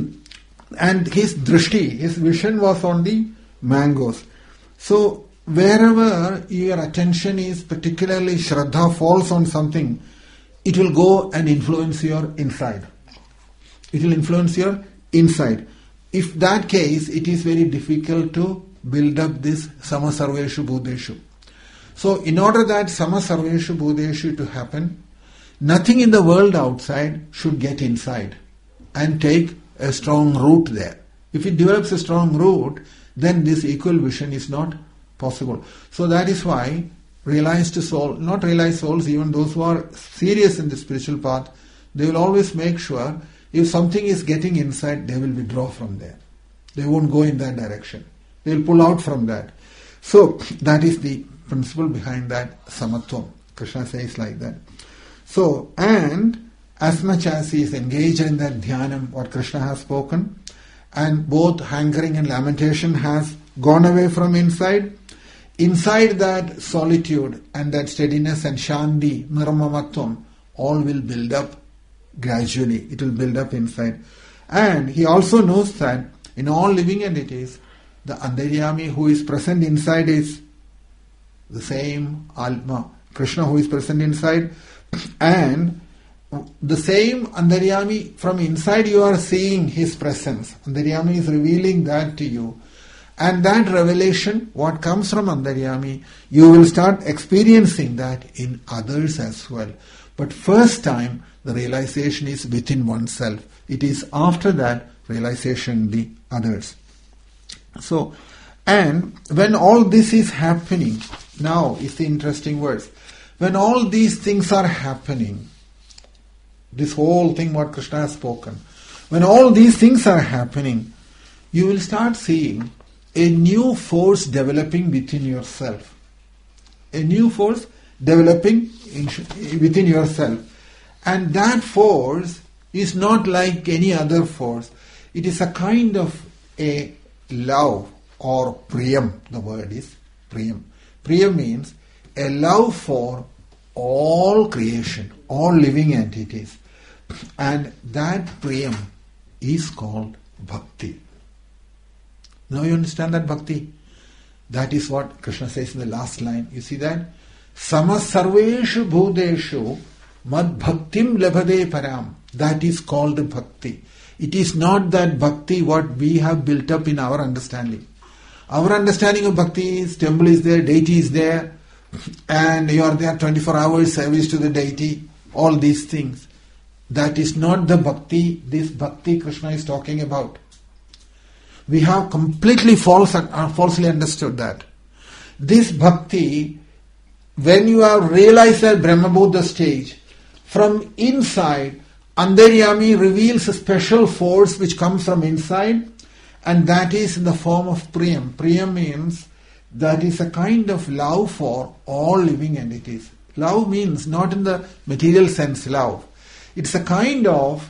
and his drishti, his vision was on the mangoes. So, wherever your attention is, particularly Shraddha, falls on something, it will go and influence your inside. It will influence your inside. If that case, it is very difficult to build up this samasarveshu bhuteshu. So, in order that samasarveshu bhuteshu to happen, nothing in the world outside should get inside and take a strong root there. If it develops a strong root, then this equal vision is not possible. So that is why realized soul, not realized souls, even those who are serious in the spiritual path, they will always make sure if something is getting inside, they will withdraw from there. They won't go in that direction. They will pull out from that. So that is the principle behind that samatvam. Krishna says like that. So, and as much as he is engaged in that dhyanam, what Krishna has spoken, and both hankering and lamentation has gone away from inside that solitude and that steadiness and shanti, nirmamattvam, all will build up gradually. It will build up inside. And he also knows that in all living entities, the Antaryami who is present inside is the same Atma, Krishna who is present inside, and the same Antaryami from inside you are seeing his presence. Antaryami is revealing that to you. And that revelation, what comes from Antaryami, you will start experiencing that in others as well. But first time, the realization is within oneself. It is after that realization the others. So, and when all this is happening, now is the interesting verse. When all these things are happening, this whole thing what Krishna has spoken, when all these things are happening, you will start seeing a new force developing within yourself. A new force developing within yourself. And that force is not like any other force. It is a kind of a love or priyam. The word is priyam. Priyam means a love for all creation, all living entities. And that priyam is called bhakti. Now you understand that bhakti? That is what Krishna says in the last line. You see that? Samasarveshu bhudeshu mad bhaktim labhade param. That is called bhakti. It is not that bhakti what we have built up in our understanding. Our understanding of bhakti is temple is there, deity is there, and you are there 24 hours service to the deity, all these things. That is not the bhakti, this bhakti Krishna is talking about. We have completely falsely understood that. This bhakti, when you have realized that Brahmabodha stage, from inside, Antaryami reveals a special force which comes from inside, and that is in the form of priyam. Priyam means that is a kind of love for all living entities. Love means not in the material sense love. It's a kind of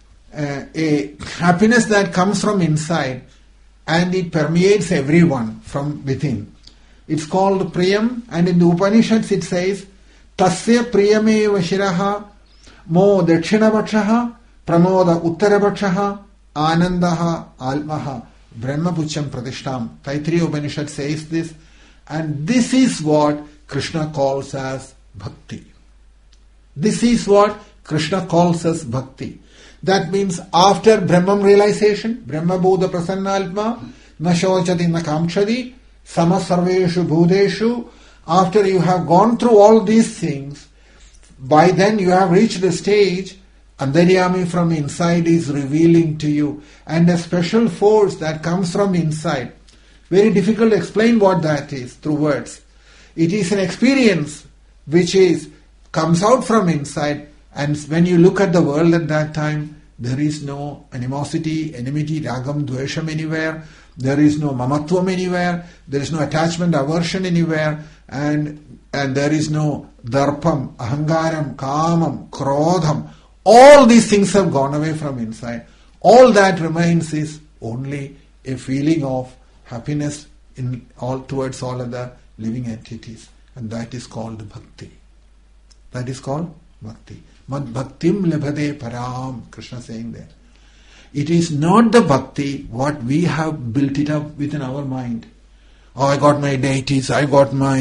a happiness that comes from inside and it permeates everyone from within. It's called priyam, and in the Upanishads it says, Tasya priyameva shiraha mo dakshinapakshaha pramoda uttarapakshaha anandaha almaha brahmapucham pratishtam. Taittiriya Upanishad says this, and this is what Krishna calls as bhakti. This is what Krishna calls as bhakti. That means after Brahman realization, Brahma Bodha Prasanna Alma, na shochati na kamchadi, sama sarveshu bhudeshu, after you have gone through all these things, by then you have reached the stage, Antaryami from inside is revealing to you, and a special force that comes from inside. Very difficult to explain what that is through words. It is an experience which comes out from inside. And when you look at the world at that time, there is no animosity, enmity, ragam, dvesham anywhere. There is no mamatvam anywhere. There is no attachment, aversion anywhere. And there is no darpam, ahangaram, kamam, krodham. All these things have gone away from inside. All that remains is only a feeling of happiness towards all other living entities. And that is called bhakti. That is called bhakti. Mad bhaktim labhade param, Krishna saying there. It is not the bhakti what we have built it up within our mind. Oh, I got my deities, I got my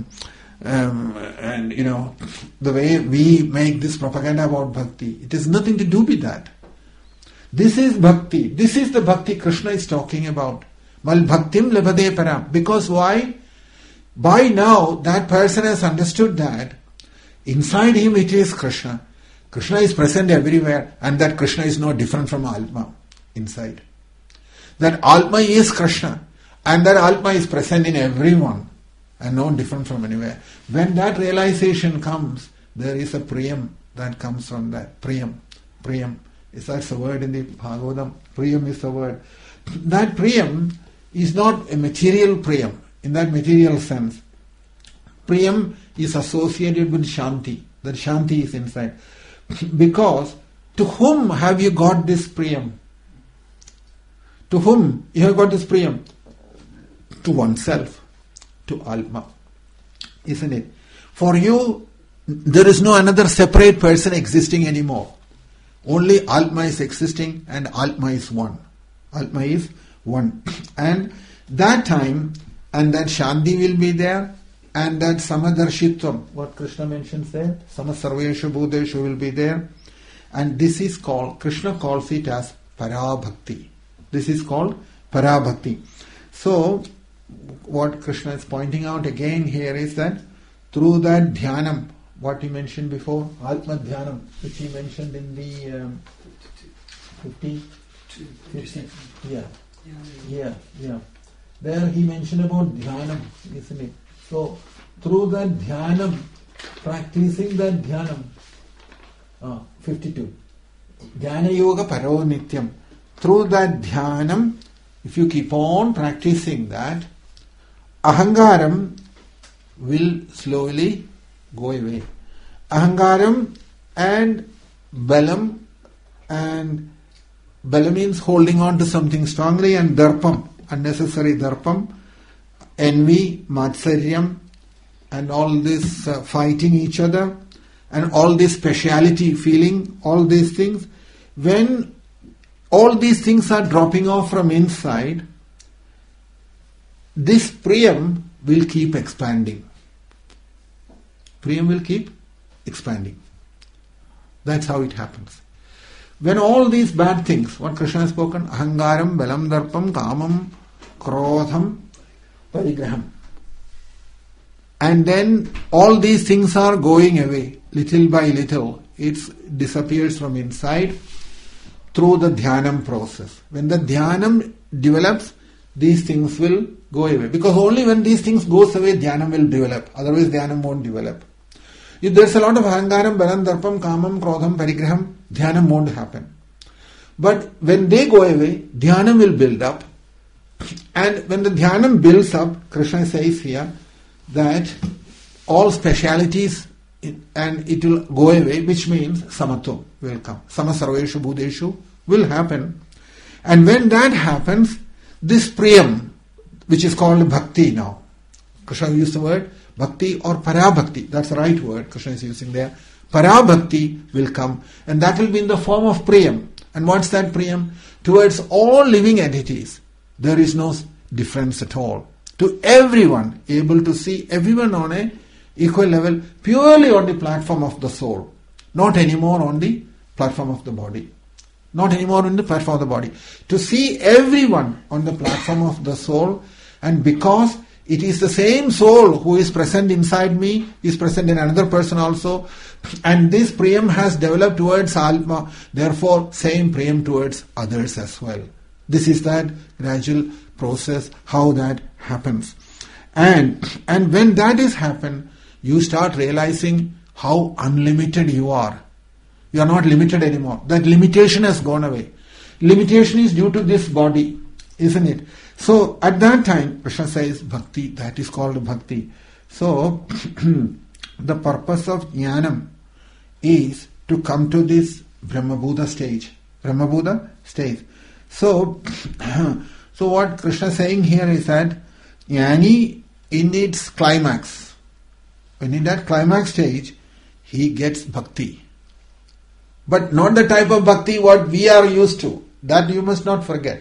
and the way we make this propaganda about bhakti, it has nothing to do with that. This is bhakti. This is the bhakti Krishna is talking about. Mal bhaktim labhade param. Because why? By now that person has understood that inside him it is Krishna. Krishna is present everywhere, and that Krishna is no different from Atma inside. That Atma is Krishna, and that Atma is present in everyone and not different from anywhere. When that realization comes, there is a priyam that comes from that. Priyam. That's a word in the Bhagavatam. Priyam is the word. That priyam is not a material priyam in that material sense. Priyam is associated with Shanti. That Shanti is inside. Because to whom have you got this priyam? To whom you have got this priyam? To oneself, to Atma. Isn't it? For you, there is no another separate person existing anymore. Only Atma is existing, and Atma is one. Atma is one. And that time, and that Shanti will be there, and that Samadarshitvam, what Krishna mentions there, Samasarveshu Bhudeshu will be there. And this is called, Krishna calls it as Parabhakti. This is called Parabhakti. So, what Krishna is pointing out again here is that through that Dhyanam, what he mentioned before, Atma Dhyanam, which he mentioned in the 50. Yeah. There he mentioned about Dhyanam, isn't it? So, through that Dhyanam, practicing that Dhyanam, 52. Dhyana Yoga Paro Nityam. Through that Dhyanam, if you keep on practicing that, ahangaram will slowly go away. Ahangaram and balam, and balam means holding on to something strongly, and darpam, unnecessary darpam, envy, matsaryam, and all this fighting each other, and all this speciality feeling, all these things. When all these things are dropping off from inside, this priyam will keep expanding. Priyam will keep expanding. That's how it happens. When all these bad things, what Krishna has spoken, ahangaram, balam, darpam, kamam, krodham, parigraham, and then all these things are going away, little by little, it disappears from inside through the dhyanam process. When the dhyanam develops, these things will go away. Because only when these things goes away, dhyanam will develop. Otherwise, dhyanam won't develop. If there's a lot of ahangaram, balam, darpam, kamam, krodham, parigraham, dhyanam won't happen. But when they go away, dhyanam will build up. And when the dhyanam builds up, Krishna says here that all specialities and it will go away, which means samatvam will come. Samasarveshu bhudeshu will happen. And when that happens, this priyam, which is called bhakti now, Krishna used the word bhakti or parabhakti, that's the right word Krishna is using there. Parabhakti will come, and that will be in the form of priyam. And what's that priyam? Towards all living entities, there is no difference at all. To everyone, able to see everyone on a equal level, purely on the platform of the soul, not anymore on the platform of the body. Not anymore on the platform of the body. To see everyone on the platform of the soul, and because it is the same soul who is present inside me, is present in another person also, and this priyam has developed towards Atma, therefore same priyam towards others as well. This is that gradual process, how that happens. And when that is happened, you start realizing how unlimited you are. You are not limited anymore. That limitation has gone away. Limitation is due to this body, isn't it? So at that time, Krishna says bhakti, that is called bhakti. So the purpose of jnanam is to come to this Brahmabhuta stage. Brahmabhuta stage. So what Krishna is saying here is that jnani in its climax, when in that climax stage, he gets bhakti. But not the type of bhakti what we are used to. That you must not forget.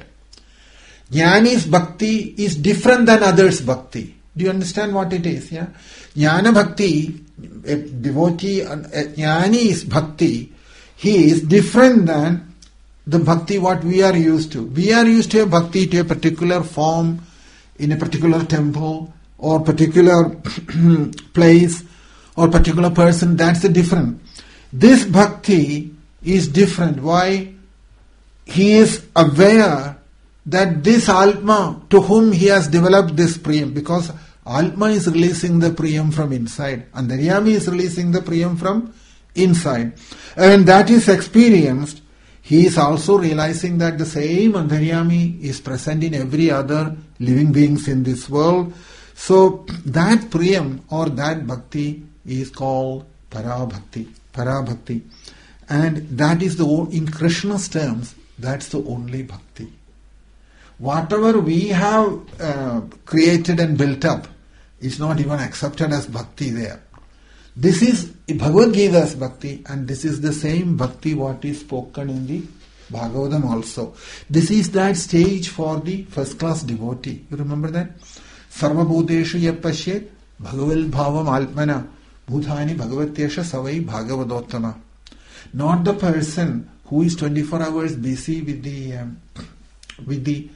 Jnani's bhakti is different than others' bhakti. Do you understand what it is? Yeah? Jnana bhakti, a devotee, a jnani's bhakti, he is different than the bhakti what we are used to. We are used to a bhakti to a particular form, in a particular temple, or particular place, or particular person. That's the different. This bhakti is different. Why? He is aware that this Atma to whom he has developed this priyam, because Atma is releasing the priyam from inside, Antaryami is releasing the priyam from inside. And when that is experienced, he is also realizing that the same Antaryami is present in every other living beings in this world. So that priyam or that bhakti is called parabhakti. Parabhakti. And that is in Krishna's terms, that's the only bhakti. Whatever we have created and built up is not even accepted as bhakti there. This is Bhagavad Gita's bhakti, and this is the same bhakti what is spoken in the Bhagavatam also. This is that stage for the first class devotee. You remember that? Sarva bhuteshu yapashyet bhagaval bhavam alpmana bhutani bhagavatyesha savai bhagavadottama. Not the person who is 24 hours busy with the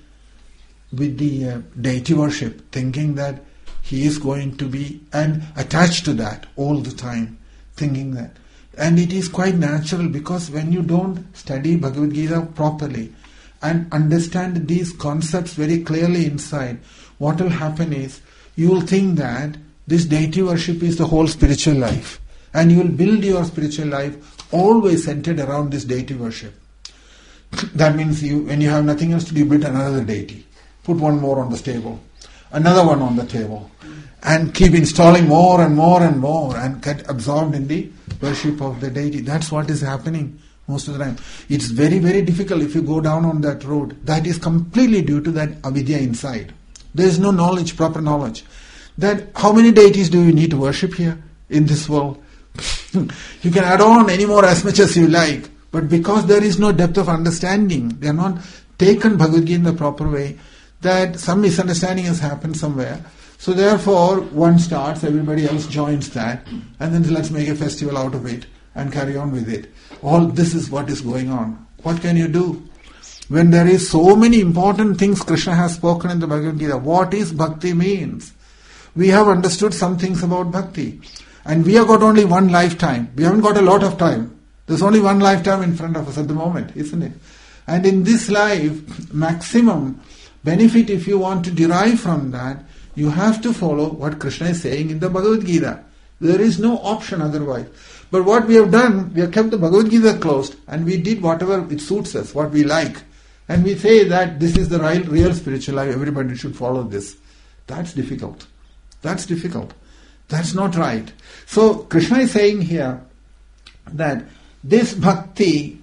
deity worship, thinking that he is going to be and attached to that all the time, thinking that. And it is quite natural, because when you don't study Bhagavad Gita properly and understand these concepts very clearly inside, what will happen is you will think that this deity worship is the whole spiritual life, and you will build your spiritual life always centered around this deity worship. That means when you have nothing else to do, you build another deity. put one more on the table, another one on the table, and keep installing more and more and more, and get absorbed in the worship of the deity. That's what is happening most of the time. It's very, very difficult if you go down on that road. That is completely due to that avidya inside. There is no knowledge, proper knowledge. That how many deities do you need to worship here in this world? You can add on any more as much as you like, but because there is no depth of understanding, they are not taken Bhagavad Gita in the proper way, that some misunderstanding has happened somewhere. So therefore, one starts, everybody else joins that, and then let's make a festival out of it and carry on with it. All this is what is going on. What can you do? When there is so many important things Krishna has spoken in the Bhagavad Gita, what is bhakti means? We have understood some things about bhakti. And we have got only one lifetime. We haven't got a lot of time. There's only one lifetime in front of us at the moment, isn't it? And in this life, maximum benefit, if you want to derive from that, you have to follow what Krishna is saying in the Bhagavad Gita. There is no option otherwise. But what we have done, we have kept the Bhagavad Gita closed, and we did whatever it suits us, what we like. And we say that this is the real spiritual life, everybody should follow this. That's difficult. That's difficult. That's not right. So Krishna is saying here that this bhakti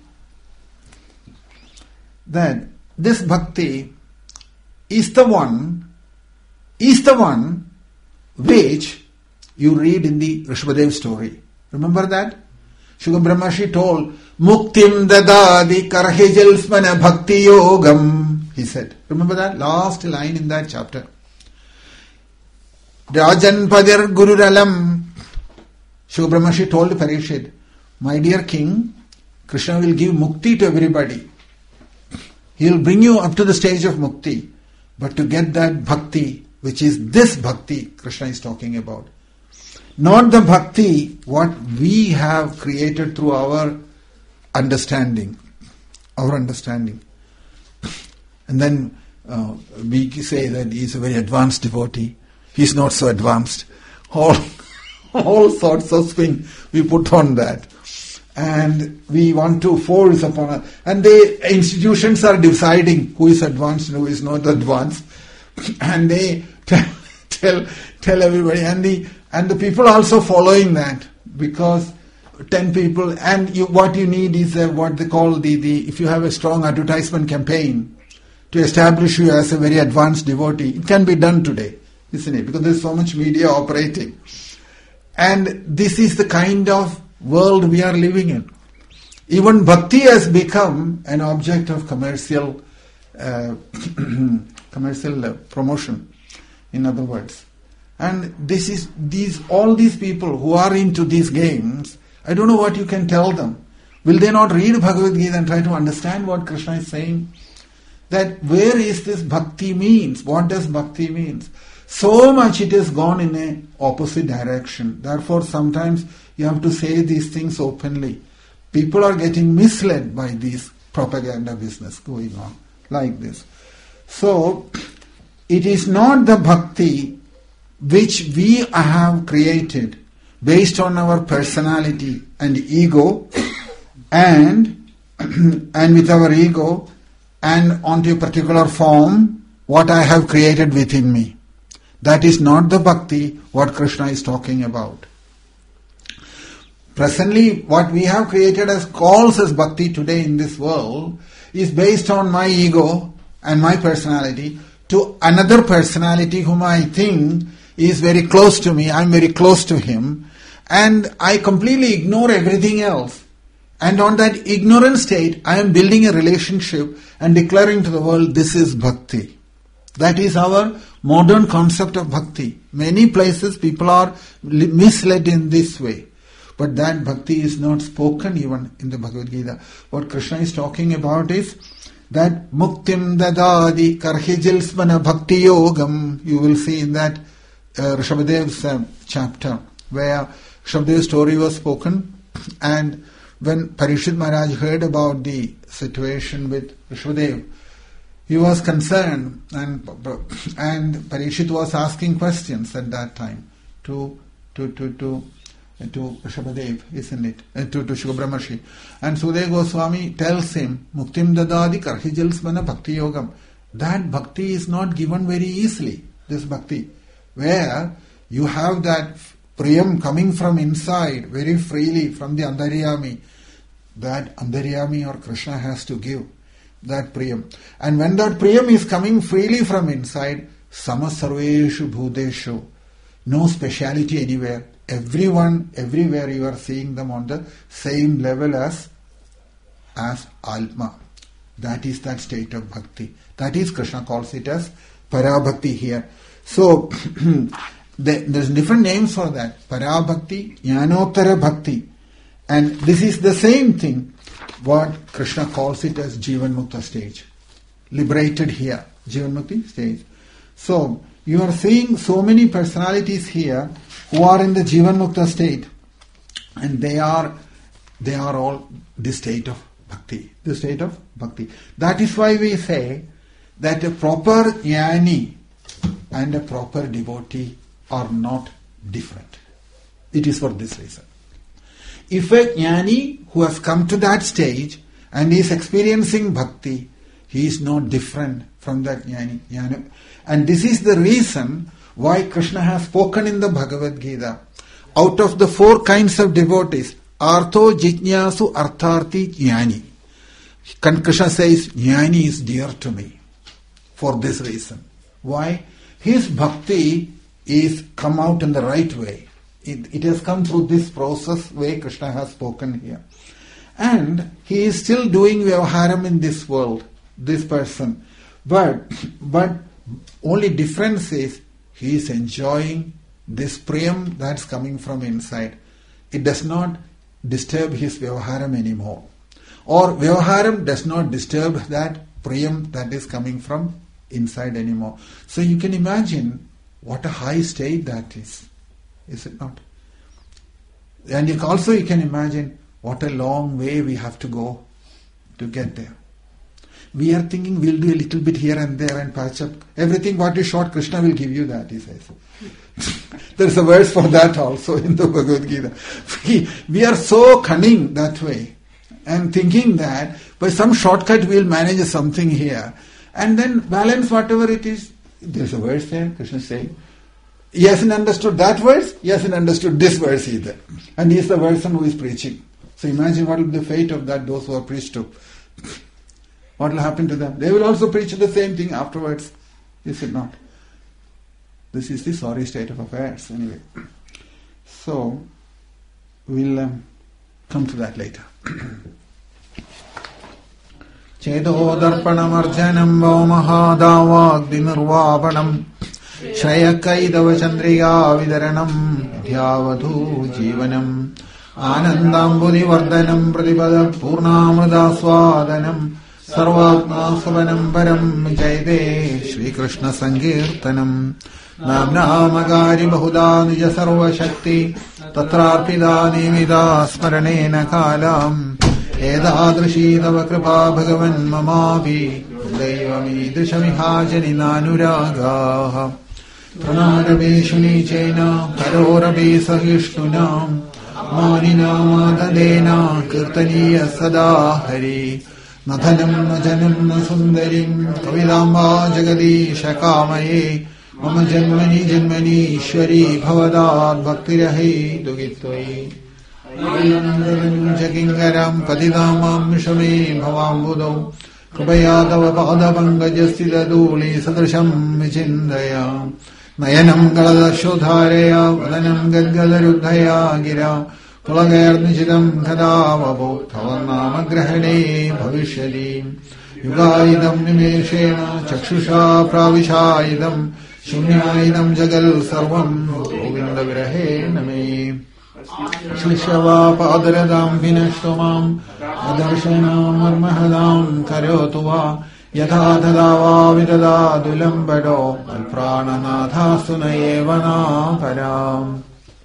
is the one which you read in the Rishabhadev story. Remember that? Shuka Brahmashi told, Muktim dadadi karhijalsmana bhakti yogam, he said. Remember that? Last line in that chapter. Rajan Padir Gururalam. Shuka Brahmashi told Parikshit, my dear king, Krishna will give mukti to everybody. He will bring you up to the stage of mukti. But to get that bhakti, which is this bhakti Krishna is talking about, not the bhakti what we have created through our understanding. And then we say that he is a very advanced devotee. He is not so advanced. All sorts of things we put on that. And we want to force upon us. And the institutions are deciding who is advanced and who is not advanced. And they tell everybody. And the people also following that. Because 10 people, and what you need is what they call if you have a strong advertisement campaign to establish you as a very advanced devotee. It can be done today, isn't it? Because there's so much media operating. And this is the kind of world we are living in. Even bhakti has become an object of commercial promotion, in other words. And all these people who are into these games, I don't know what you can tell them. Will they not read Bhagavad Gita and try to understand what Krishna is saying? That where is this bhakti means? What does bhakti means? So much it has gone in an opposite direction. Therefore, sometimes you have to say these things openly. People are getting misled by this propaganda business going on like this. So, it is not the bhakti which we have created based on our personality and ego and with our ego and onto a particular form what I have created within me. That is not the bhakti what Krishna is talking about. Presently, what we have created as calls as bhakti today in this world is based on my ego and my personality to another personality whom I think is very close to me, I am very close to him, and I completely ignore everything else. And on that ignorant state, I am building a relationship and declaring to the world, this is bhakti. That is our modern concept of bhakti. Many places people are misled in this way. But that bhakti is not spoken even in the Bhagavad Gita. What Krishna is talking about is that muktim dadadi karhijilsmana bhakti yogam. You will see in that Rishabhadev's chapter where Rishabhadev's story was spoken, and when Parikshit Maharaj heard about the situation with Rishabhadev, he was concerned, and Parikshit was asking questions at that time to Rishabhadev, isn't it? To Shuka Brahmashi. And Sukadeva Goswami tells him, Muktim dadadi karhijalsmana bhakti yogam. that bhakti is not given very easily. This bhakti, where you have that priyam coming from inside very freely from the Antaryami, that Antaryami or Krishna has to give that priyam. And when that priyam is coming freely from inside, samasarveshu bhuteshu, no speciality anywhere. Everyone, everywhere you are seeing them on the same level as Atma. That is that state of bhakti. That is, Krishna calls it as Parabhakti here. So, there's different names for that. Parabhakti, Jnanottara Bhakti. And this is the same thing, what Krishna calls it as Jivan Mukta stage. Liberated here, Jivan Mukti stage. So, you are seeing so many personalities here who are in the Jivan Mukta state. And they are all the state of bhakti. The state of bhakti. That is why we say that a proper jnani and a proper devotee are not different. It is for this reason. If a jnani who has come to that stage and is experiencing bhakti, he is not different from that jnani. And this is the reason why Krishna has spoken in the Bhagavad Gita. Out of the 4 kinds of devotees, Artho Jijnasu Artharthi Jnani. Krishna says, Jnani is dear to me. For this reason. Why? His bhakti is come out in the right way. It has come through this process way Krishna has spoken here. And he is still doing vyavaharam in this world, this person. But only difference is he is enjoying this priyam that's coming from inside. It does not disturb his vyavaharam anymore. Or vyavaharam does not disturb that priyam that is coming from inside anymore. So you can imagine what a high state that is it not? And you can imagine what a long way we have to go to get there. We are thinking we'll do a little bit here and there and patch up. Everything what is short, Krishna will give you that, he says. There's a verse for that also in the Bhagavad Gita. We are so cunning that way and thinking that by some shortcut we'll manage something here and then balance whatever it is. There's a verse there, Krishna is saying. He hasn't understood that verse, he hasn't understood this verse either. And he is the person who is preaching. So imagine what will be the fate of those who are preached to. What will happen to them? They will also preach the same thing afterwards. Is it not? This is the sorry state of affairs anyway. So, we'll come to that later. Chedo darpanam arjanam vamahadavagdi nirvapanam Shrayakaidava chandriya vidaranam dhyavadhu jivanam Anandambudi vardhanam pratipada purnamrida swadanam Sarvatma savanam param jayade Shri Krishna Sankirtanam Namnamagari bahuda nija sarva shakti Tatrarpida nimida smaranena kalam Edadrishi tava kripa bhagavan mamavi Devami drishamihajani nanuragaha Pranarabe shunichena karorabe sahishnunam Manina madadena kirtaniya sada hari Nathanam najanam nasundarim kavidamba jagadisha kamaye Mama janmani ishwari bhavadad bhaktirahe dugitvayi Ayanandaram jagingaram padidamam shame bhavambudo Krupayadava padavangajastila duli sadrasham vichindaya Nayanam galadashodharaya vadanam gadgadaruddhaya gira Tulagayarnichidam kadavabho tavanamagrahane bhavishyadi Yugayidam nimeshena chakshusha pravishayidam Shunyayidam jagal sarvam govinda virahe name Shlishava padaradam vinashtomam Adarshana marmahadam karyotuva Yatha tadava vidadadulam bado Alprananatha sunayevana param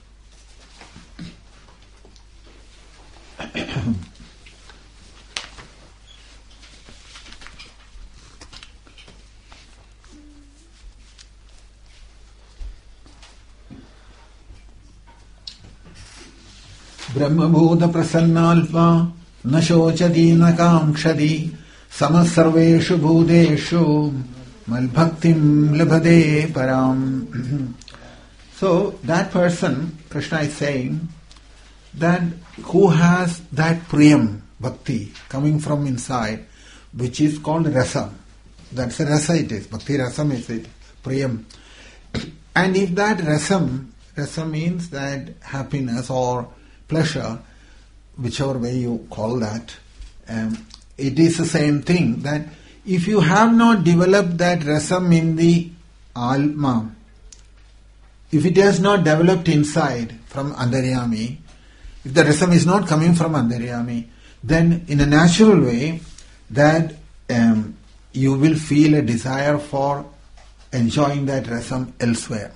Brahmabhuta prasannalpa na shochati na kamkshati samasarveshu bhuteshu Malbhaktim labhade param. So that person, Krishna is saying, that who has that priyam, bhakti, coming from inside, which is called rasa. That's a rasa it is. Bhakti rasam is it. Priyam. And if that rasa means that happiness or pleasure, whichever way you call that, it is the same thing, that if you have not developed that rasam in the alma, if it has not developed inside from Antaryami, if the rasam is not coming from Antaryami, then in a natural way that you will feel a desire for enjoying that rasam elsewhere.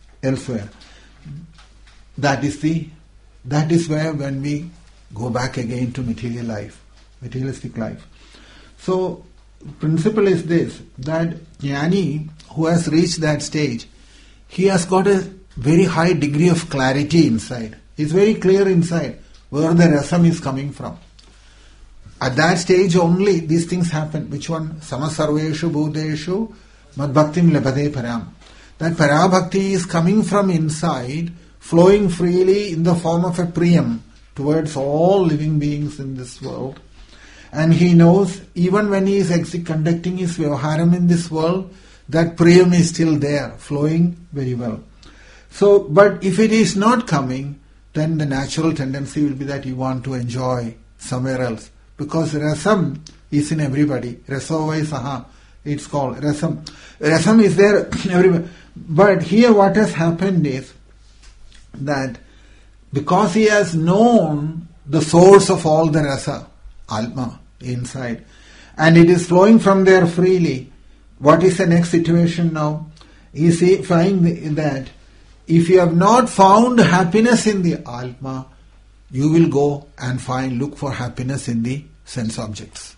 That is where when we go back again to materialistic life. So principle is this, that jnani who has reached that stage, he has got a very high degree of clarity inside. It's very clear inside where the rasam is coming from. At that stage only these things happen. Which one? Samasarveshu bhuteshu madbhaktim labhade param. That parabhakti is coming from inside, flowing freely in the form of a priyam towards all living beings in this world. And he knows, even when he is conducting his vyavaharam in this world, that priyam is still there, flowing very well. So, but if it is not coming, then the natural tendency will be that you want to enjoy somewhere else. Because rasam is in everybody. Rasavai saha, it's called rasam. Rasam is there everywhere. But here what has happened is that because he has known the source of all the rasa, alma, inside, and it is flowing from there freely, what is the next situation now? You see, find that if you have not found happiness in the alma, you will go and look for happiness in the sense objects.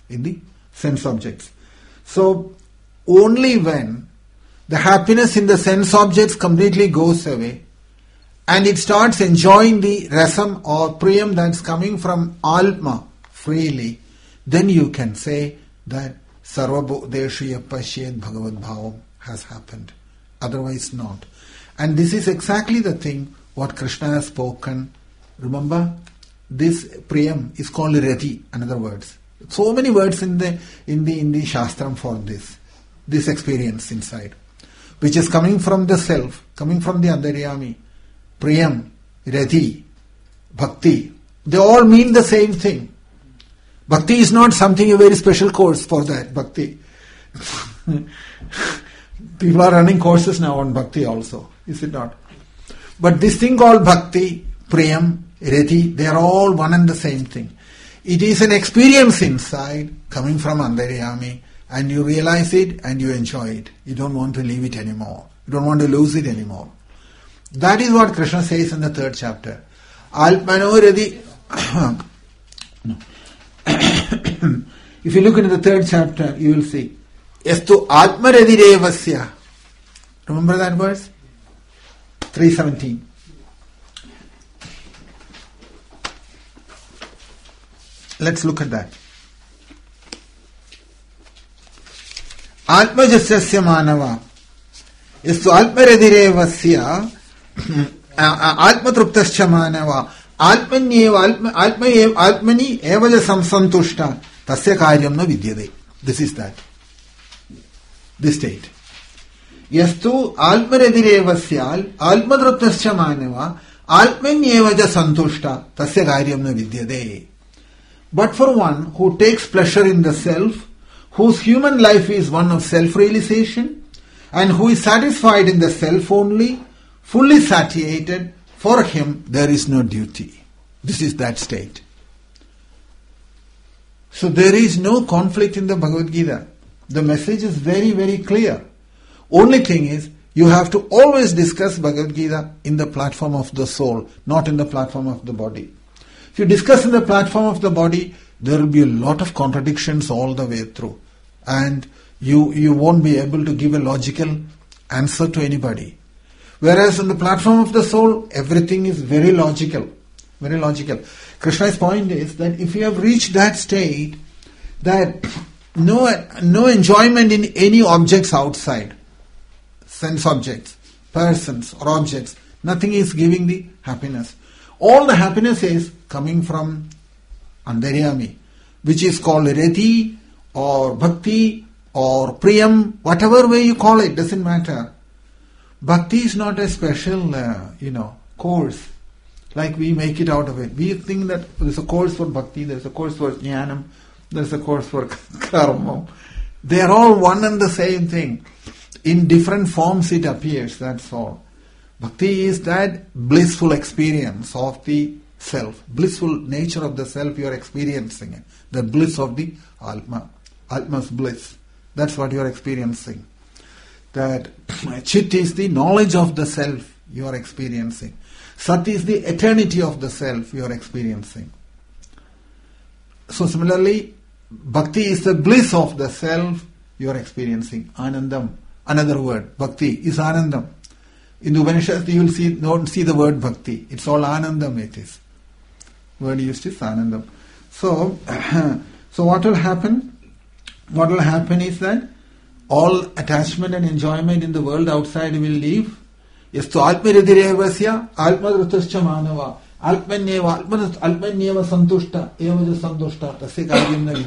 So, only when the happiness in the sense objects completely goes away and it starts enjoying the rasam or priyam that's coming from alma freely, then you can say that sarvabhuteshu yapashyed bhagavad bhavam has happened. Otherwise not. And this is exactly the thing what Krishna has spoken. Remember, this priyam is called rati, in other words. So many words in the Shastram for this experience inside, which is coming from the self, coming from the Antaryami. Priyam, rati, bhakti, they all mean the same thing. Bhakti is not something, a very special course for that, bhakti. People are running courses now on bhakti also, is it not? But this thing called bhakti, priyam, rati, they are all one and the same thing. It is an experience inside coming from Antaryami, and you realize it and you enjoy it. You don't want to leave it anymore. You don't want to lose it anymore. That is what Krishna says in the 3rd chapter. Alpano radi. If you look into the 3rd chapter, you will see. Yastu Atma Radirevasya. Remember that verse? 3:17. Let's look at that. Atmajasya manava. Yastu Atma Radirevasya. Atmatruptascha manava. Atmani evaja samsantushta. Tasya karyam na vidyade. This is that. This state. Yastu almaredirevasya almadruptascha manava almanyevaja santushta tasya karyam na vidyade. But for one who takes pleasure in the self, whose human life is one of self-realization, and who is satisfied in the self only, fully satiated, for him there is no duty. This is that state. So there is no conflict in the Bhagavad Gita. The message is very, very clear. Only thing is, you have to always discuss Bhagavad Gita in the platform of the soul, not in the platform of the body. If you discuss in the platform of the body, there will be a lot of contradictions all the way through. And you won't be able to give a logical answer to anybody. Whereas on the platform of the soul, everything is very logical. Very logical. Krishna's point is that if you have reached that state, that no enjoyment in any objects outside, sense objects, persons or objects. Nothing is giving the happiness. All the happiness is coming from Antaryami, which is called Rati or Bhakti or Priyam, whatever way you call it, doesn't matter. Bhakti is not a special, course, like we make it out of it. We think that there's a course for Bhakti, there's a course for Jnanam, there's a course for Karma. They are all one and the same thing. In different forms it appears, that's all. Bhakti is that blissful experience of the self, blissful nature of the self you are experiencing. The bliss of the Atma, Atma's bliss. That's what you are experiencing. That Chit is the knowledge of the self you are experiencing. Sat is the eternity of the self you are experiencing. So similarly, Bhakti is the bliss of the self you are experiencing. Anandam, another word. Bhakti is Anandam. In the Upanishads you will don't see the word Bhakti. It's all Anandam it is. Word used is Anandam. So what will happen? What will happen is that all attachment and enjoyment in the world outside will leave. Yastu atmiridirevasya alpadrutascha manava alpanyeva santushta evaja santushta tasya karyam na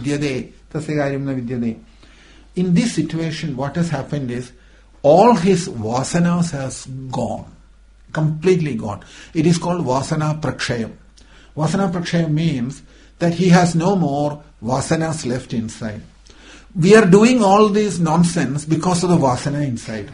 vidyade. In this situation, what has happened is all his vasanas has gone, completely gone. It is called vasana prakshayam. Vasana prakshayam means that he has no more vasanas left inside. We are doing all this nonsense because of the vasana inside.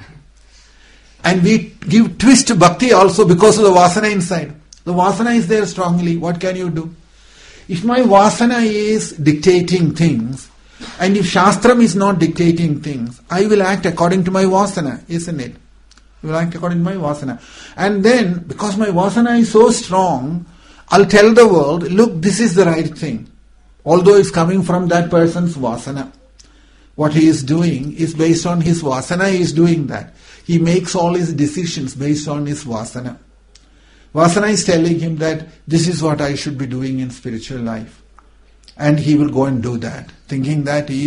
And we give twist to bhakti also because of the vasana inside. The vasana is there strongly. What can you do? If my vasana is dictating things, and if Shastram is not dictating things, I will act according to my vasana, isn't it? I will act according to my vasana. And then, because my vasana is so strong, I'll tell the world, look, this is the right thing. Although it's coming from that person's vasana. What he is doing is based on his vasana, he is doing that. He makes all his decisions based on his vasana. Vasana is telling him that this is what I should be doing in spiritual life. And he will go and do that, thinking that he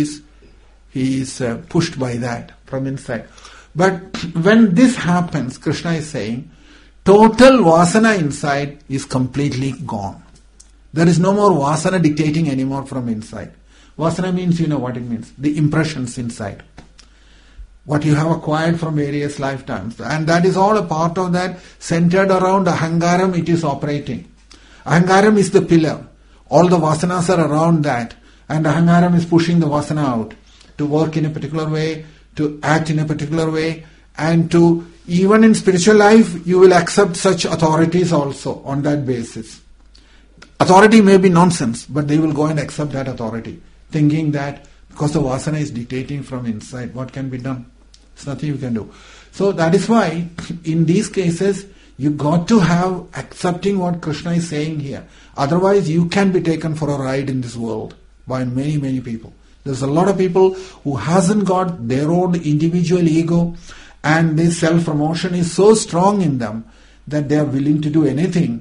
is pushed by that from inside. But when this happens, Krishna is saying, total vasana inside is completely gone. There is no more vasana dictating anymore from inside. Vasana means, you know what it means, the impressions inside. What you have acquired from various lifetimes. And that is all a part of that, centered around Ahangaram it is operating. Ahangaram is the pillar. All the vasanas are around that. And Ahangaram is pushing the vasana out to work in a particular way, to act in a particular way, and to, even in spiritual life, you will accept such authorities also on that basis. Authority may be nonsense, but they will go and accept that authority, thinking that because the vasana is dictating from inside, what can be done? There's nothing you can do. So that is why, in these cases, you got to have accepting what Krishna is saying here. Otherwise, you can be taken for a ride in this world by many, many people. There's a lot of people who hasn't got their own individual ego, and this self-promotion is so strong in them that they are willing to do anything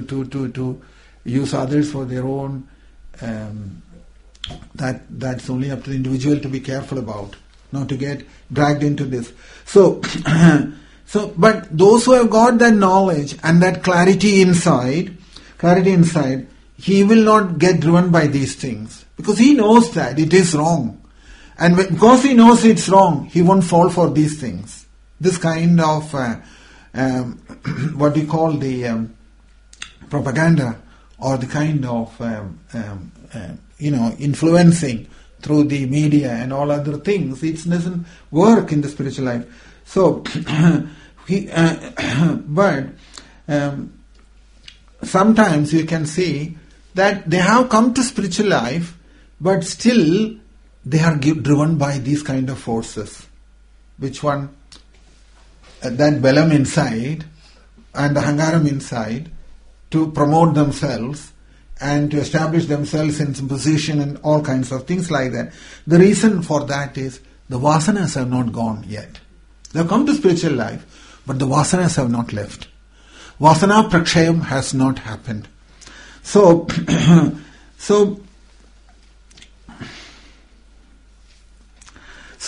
to use others for their own. That's only up to the individual to be careful about, not to get dragged into this. So, but those who have got that knowledge and that clarity inside, he will not get driven by these things. Because he knows that it is wrong. And because he knows it's wrong, he won't fall for these things. This kind of, what we call the propaganda, or the kind of, influencing through the media and all other things, it doesn't work in the spiritual life. So, but sometimes you can see that they have come to spiritual life, but still they are driven by these kind of forces. Which one? That Balam inside and the Ahangaram inside, to promote themselves and to establish themselves in some position and all kinds of things like that. The reason for that is the vasanas have not gone yet. They have come to spiritual life, but the vasanas have not left. Vasana prakshayam has not happened. So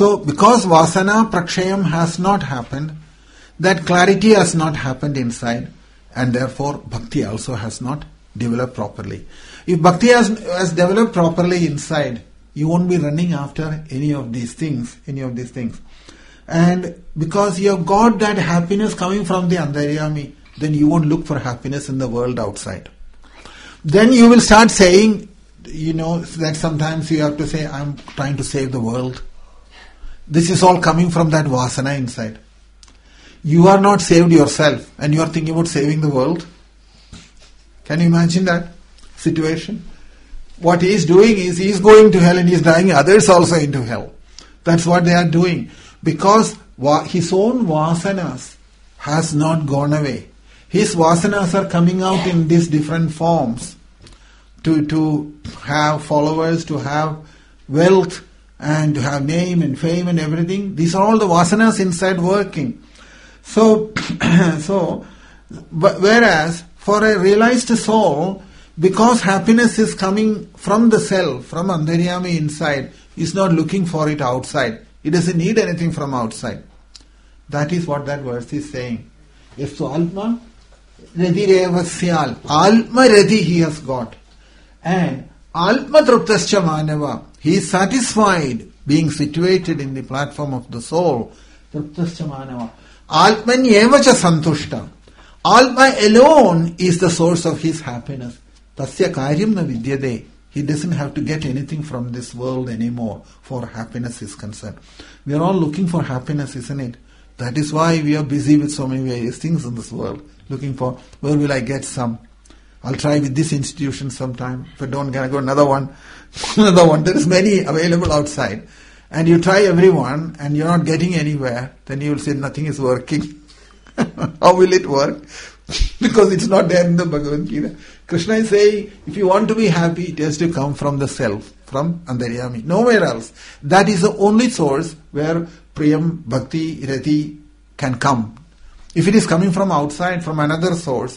So, because vasana prakshayam has not happened, that clarity has not happened inside, and therefore bhakti also has not developed properly. If bhakti has developed properly inside, you won't be running after any of these things. And because you have got that happiness coming from the Antaryami, then you won't look for happiness in the world outside. Then you will start saying, that sometimes you have to say, I'm trying to save the world. This is all coming from that vasana inside. You are not saved yourself and you are thinking about saving the world. Can you imagine that situation? What he is doing is he is going to hell and he is dragging others also into hell. That's what they are doing. Because his own vasanas has not gone away. His vasanas are coming out in these different forms. To have followers, to have wealth, and to have name and fame and everything. These are all the vasanas inside working. So, whereas for a realized soul, because happiness is coming from the self, from Antaryami inside, is not looking for it outside. It doesn't need anything from outside. That is what that verse is saying. Yes, so Alma Radhi Revasyal. Alma Radhi he has got. And Alma Truptascha Manava. He is satisfied being situated in the platform of the soul. Truptascha Manava. Alman Yevacha Santushta. Alma alone is the source of his happiness. Tasya Karyam na Vidyade. He doesn't have to get anything from this world anymore for happiness is concerned. We are all looking for happiness, isn't it? That is why we are busy with so many various things in this world. Looking for, where will I get some? I'll try with this institution sometime. If I don't get, I go another one. There is many available outside. And you try everyone and you're not getting anywhere, then you will say nothing is working. How will it work? Because it's not there in the Bhagavad Gita. Krishna is saying, if you want to be happy, it has to come from the self, from Antaryami, nowhere else. That is the only source where Priyam, Bhakti, Rati can come. If it is coming from outside, from another source,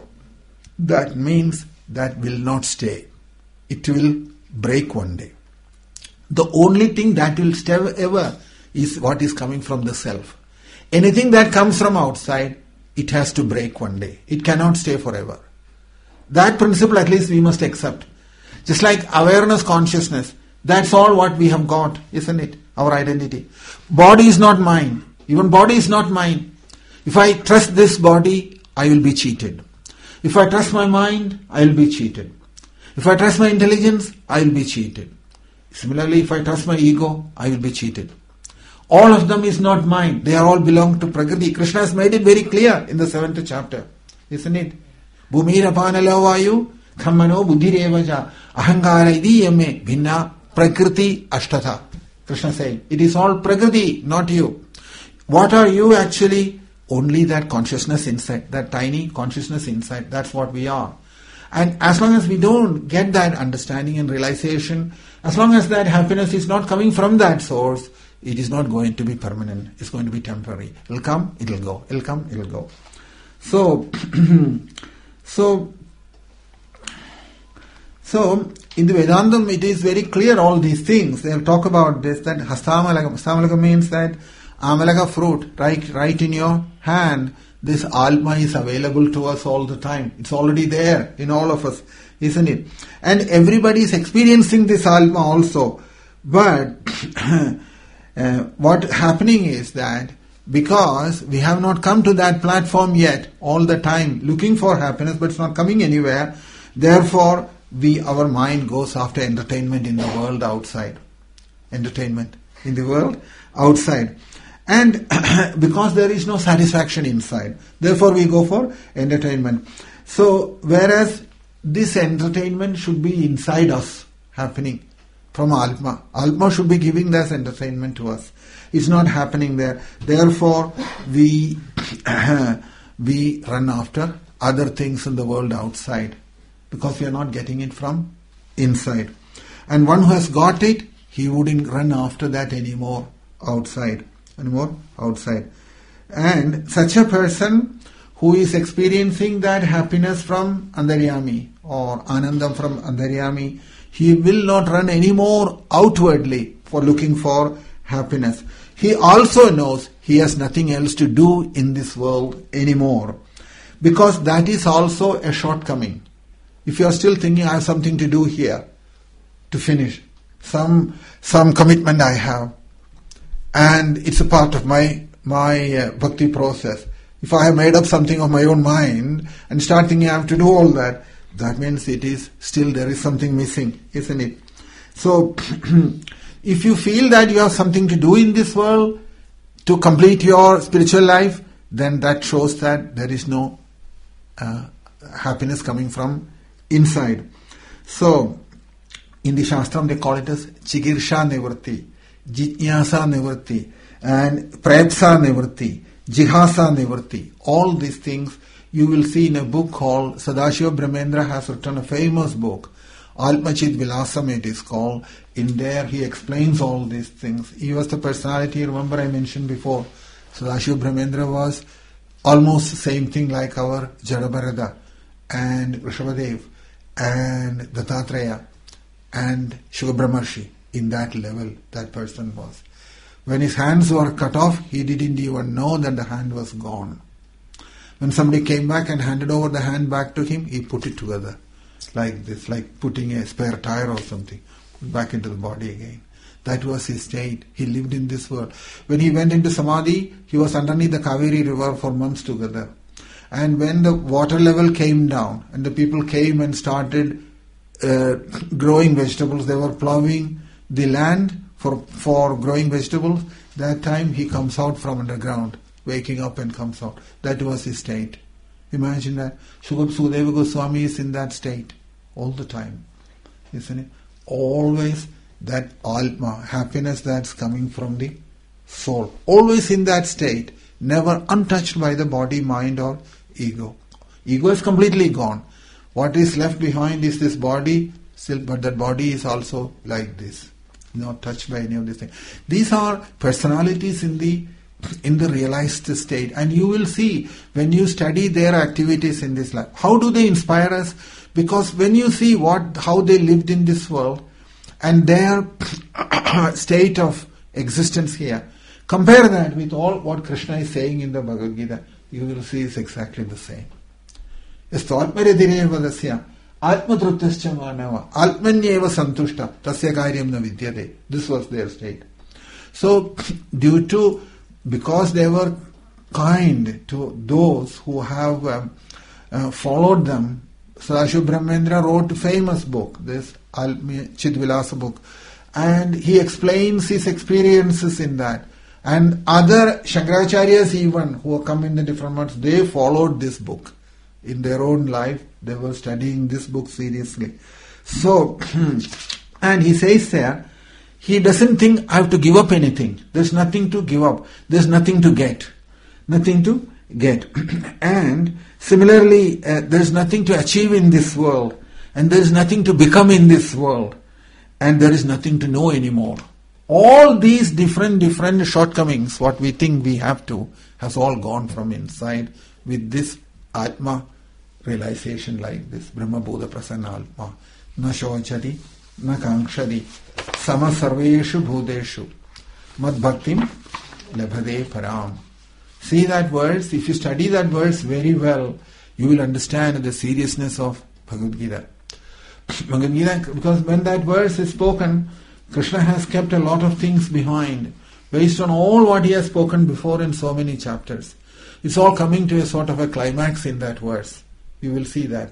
that means that will not stay. It will break one day. The only thing that will stay ever is what is coming from the self. Anything that comes from outside, it has to break one day. It cannot stay forever. That principle at least we must accept. Just like awareness, consciousness, that's all what we have got, isn't it? Our identity. Body is not mine. Even body is not mine. If I trust this body, I will be cheated. If I trust my mind, I will be cheated. If I trust my intelligence, I will be cheated. Similarly, if I trust my ego, I will be cheated. All of them is not mine. They are all belong to Prakriti. Krishna has made it very clear in the 7th chapter. Isn't it? Bhumira panalavayu khammano buddhirevaja ahankara idiyame bhinna Prakriti ashtata. Krishna saying, it is all Prakriti, not you. What are you actually? Only that consciousness inside, that tiny consciousness inside. That's what we are. And as long as we don't get that understanding and realization, as long as that happiness is not coming from that source, it is not going to be permanent. It's going to be temporary. It'll come, it'll go. It'll come, it'll go. So, in the Vedantам, it is very clear all these things. They'll talk about this, that Hastamalaka means that Amalaka fruit, right in your hand. This Alma is available to us all the time. It's already there in all of us, isn't it? And everybody is experiencing this Alma also. But what happening is that because we have not come to that platform yet, all the time looking for happiness, but it's not coming anywhere, therefore our mind goes after entertainment in the world outside. Entertainment in the world outside. And because there is no satisfaction inside, therefore we go for entertainment. So, whereas this entertainment should be inside us, happening from Alma. Alma should be giving this entertainment to us. It's not happening there. Therefore, we run after other things in the world outside, because we are not getting it from inside. And one who has got it, he wouldn't run after that anymore outside. And such a person who is experiencing that happiness from Antaryami or Anandam from Antaryami, he will not run anymore outwardly for looking for happiness. He also knows he has nothing else to do in this world anymore, because that is also a shortcoming. If you are still thinking, I have something to do here, to finish, some commitment I have, and it's a part of my bhakti process. If I have made up something of my own mind and start thinking I have to do all that, that means it is still there is something missing, isn't it? So, if you feel that you have something to do in this world to complete your spiritual life, then that shows that there is no happiness coming from inside. So, in the Shastram they call it as Chikirsha Nivritti, Jitnyasa Nivritti, and Prayatsa Nivritti, Jihasa Nivritti. All these things you will see in a book called Sadashiva Brahmendra has written a famous book, Alpachit Vilasam it is called. In there he explains all these things. He was the personality, remember I mentioned before, Sadashiva Brahmendra was almost the same thing like our Jadabharada and Rishabhadev and Dattatreya and Shukabrahmarshi. In that level that person was. When his hands were cut off, he didn't even know that the hand was gone. When somebody came back and handed over the hand back to him, he put it together like this, like putting a spare tire or something back into the body again. That was his state. He lived in this world. When he went into Samadhi, he was underneath the Kaveri river for months together. And when the water level came down and the people came and started growing vegetables, they were plowing the land for growing vegetables, that time he comes out from underground, waking up and comes out. That was his state. Imagine that. Sukadeva Goswami is in that state all the time, isn't it? Always that Atma, happiness that's coming from the soul. Always in that state, never untouched by the body, mind or ego. Ego is completely gone. What is left behind is this body, still, but that body is also like this, not touched by any of these things. These are personalities in the realized state, and you will see when you study their activities in this life. How do they inspire us? Because when you see how they lived in this world and their state of existence here, compare that with all what Krishna is saying in the Bhagavad Gita, you will see it's exactly the same. Atmanyeva santushta tasya karyam na vidyate. This was their state. So, because they were kind to those who have followed them, Sadashiva Brahmendra wrote a famous book, this Chidvilasa book, and he explains his experiences in that. And other Shankaracharyas even, who come in the different months, they followed this book. In their own life, they were studying this book seriously. So, and he says there, he doesn't think I have to give up anything. There's nothing to give up. There's nothing to get. Nothing to get. And similarly, there's nothing to achieve in this world. And there's nothing to become in this world. And there is nothing to know anymore. All these different shortcomings, what we think we have to, has all gone from inside with this Atma realization like this. Brahma Bodha Prasanna Atma. Na shochati, na kankshadi. Sama sarveshu bhudeshu. Mad bhaktim labhade param. See that verse. If you study that verse very well, you will understand the seriousness of Bhagavad Gita. Bhagavad Gita, because when that verse is spoken, Krishna has kept a lot of things behind, based on all what he has spoken before in so many chapters. It's all coming to a sort of a climax in that verse. You will see that.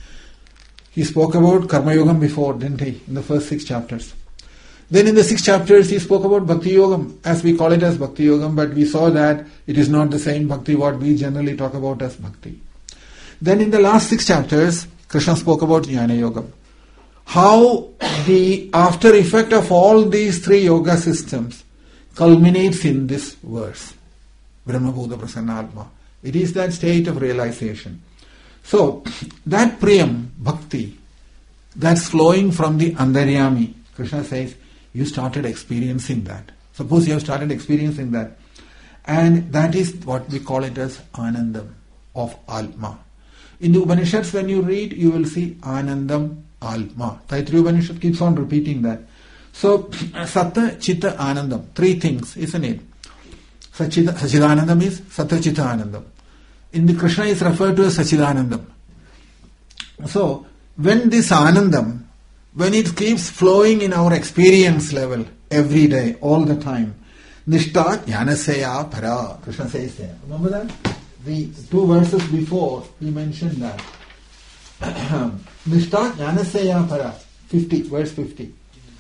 He spoke about Karma Yogam before, didn't he? In the first 6 chapters. Then in the 6 chapters he spoke about Bhakti Yogam, as we call it as Bhakti Yogam, but we saw that it is not the same Bhakti what we generally talk about as Bhakti. Then in the last 6 chapters, Krishna spoke about Jnana Yogam. How the after effect of all these 3 yoga systems culminates in this verse. Brahma Bodha Prasanna Atma. It is that state of realization. So, that Priyam, Bhakti, that's flowing from the Antaryami. Krishna says, you started experiencing that. Suppose you have started experiencing that. And that is what we call it as Anandam of Atma. In the Upanishads, when you read, you will see Anandam Atma. Taittiriya Upanishad keeps on repeating that. So, Satta, Chitta, Anandam, three things, isn't it? Sachidanandam is Satta, Chitta, Anandam. In the Krishna is referred to as Sachidanandam. So, when this Anandam, when it keeps flowing in our experience level, every day, all the time, Nishta Jnanasaya Para, Krishna says there. Remember that? The two verses before, he mentioned that. Nishta Jnanasaya Para, 50, verse 50.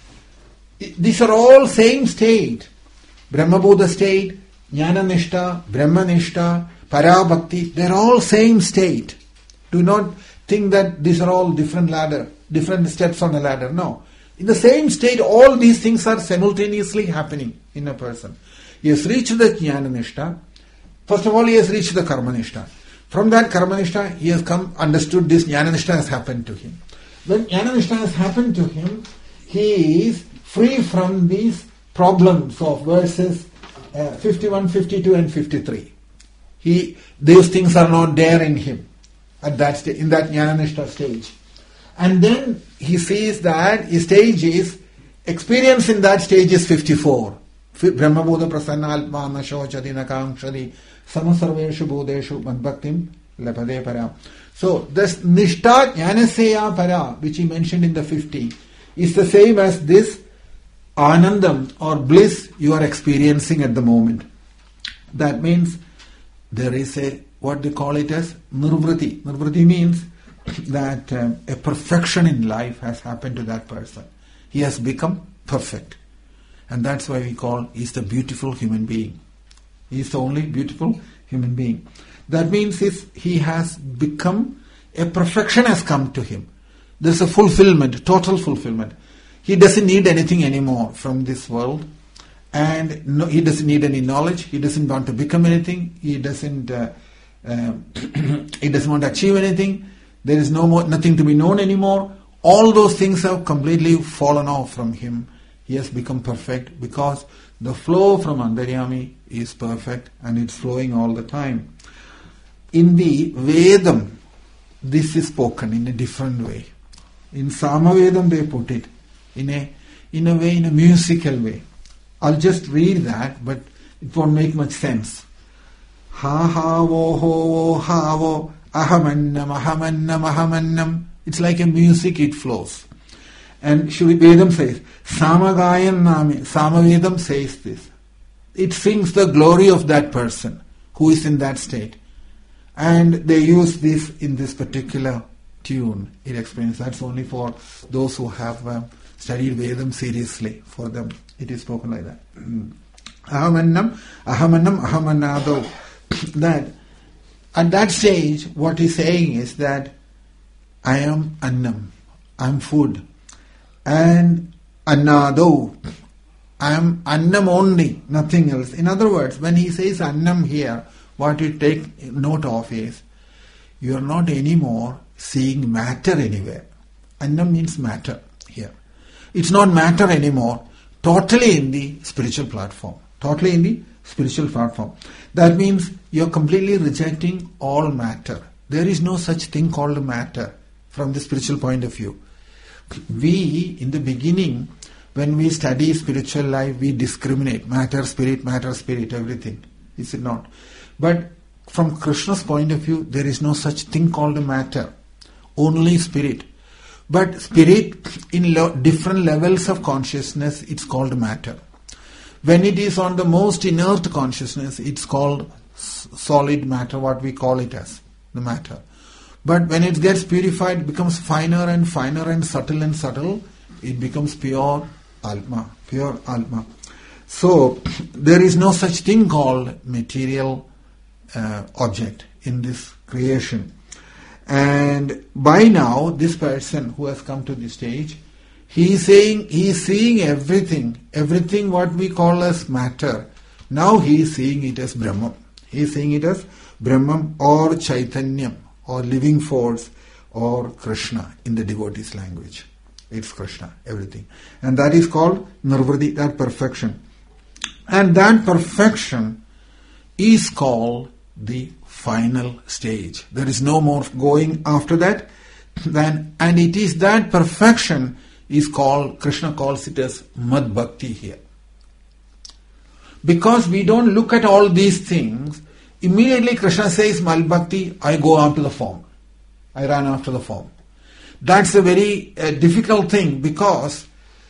These are all same state. Brahmabodha state, Jnana Nishta, Brahma Nishta, Para Bhakti, they're all same state. Do not think that these are all different ladder, different steps on a ladder. No. In the same state, all these things are simultaneously happening in a person. He has reached the Jnana Nishta. First of all, he has reached the Karma Nishta. From that Karma Nishta, he has understood this Jnana Nishta has happened to him. When Jnana Nishta has happened to him, he is free from these problems of verses 51, 52 and 53. Those things are not there in him at that stage, in that Jnana Nishta stage. And then he sees that his stage is, experience in that stage is 54. Brahmabodha prasanna alma nashochati nakamshadi samasarveshu bodeshu madbhaktim lapade para. So this Nishta Jnanaseya para, which he mentioned in the 50, is the same as this Anandam or bliss you are experiencing at the moment. That means there is what they call it as Nirvriti. Nirvriti means that a perfection in life has happened to that person. He has become perfect. And that's why we call he's the beautiful human being. He's the only beautiful human being. That means he has become, a perfection has come to him. There's a fulfillment, total fulfillment. He doesn't need anything anymore from this world. And no, he doesn't need any knowledge. He doesn't want to become anything. He doesn't want to achieve anything. There is nothing to be known anymore. All those things have completely fallen off from him. He has become perfect because the flow from Antaryami is perfect and it's flowing all the time. In the Vedam, this is spoken in a different way. In Samavedam they put it in a way, in a musical way. I'll just read that, but it won't make much sense. Ha ha wo ho wo ha wo ahamannam ahamannam ahamannam. It's like a music, it flows. And Shri Vedam says, Samagayan Nami, Samavedam says this. It sings the glory of that person who is in that state. And they use this in this particular tune. It explains that's only for those who have studied Vedam seriously. For them, it is spoken like that. Ahamannam, ahamannam, ahamannado. That at that stage, what he's saying is that I am annam, I am food. And annado, I am annam only, nothing else. In other words, when he says annam here, what you take note of is, you are not anymore seeing matter anywhere. Annam means matter here. It's not matter anymore, totally in the spiritual platform. Totally in the spiritual platform. That means you are completely rejecting all matter. There is no such thing called matter from the spiritual point of view. We, in the beginning, when we study spiritual life, we discriminate matter, spirit, everything. Is it not? But from Krishna's point of view, there is no such thing called matter. Only spirit. But spirit, in different levels of consciousness, it's called matter. When it is on the most inert consciousness, it's called solid matter, what we call it as, the matter. But when it gets purified, it becomes finer and finer and subtle, it becomes pure Atma. So, there is no such thing called material object in this creation. And by now, this person who has come to this stage, he is seeing everything what we call as matter. Now he is seeing it as Brahman. He is seeing it as Brahman or Chaitanyam or living force or Krishna in the devotee's language. It's Krishna, everything. And that is called Nirvriti, that perfection. And that perfection is called the final stage. There is no more going after that. And it is that perfection is called, Krishna calls it as Mad Bhakti here. Because we don't look at all these things, immediately Krishna says Mad Bhakti, I go after the form. I run after the form. That's a very difficult thing, because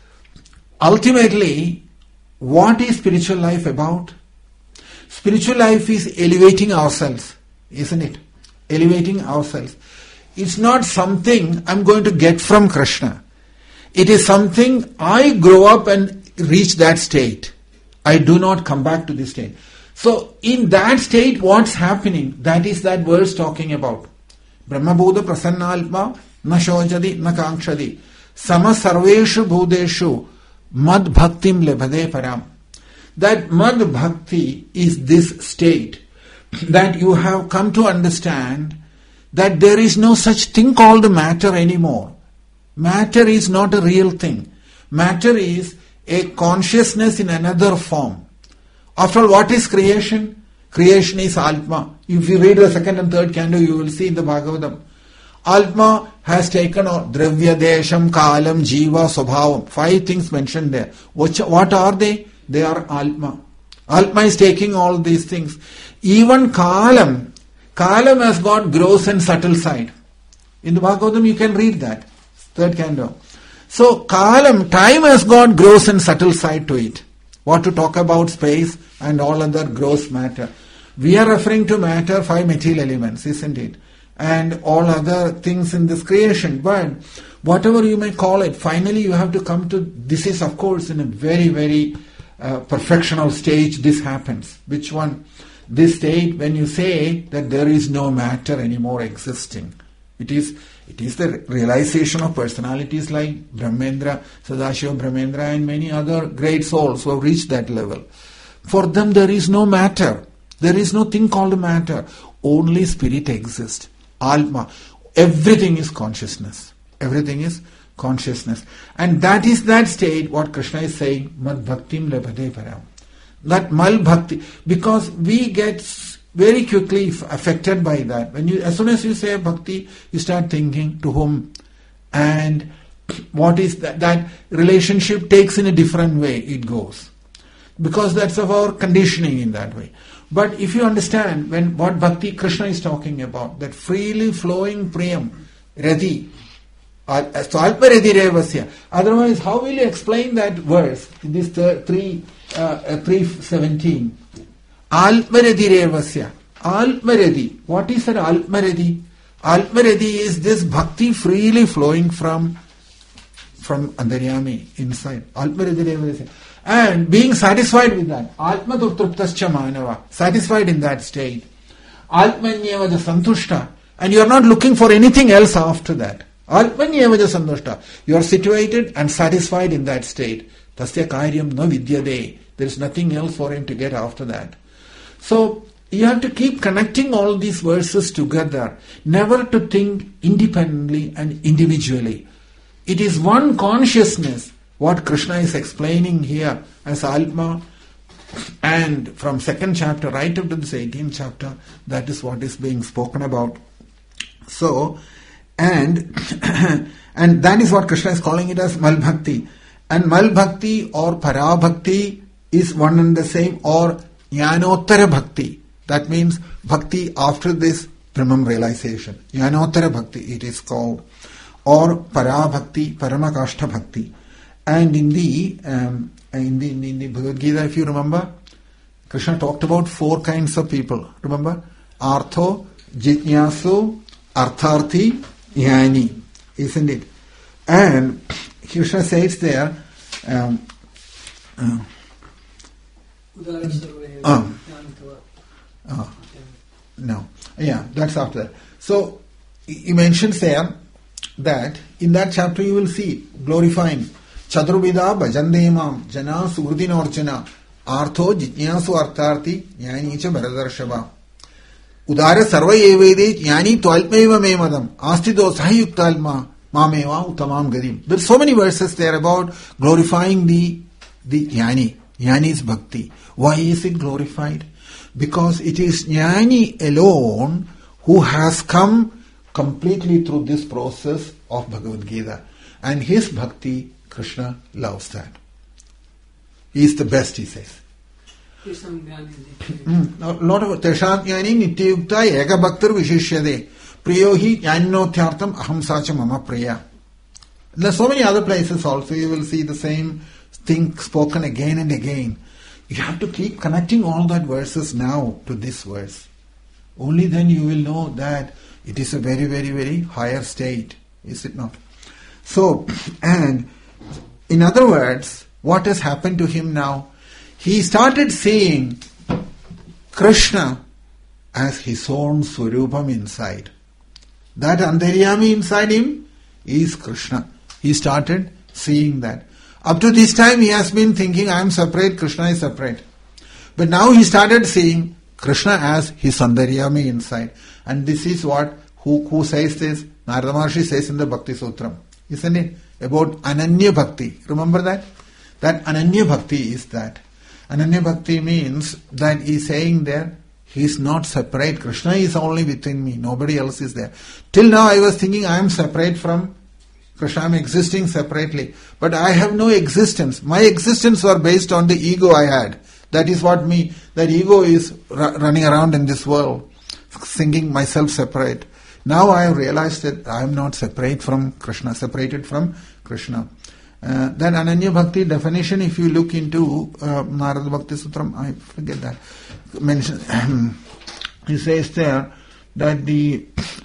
ultimately, what is spiritual life about? Spiritual life is elevating ourselves, isn't it? Elevating ourselves. It's not something I'm going to get from Krishna. It is something I grow up and reach that state. I do not come back to this state. So in that state, what's happening? That is that verse talking about. Brahmabhuta prasannalpa na shojadi na kankshadi sama sarveshu bhudeshu mad bhaktim lebhade param. That mad bhakti is this state that you have come to understand that there is no such thing called matter anymore. Matter is not a real thing. Matter is a consciousness in another form. After all, what is creation? Creation is Atma. If you read the second and third canto, you will see in the Bhagavatam. Atma has taken on Dravya, Desham, Kalam, Jiva, Swabhavam. 5 things mentioned there. What are they? They are Atma. Atma is taking all these things. Even Kalam has got gross and subtle side. In the Bhagavatam you can read that. Third canto. So Kalam, time has got gross and subtle side to it. What to talk about space and all other gross matter. We are referring to matter, 5 material elements, isn't it? And all other things in this creation. But whatever you may call it, finally you have to come to, this is of course in a very, very perfectional stage this happens. Which one? This state when you say that there is no matter anymore existing. It is the realization of personalities like Brahmendra, Sadashiva Brahmendra and many other great souls who have reached that level. For them there is no matter. There is no thing called matter. Only spirit exists. Atma. Everything is consciousness. Everything is consciousness. And that is that state what Krishna is saying, Mad Bhaktim Lebhade Param. That Mal Bhakti. Because we get very quickly affected by that. As soon as you say Bhakti, you start thinking to whom and what is that relationship takes in a different way it goes. Because that's of our conditioning in that way. But if you understand what Bhakti Krishna is talking about, that freely flowing Priyam, Radhi, so Alpa Radhi Revasya. Otherwise, how will you explain that verse in this 3:17? Alparadhi Revasya. Alparadhi. What is that Alparadhi? Alparadhi is this bhakti freely flowing from Antaryami inside. Alparadhi Revasya. And being satisfied with that. Atma Turtruptascha Manava. Satisfied in that state. Atmanyavaja Santushta. And you are not looking for anything else after that. Atmanyavaja Santushta. You are situated and satisfied in that state. Tasya Karyam na vidyade. There is nothing else for him to get after that. So, you have to keep connecting all these verses together, never to think independently and individually. It is one consciousness, what Krishna is explaining here as Atma, and from 2nd chapter right up to this 18th chapter, that is what is being spoken about. So, and that is what Krishna is calling it as Mal Bhakti. And Mal Bhakti or Para Bhakti is one and the same, or Jnanottara Bhakti. That means Bhakti after this Brahman realization. Jnanottara Bhakti it is called. Or Para Bhakti, Paramakashta Bhakti. And in the Bhagavad Gita, if you remember, Krishna talked about 4 kinds of people. Remember? Artho, Jitnyasu, Artharthi, Jnani. Isn't it? And Krishna says there, no. Yeah, that's after that. So, he mentions there that in that chapter you will see glorifying Chaturvida Bhajandemam Jana Sugrudinorchana Artho Jitnyasu Artharthi Jnanicha Bharadarshava Udara Sarva Evede Jnani Twalpmeva Memadam Astido Sahayuktalma Mameva Utamam Gadim. There are so many verses there about glorifying the Jnani. Jnani is Bhakti. Why is it glorified? Because it is Jnani alone who has come completely through this process of Bhagavad Gita. And his bhakti, Krishna loves that. He is the best, he says. A lot of Tesham Jnani Nityayukta Eka Bhaktar Vishishyade Priyo hi Jnanothyartam Aham Sacha Mama Priya. There are so many other places also you will see the same thing spoken again and again. You have to keep connecting all that verses now to this verse. Only then you will know that it is a very, very, very higher state. Is it not? So, and in other words, what has happened to him now? He started seeing Krishna as his own Swarupam inside. That Antaryami inside him is Krishna. He started seeing that. Up to this time he has been thinking, I am separate, Krishna is separate. But now he started seeing Krishna as his Antaryami inside. And this is what, who says this? Narada Maharshi says in the Bhakti Sutram. Isn't it? About Ananya Bhakti. Remember that? That Ananya Bhakti is that. Ananya Bhakti means that he is saying there, he is not separate. Krishna is only within me. Nobody else is there. Till now I was thinking I am separate from Krishna. I am existing separately. But I have no existence. My existence was based on the ego I had. That is what that ego is running around in this world, thinking myself separate. Now I have realized that I am not separate from Krishna, separated from Krishna. That Ananya Bhakti definition, if you look into Narada Bhakti Sutram, I forget that, he says there that the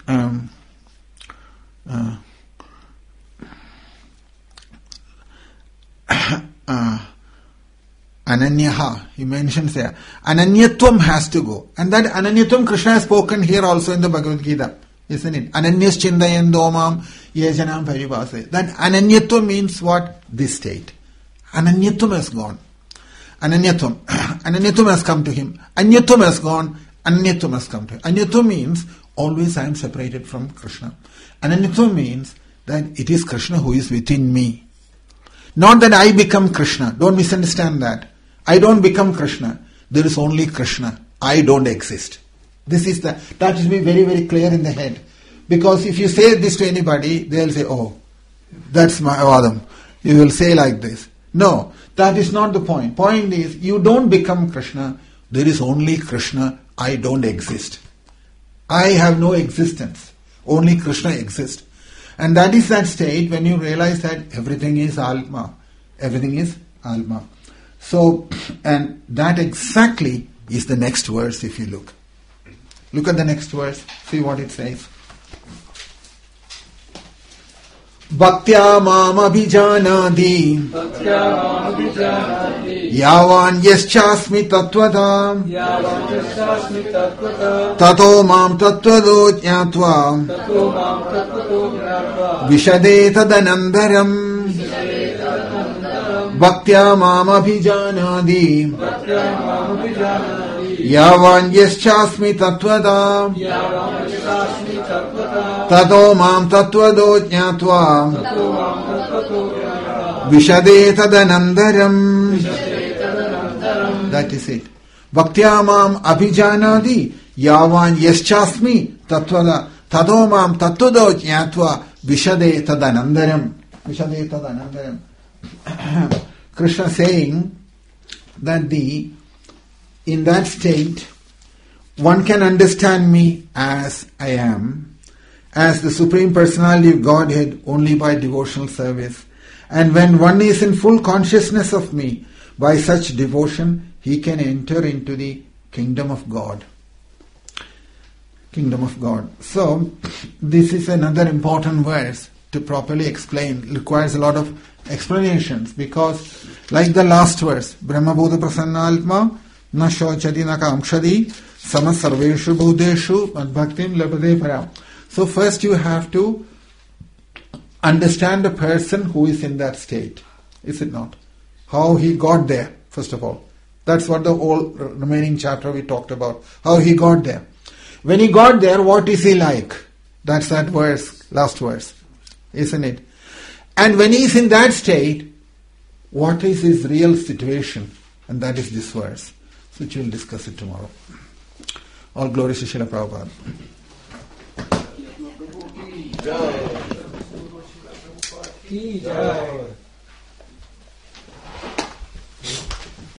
Ananyaha, he mentions there, Ananyatvam has to go. And that Ananyatvam Krishna has spoken here also in the Bhagavad Gita. Isn't it? Ananyas chindayan domam yejanam parivase. That Ananyatvam means what? This state. Ananyatvam has gone. Ananyatvam has come to him. Anyatvam has gone. Ananyatvam has come to him. Anyatvam means always I am separated from Krishna. Ananyatvam means that it is Krishna who is within me. Not that I become Krishna. Don't misunderstand that. I don't become Krishna. There is only Krishna. I don't exist. That should be very, very clear in the head. Because if you say this to anybody, they'll say, oh, that's my vadam. You will say like this. No, that is not the point. Point is, you don't become Krishna. There is only Krishna. I don't exist. I have no existence. Only Krishna exists. And that is that state when you realize that everything is Alma. Everything is Alma. So, and that exactly is the next verse if you look. Look at the next verse. See what it says. Bhaktya mam abhijanadi yavan yaschasmi tattvata tato mam tattvado jnatva vishade tadanandaram Bhaktya mam abhijanadi yavan yaschasmi tattvata tato mam tattvado jnatva vishade tadanandaram. That is it. Bhaktya mam abhijanadi yavan yaschasmi tattvata tato mam tattvado jnatva vishade tadanandaram. Vishade tadanandaram. Krishna saying that in that state, one can understand me as I am, as the Supreme Personality of Godhead only by devotional service. And when one is in full consciousness of me, by such devotion, he can enter into the kingdom of God. Kingdom of God. So, this is another important verse to properly explain. It requires a lot of explanations because, like the last verse, Brahma Bodha Prasanna Atma na shochati na kamshadi sama sarveshu bodheshu madbhaktim labade param. So first you have to understand the person who is in that state. Is it not? How he got there, first of all. That's what the whole remaining chapter we talked about. How he got there. When he got there, what is he like? That's that verse, last verse. Isn't it? And when he is in that state, what is his real situation? And that is this verse, which we will discuss it tomorrow. All glory to Srila Prabhupada. की जय।